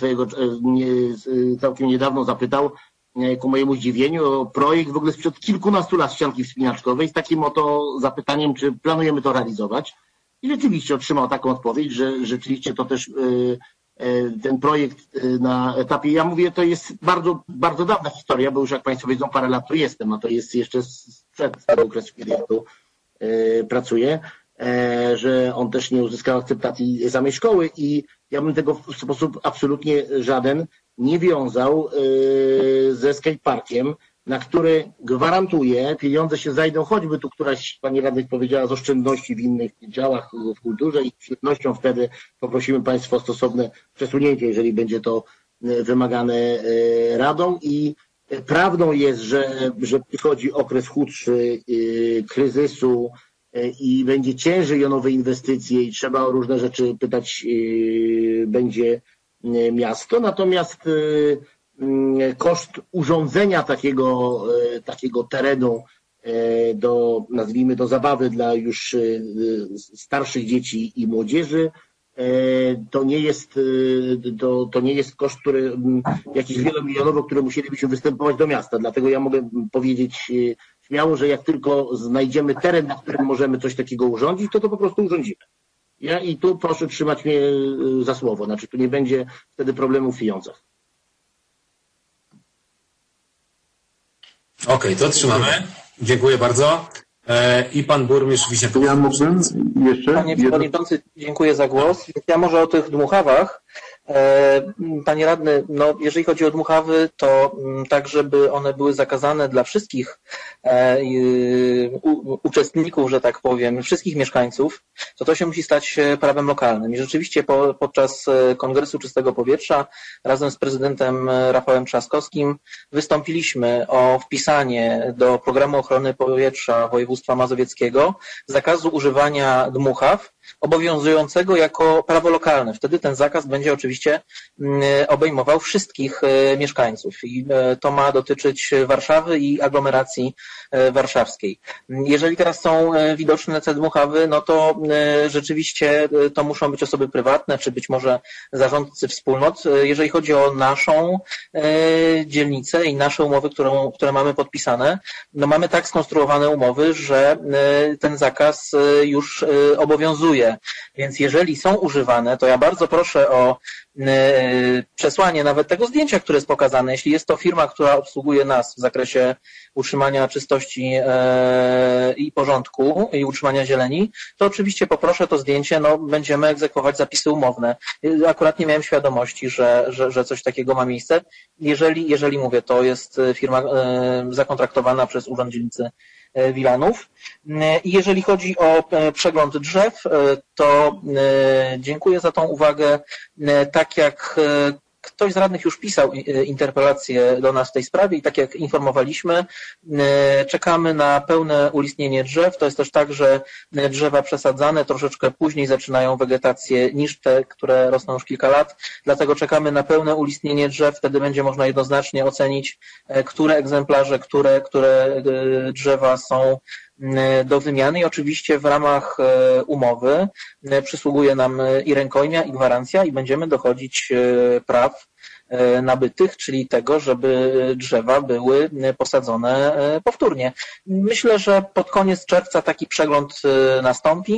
całkiem niedawno zapytał, ku mojemu zdziwieniu, o projekt w ogóle sprzed kilkunastu lat ścianki wspinaczkowej z takim oto zapytaniem, czy planujemy to realizować. I rzeczywiście otrzymał taką odpowiedź, że rzeczywiście to też ten projekt na etapie, ja mówię, to jest bardzo, bardzo dawna historia, bo już jak Państwo wiedzą, parę lat tu jestem, a to jest jeszcze sprzed tego okresu, kiedy ja tu pracuję, że on też nie uzyskał akceptacji samej szkoły i ja bym tego w sposób absolutnie żaden nie wiązał ze skateparkiem, na który gwarantuję, pieniądze się znajdą, choćby tu któraś pani radnych powiedziała z oszczędności w innych działach w kulturze i z pewnością wtedy poprosimy Państwa o stosowne przesunięcie, jeżeli będzie to wymagane Radą i prawdą jest, że przychodzi okres chudszy, kryzysu i będzie ciężej o nowe inwestycje i trzeba o różne rzeczy pytać będzie miasto, natomiast koszt urządzenia takiego terenu nazwijmy do zabawy dla już starszych dzieci i młodzieży, to nie jest koszt, jakiś wielomilionowy, który musielibyśmy występować do miasta. Dlatego ja mogę powiedzieć śmiało, że jak tylko znajdziemy teren, na którym możemy coś takiego urządzić, to po prostu urządzimy. I tu proszę trzymać mnie za słowo, znaczy tu nie będzie wtedy problemu w pieniądzach. Okej, to trzymamy. Dziękuję bardzo. I pan burmistrz Wiśniewski. Ja mógłbym jeszcze? Panie Przewodniczący, dziękuję za głos. Ja może o tych dmuchawach. Panie Radny, no jeżeli chodzi o dmuchawy, to tak, żeby one były zakazane dla wszystkich uczestników, że tak powiem, wszystkich mieszkańców, to się musi stać prawem lokalnym. I rzeczywiście podczas Kongresu Czystego Powietrza razem z prezydentem Rafałem Trzaskowskim wystąpiliśmy o wpisanie do Programu Ochrony Powietrza Województwa Mazowieckiego zakazu używania dmuchaw obowiązującego jako prawo lokalne. Wtedy ten zakaz będzie oczywiście obejmował wszystkich mieszkańców i to ma dotyczyć Warszawy i aglomeracji warszawskiej. Jeżeli teraz są widoczne te dmuchawy, no to rzeczywiście to muszą być osoby prywatne, czy być może zarządcy wspólnot. Jeżeli chodzi o naszą dzielnicę i nasze umowy, które mamy podpisane, no mamy tak skonstruowane umowy, że ten zakaz już obowiązuje. Więc jeżeli są używane, to ja bardzo proszę o przesłanie nawet tego zdjęcia, które jest pokazane. Jeśli jest to firma, która obsługuje nas w zakresie utrzymania czystości i porządku i utrzymania zieleni, to oczywiście poproszę to zdjęcie, no będziemy egzekwować zapisy umowne. Akurat nie miałem świadomości, że coś takiego ma miejsce. Jeżeli mówię, to jest firma zakontraktowana przez Urząd Dzielnicy Wilanów. I jeżeli chodzi o przegląd drzew, to dziękuję za tą uwagę. Tak jak ktoś z radnych już pisał interpelację do nas w tej sprawie i tak jak informowaliśmy, czekamy na pełne ulistnienie drzew. To jest też tak, że drzewa przesadzane troszeczkę później zaczynają wegetację niż te, które rosną już kilka lat. Dlatego czekamy na pełne ulistnienie drzew. Wtedy będzie można jednoznacznie ocenić, które egzemplarze, które drzewa są do wymiany i oczywiście w ramach umowy przysługuje nam i rękojmia, i gwarancja i będziemy dochodzić praw nabytych, czyli tego, żeby drzewa były posadzone powtórnie. Myślę, że pod koniec czerwca taki przegląd nastąpi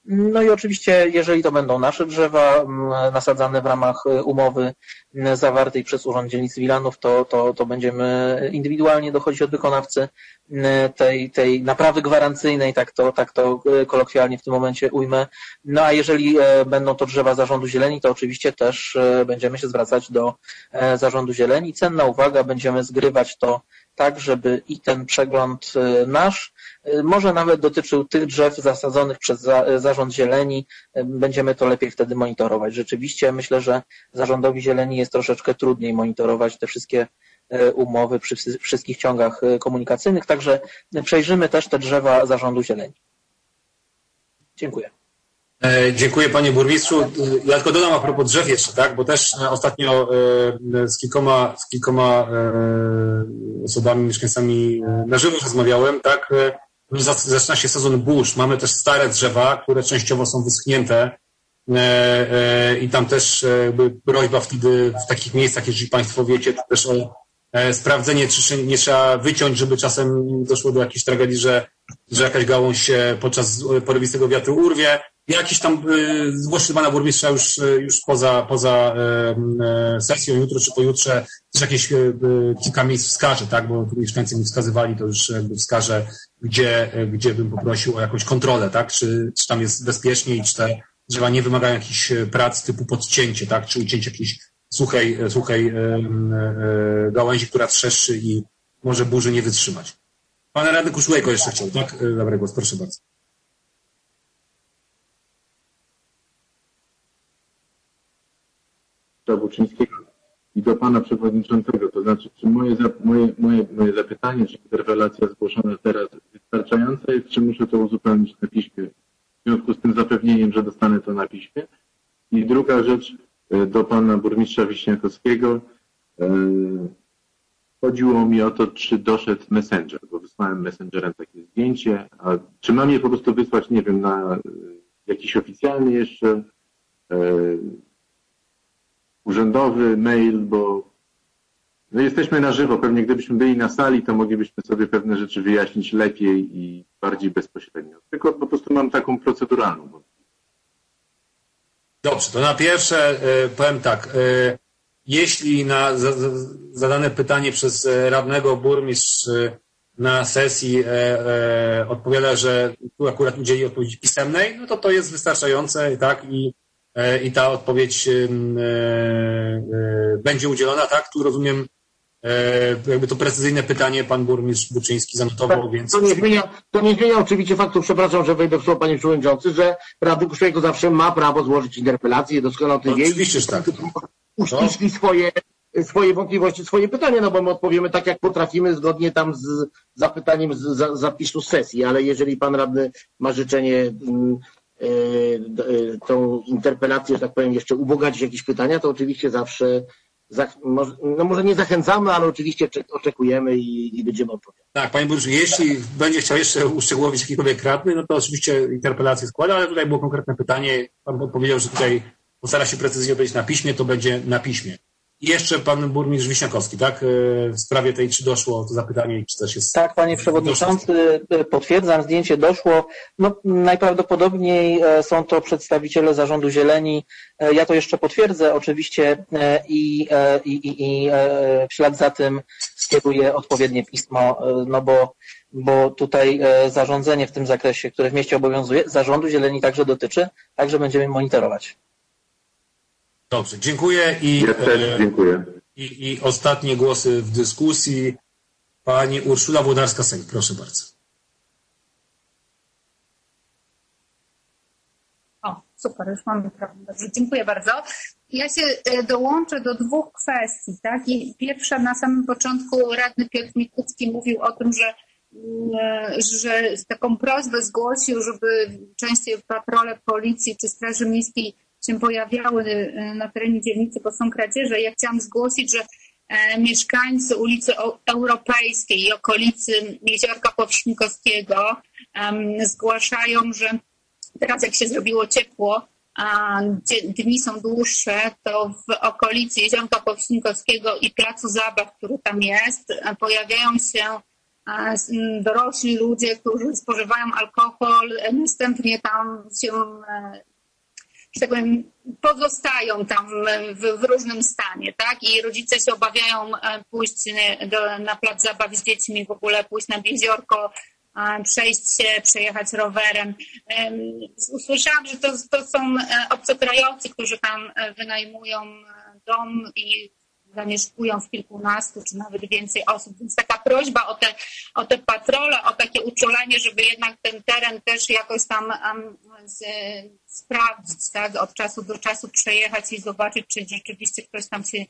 No i oczywiście, jeżeli to będą nasze drzewa nasadzane w ramach umowy zawartej przez Urząd Dzielnicy Wilanów, to będziemy indywidualnie dochodzić od wykonawcy tej naprawy gwarancyjnej, tak to kolokwialnie w tym momencie ujmę. No a jeżeli będą to drzewa Zarządu Zieleni, to oczywiście też będziemy się zwracać do Zarządu Zieleni. Cenna uwaga, będziemy zgrywać to tak, żeby i ten przegląd nasz może nawet dotyczył tych drzew zasadzonych przez Zarząd Zieleni. Będziemy to lepiej wtedy monitorować. Rzeczywiście myślę, że Zarządowi Zieleni jest troszeczkę trudniej monitorować te wszystkie umowy przy wszystkich ciągach komunikacyjnych, także przejrzymy też te drzewa Zarządu Zieleni. Dziękuję. Dziękuję panie burmistrzu. Ja tylko dodam a propos drzew jeszcze, tak, bo też ostatnio z kilkoma osobami, mieszkańcami na żywo rozmawiałem, tak, zaczyna się sezon burz. Mamy też stare drzewa, które częściowo są wyschnięte i tam też prośba wtedy w takich miejscach, jeżeli państwo wiecie, to też o sprawdzenie, czy nie trzeba wyciąć, żeby czasem doszło do jakiejś tragedii, że jakaś gałąź się podczas porywistego wiatru urwie. Jakiś tam, zwłaszcza pana burmistrza już poza sesją, jutro czy pojutrze, też jakieś kilka miejsc wskaże, tak, bo mieszkańcy mi wskazywali, to już jakby wskaże, gdzie bym poprosił o jakąś kontrolę, tak, czy tam jest bezpiecznie i czy te drzewa nie wymagają jakichś prac typu podcięcie, tak, czy ucięcie jakiejś suchej gałęzi, która trzeszczy i może burzy nie wytrzymać. Pan radny Kuszulejko jeszcze chciał, tak? Zabrać głos, proszę bardzo. Buczyńskiego i do pana przewodniczącego, to znaczy, czy moje zapytanie, czy interpelacja zgłoszona teraz wystarczająca jest, czy muszę to uzupełnić na piśmie, w związku z tym zapewnieniem, że dostanę to na piśmie. I druga rzecz, do pana burmistrza Wiśniakowskiego. Chodziło mi o to, czy doszedł Messenger, bo wysłałem Messengerem takie zdjęcie, a czy mam je po prostu wysłać, nie wiem, na jakiś oficjalny jeszcze urzędowy mail, bo no jesteśmy na żywo. Pewnie gdybyśmy byli na sali, to moglibyśmy sobie pewne rzeczy wyjaśnić lepiej i bardziej bezpośrednio. Tylko po prostu mam taką proceduralną. Dobrze, to na pierwsze powiem tak. Jeśli na zadane pytanie przez radnego burmistrz na sesji odpowiada, że tu akurat udzieli odpowiedzi pisemnej, no to jest wystarczające, tak, i ta odpowiedź będzie udzielona, tak? Tu rozumiem, jakby to precyzyjne pytanie pan burmistrz Buczyński zanotował, więc... To nie zmienia oczywiście faktu, przepraszam, że wejdę w słowo, panie przewodniczący, że radny Kuszulejko zawsze ma prawo złożyć interpelację, doskonale o tym wie. Oczywiście, że tak. Uściśli swoje wątpliwości, swoje pytania, no bo my odpowiemy tak, jak potrafimy, zgodnie tam z zapytaniem z zapisu sesji, ale jeżeli pan radny ma życzenie tą interpelację, że tak powiem, jeszcze ubogacić jakieś pytania, to oczywiście zawsze, no może nie zachęcamy, ale oczywiście oczekujemy i będziemy odpowiadać. Tak, panie burmistrzu, jeśli będzie chciał jeszcze uszczegółowić jakikolwiek radny, no to oczywiście interpelację składa, ale tutaj było konkretne pytanie. Pan powiedział, że tutaj postara się precyzyjnie odpowiedzieć na piśmie, to będzie na piśmie. I jeszcze pan burmistrz Wiśniakowski, tak? W sprawie tej, czy doszło to zapytanie i czy też jest... Tak, panie przewodniczący, potwierdzam, zdjęcie doszło. No, najprawdopodobniej są to przedstawiciele Zarządu Zieleni. Ja to jeszcze potwierdzę oczywiście i w ślad za tym skieruję odpowiednie pismo, no bo tutaj zarządzenie w tym zakresie, które w mieście obowiązuje, Zarządu Zieleni także dotyczy, także będziemy monitorować. Dobrze, dziękuję. Ja też dziękuję. I ostatnie głosy w dyskusji. Pani Urszula Włodarska-Sęk, proszę bardzo. O, super, już mamy problem. Dobrze, dziękuję bardzo. Ja się dołączę do dwóch kwestii. Tak? I pierwsza, na samym początku radny Piotr Mikucki mówił o tym, że taką prośbę zgłosił, żeby częściej patrole policji czy Straży Miejskiej się pojawiały na terenie dzielnicy, bo są kradzieże. Ja chciałam zgłosić, że mieszkańcy ulicy Europejskiej i okolicy Jeziorka Powśnikowskiego zgłaszają, że teraz jak się zrobiło ciepło, a dni są dłuższe, to w okolicy Jeziorka Powśnikowskiego i placu zabaw, który tam jest, pojawiają się dorośli ludzie, którzy spożywają alkohol, następnie tam się, że tak powiem, pozostają tam w różnym stanie, tak? I rodzice się obawiają pójść na plac zabaw z dziećmi, w ogóle pójść nad jeziorko, przejść się, przejechać rowerem. Usłyszałam, że to są obcokrajowcy, którzy tam wynajmują dom i zamieszkują w kilkunastu czy nawet więcej osób, więc taka prośba o te patrole, o takie uczulenie, żeby jednak ten teren też jakoś tam sprawdzić, tak? Od czasu do czasu przejechać i zobaczyć, czy rzeczywiście ktoś tam się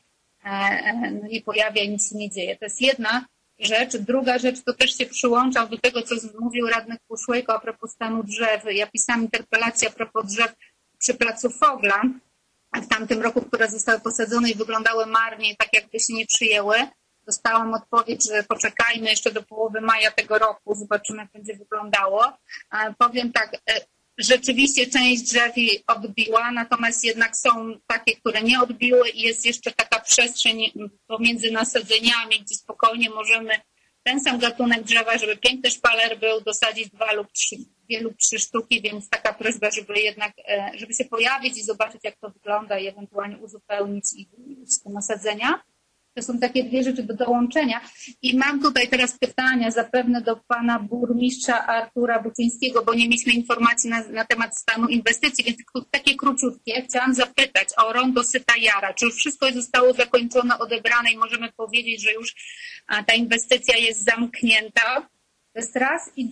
nie pojawia i nic się nie dzieje. To jest jedna rzecz. Druga rzecz, to też się przyłączam do tego, co mówił radny Kuszłejko a propos stanu drzew. Ja pisałam interpelację a propos drzew przy placu Fogla w tamtym roku, które zostały posadzone i wyglądały marnie, tak jakby się nie przyjęły. Dostałam odpowiedź, że poczekajmy jeszcze do połowy maja tego roku, zobaczymy, jak będzie wyglądało. Powiem tak, rzeczywiście część drzew odbiła, natomiast jednak są takie, które nie odbiły i jest jeszcze taka przestrzeń pomiędzy nasadzeniami, gdzie spokojnie możemy ten sam gatunek drzewa, żeby piękny szpaler był, dosadzić 2 lub 3 sztuki, więc taka prośba, żeby się pojawić i zobaczyć, jak to wygląda i ewentualnie uzupełnić te nasadzenia. To są takie 2 rzeczy do dołączenia. I mam tutaj teraz pytania zapewne do pana burmistrza Artura Buczyńskiego, bo nie mieliśmy informacji na temat stanu inwestycji, więc takie króciutkie. Chciałam zapytać o rondo Syta Jara. Czy już wszystko zostało zakończone, odebrane i możemy powiedzieć, że już ta inwestycja jest zamknięta? To jest raz. I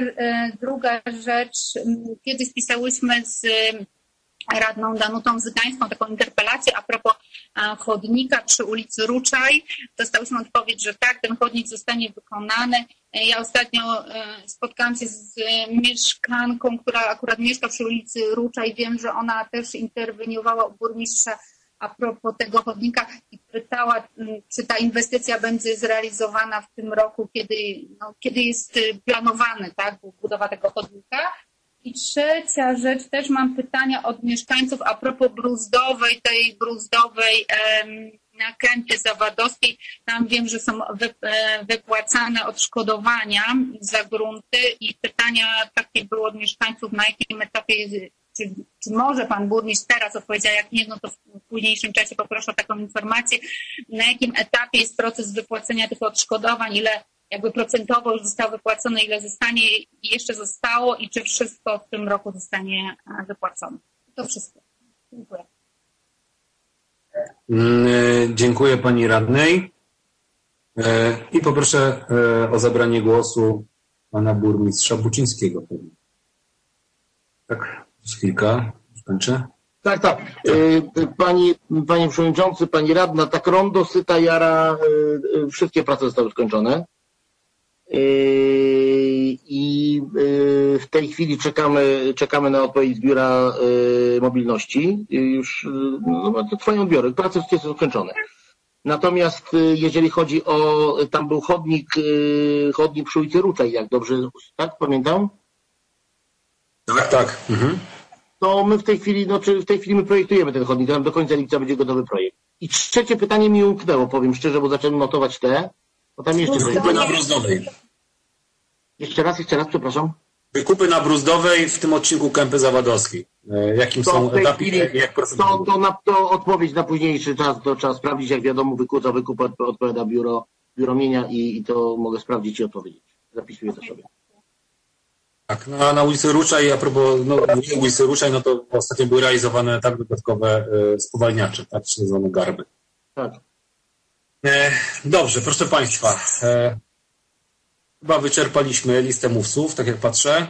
druga rzecz. Kiedyś pisałyśmy z radną Danutą Zygańską taką interpelację a propos chodnika przy ulicy Ruczaj. Dostałyśmy odpowiedź, że tak, ten chodnik zostanie wykonany. Ja ostatnio spotkałam się z mieszkanką, która akurat mieszka przy ulicy Ruczaj. Wiem, że ona też interweniowała u burmistrza a propos tego chodnika i pytała, czy ta inwestycja będzie zrealizowana w tym roku, kiedy jest planowany, tak, budowa tego chodnika. I trzecia rzecz, też mam pytania od mieszkańców a propos tej bruzdowej na Kępie Zawadowskiej. Tam wiem, że są wypłacane odszkodowania za grunty i pytania takie były od mieszkańców, na jakim etapie czy może pan burmistrz teraz odpowiedział, jak nie, no to w późniejszym czasie poproszę o taką informację, na jakim etapie jest proces wypłacenia tych odszkodowań, ile jakby procentowo już zostało wypłacone, ile zostanie jeszcze zostało i czy wszystko w tym roku zostanie wypłacone. To wszystko. Dziękuję. Dziękuję pani radnej i poproszę o zabranie głosu pana burmistrza Buczyńskiego. Tak, chwilkę, skończę. Tak. Panie przewodniczący, pani radna, tak rondo Syta Jara, wszystkie prace zostały skończone. I w tej chwili czekamy na odpowiedź z Biura Mobilności. Już to trwają odbiory, prace wszystkie są skończone. Natomiast jeżeli chodzi tam był chodnik przy ulicy Ruczaj, jak dobrze, tak pamiętam? Tak. Mhm. To my w tej chwili my projektujemy ten chodnik, tam do końca lipca będzie gotowy projekt. I trzecie pytanie mi umknęło, powiem szczerze, bo zacząłem notować bo tam jeszcze... Wykupy na Bruzdowej. Jeszcze raz, przepraszam. Wykupy na Bruzdowej w tym odcinku Kępy Zawadowskiej. Jakim są etapy i jak procedury? To odpowiedź na późniejszy czas, to trzeba sprawdzić, jak wiadomo, za wykup odpowiada biuro mienia i to mogę sprawdzić i odpowiedzieć. Zapisuję to sobie. Tak, na ulicy Ruczaj, a propos ulicy Ruczaj, no to ostatnio były realizowane tak dodatkowe spowalniacze, tak, czy zwane garby. Tak. Dobrze, proszę państwa. Chyba wyczerpaliśmy listę mówców, tak jak patrzę.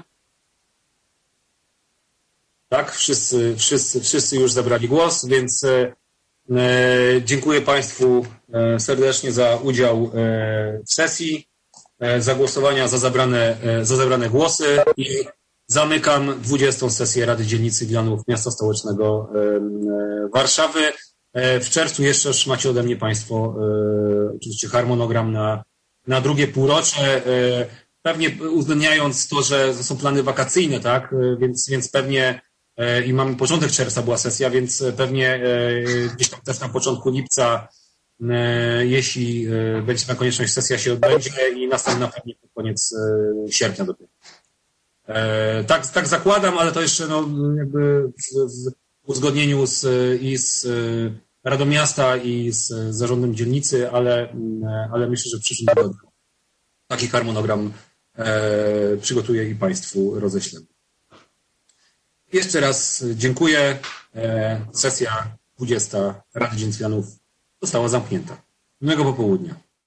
Tak, wszyscy już zabrali głos, więc dziękuję państwu serdecznie za udział w sesji, za głosowania, za zabrane głosy i zamykam 20. sesję Rady Dzielnicy Wilanów Miasta Stołecznego Warszawy. W czerwcu jeszcze macie ode mnie państwo oczywiście harmonogram na drugie półrocze, pewnie uwzględniając to, że są plany wakacyjne, tak, więc pewnie i mamy początek czerwca była sesja, więc pewnie gdzieś tam też na początku lipca jeśli będzie taka konieczność, sesja się odbędzie i następna pewnie pod koniec sierpnia dopiero. Tak zakładam, ale to jeszcze jakby w uzgodnieniu z Radą Miasta i z zarządem dzielnicy, ale myślę, że w przyszłym tygodniu taki harmonogram przygotuję i Państwu roześlę. Jeszcze raz dziękuję. Sesja 20 Rady Dzielnic Wilanów została zamknięta. Miłego popołudnia.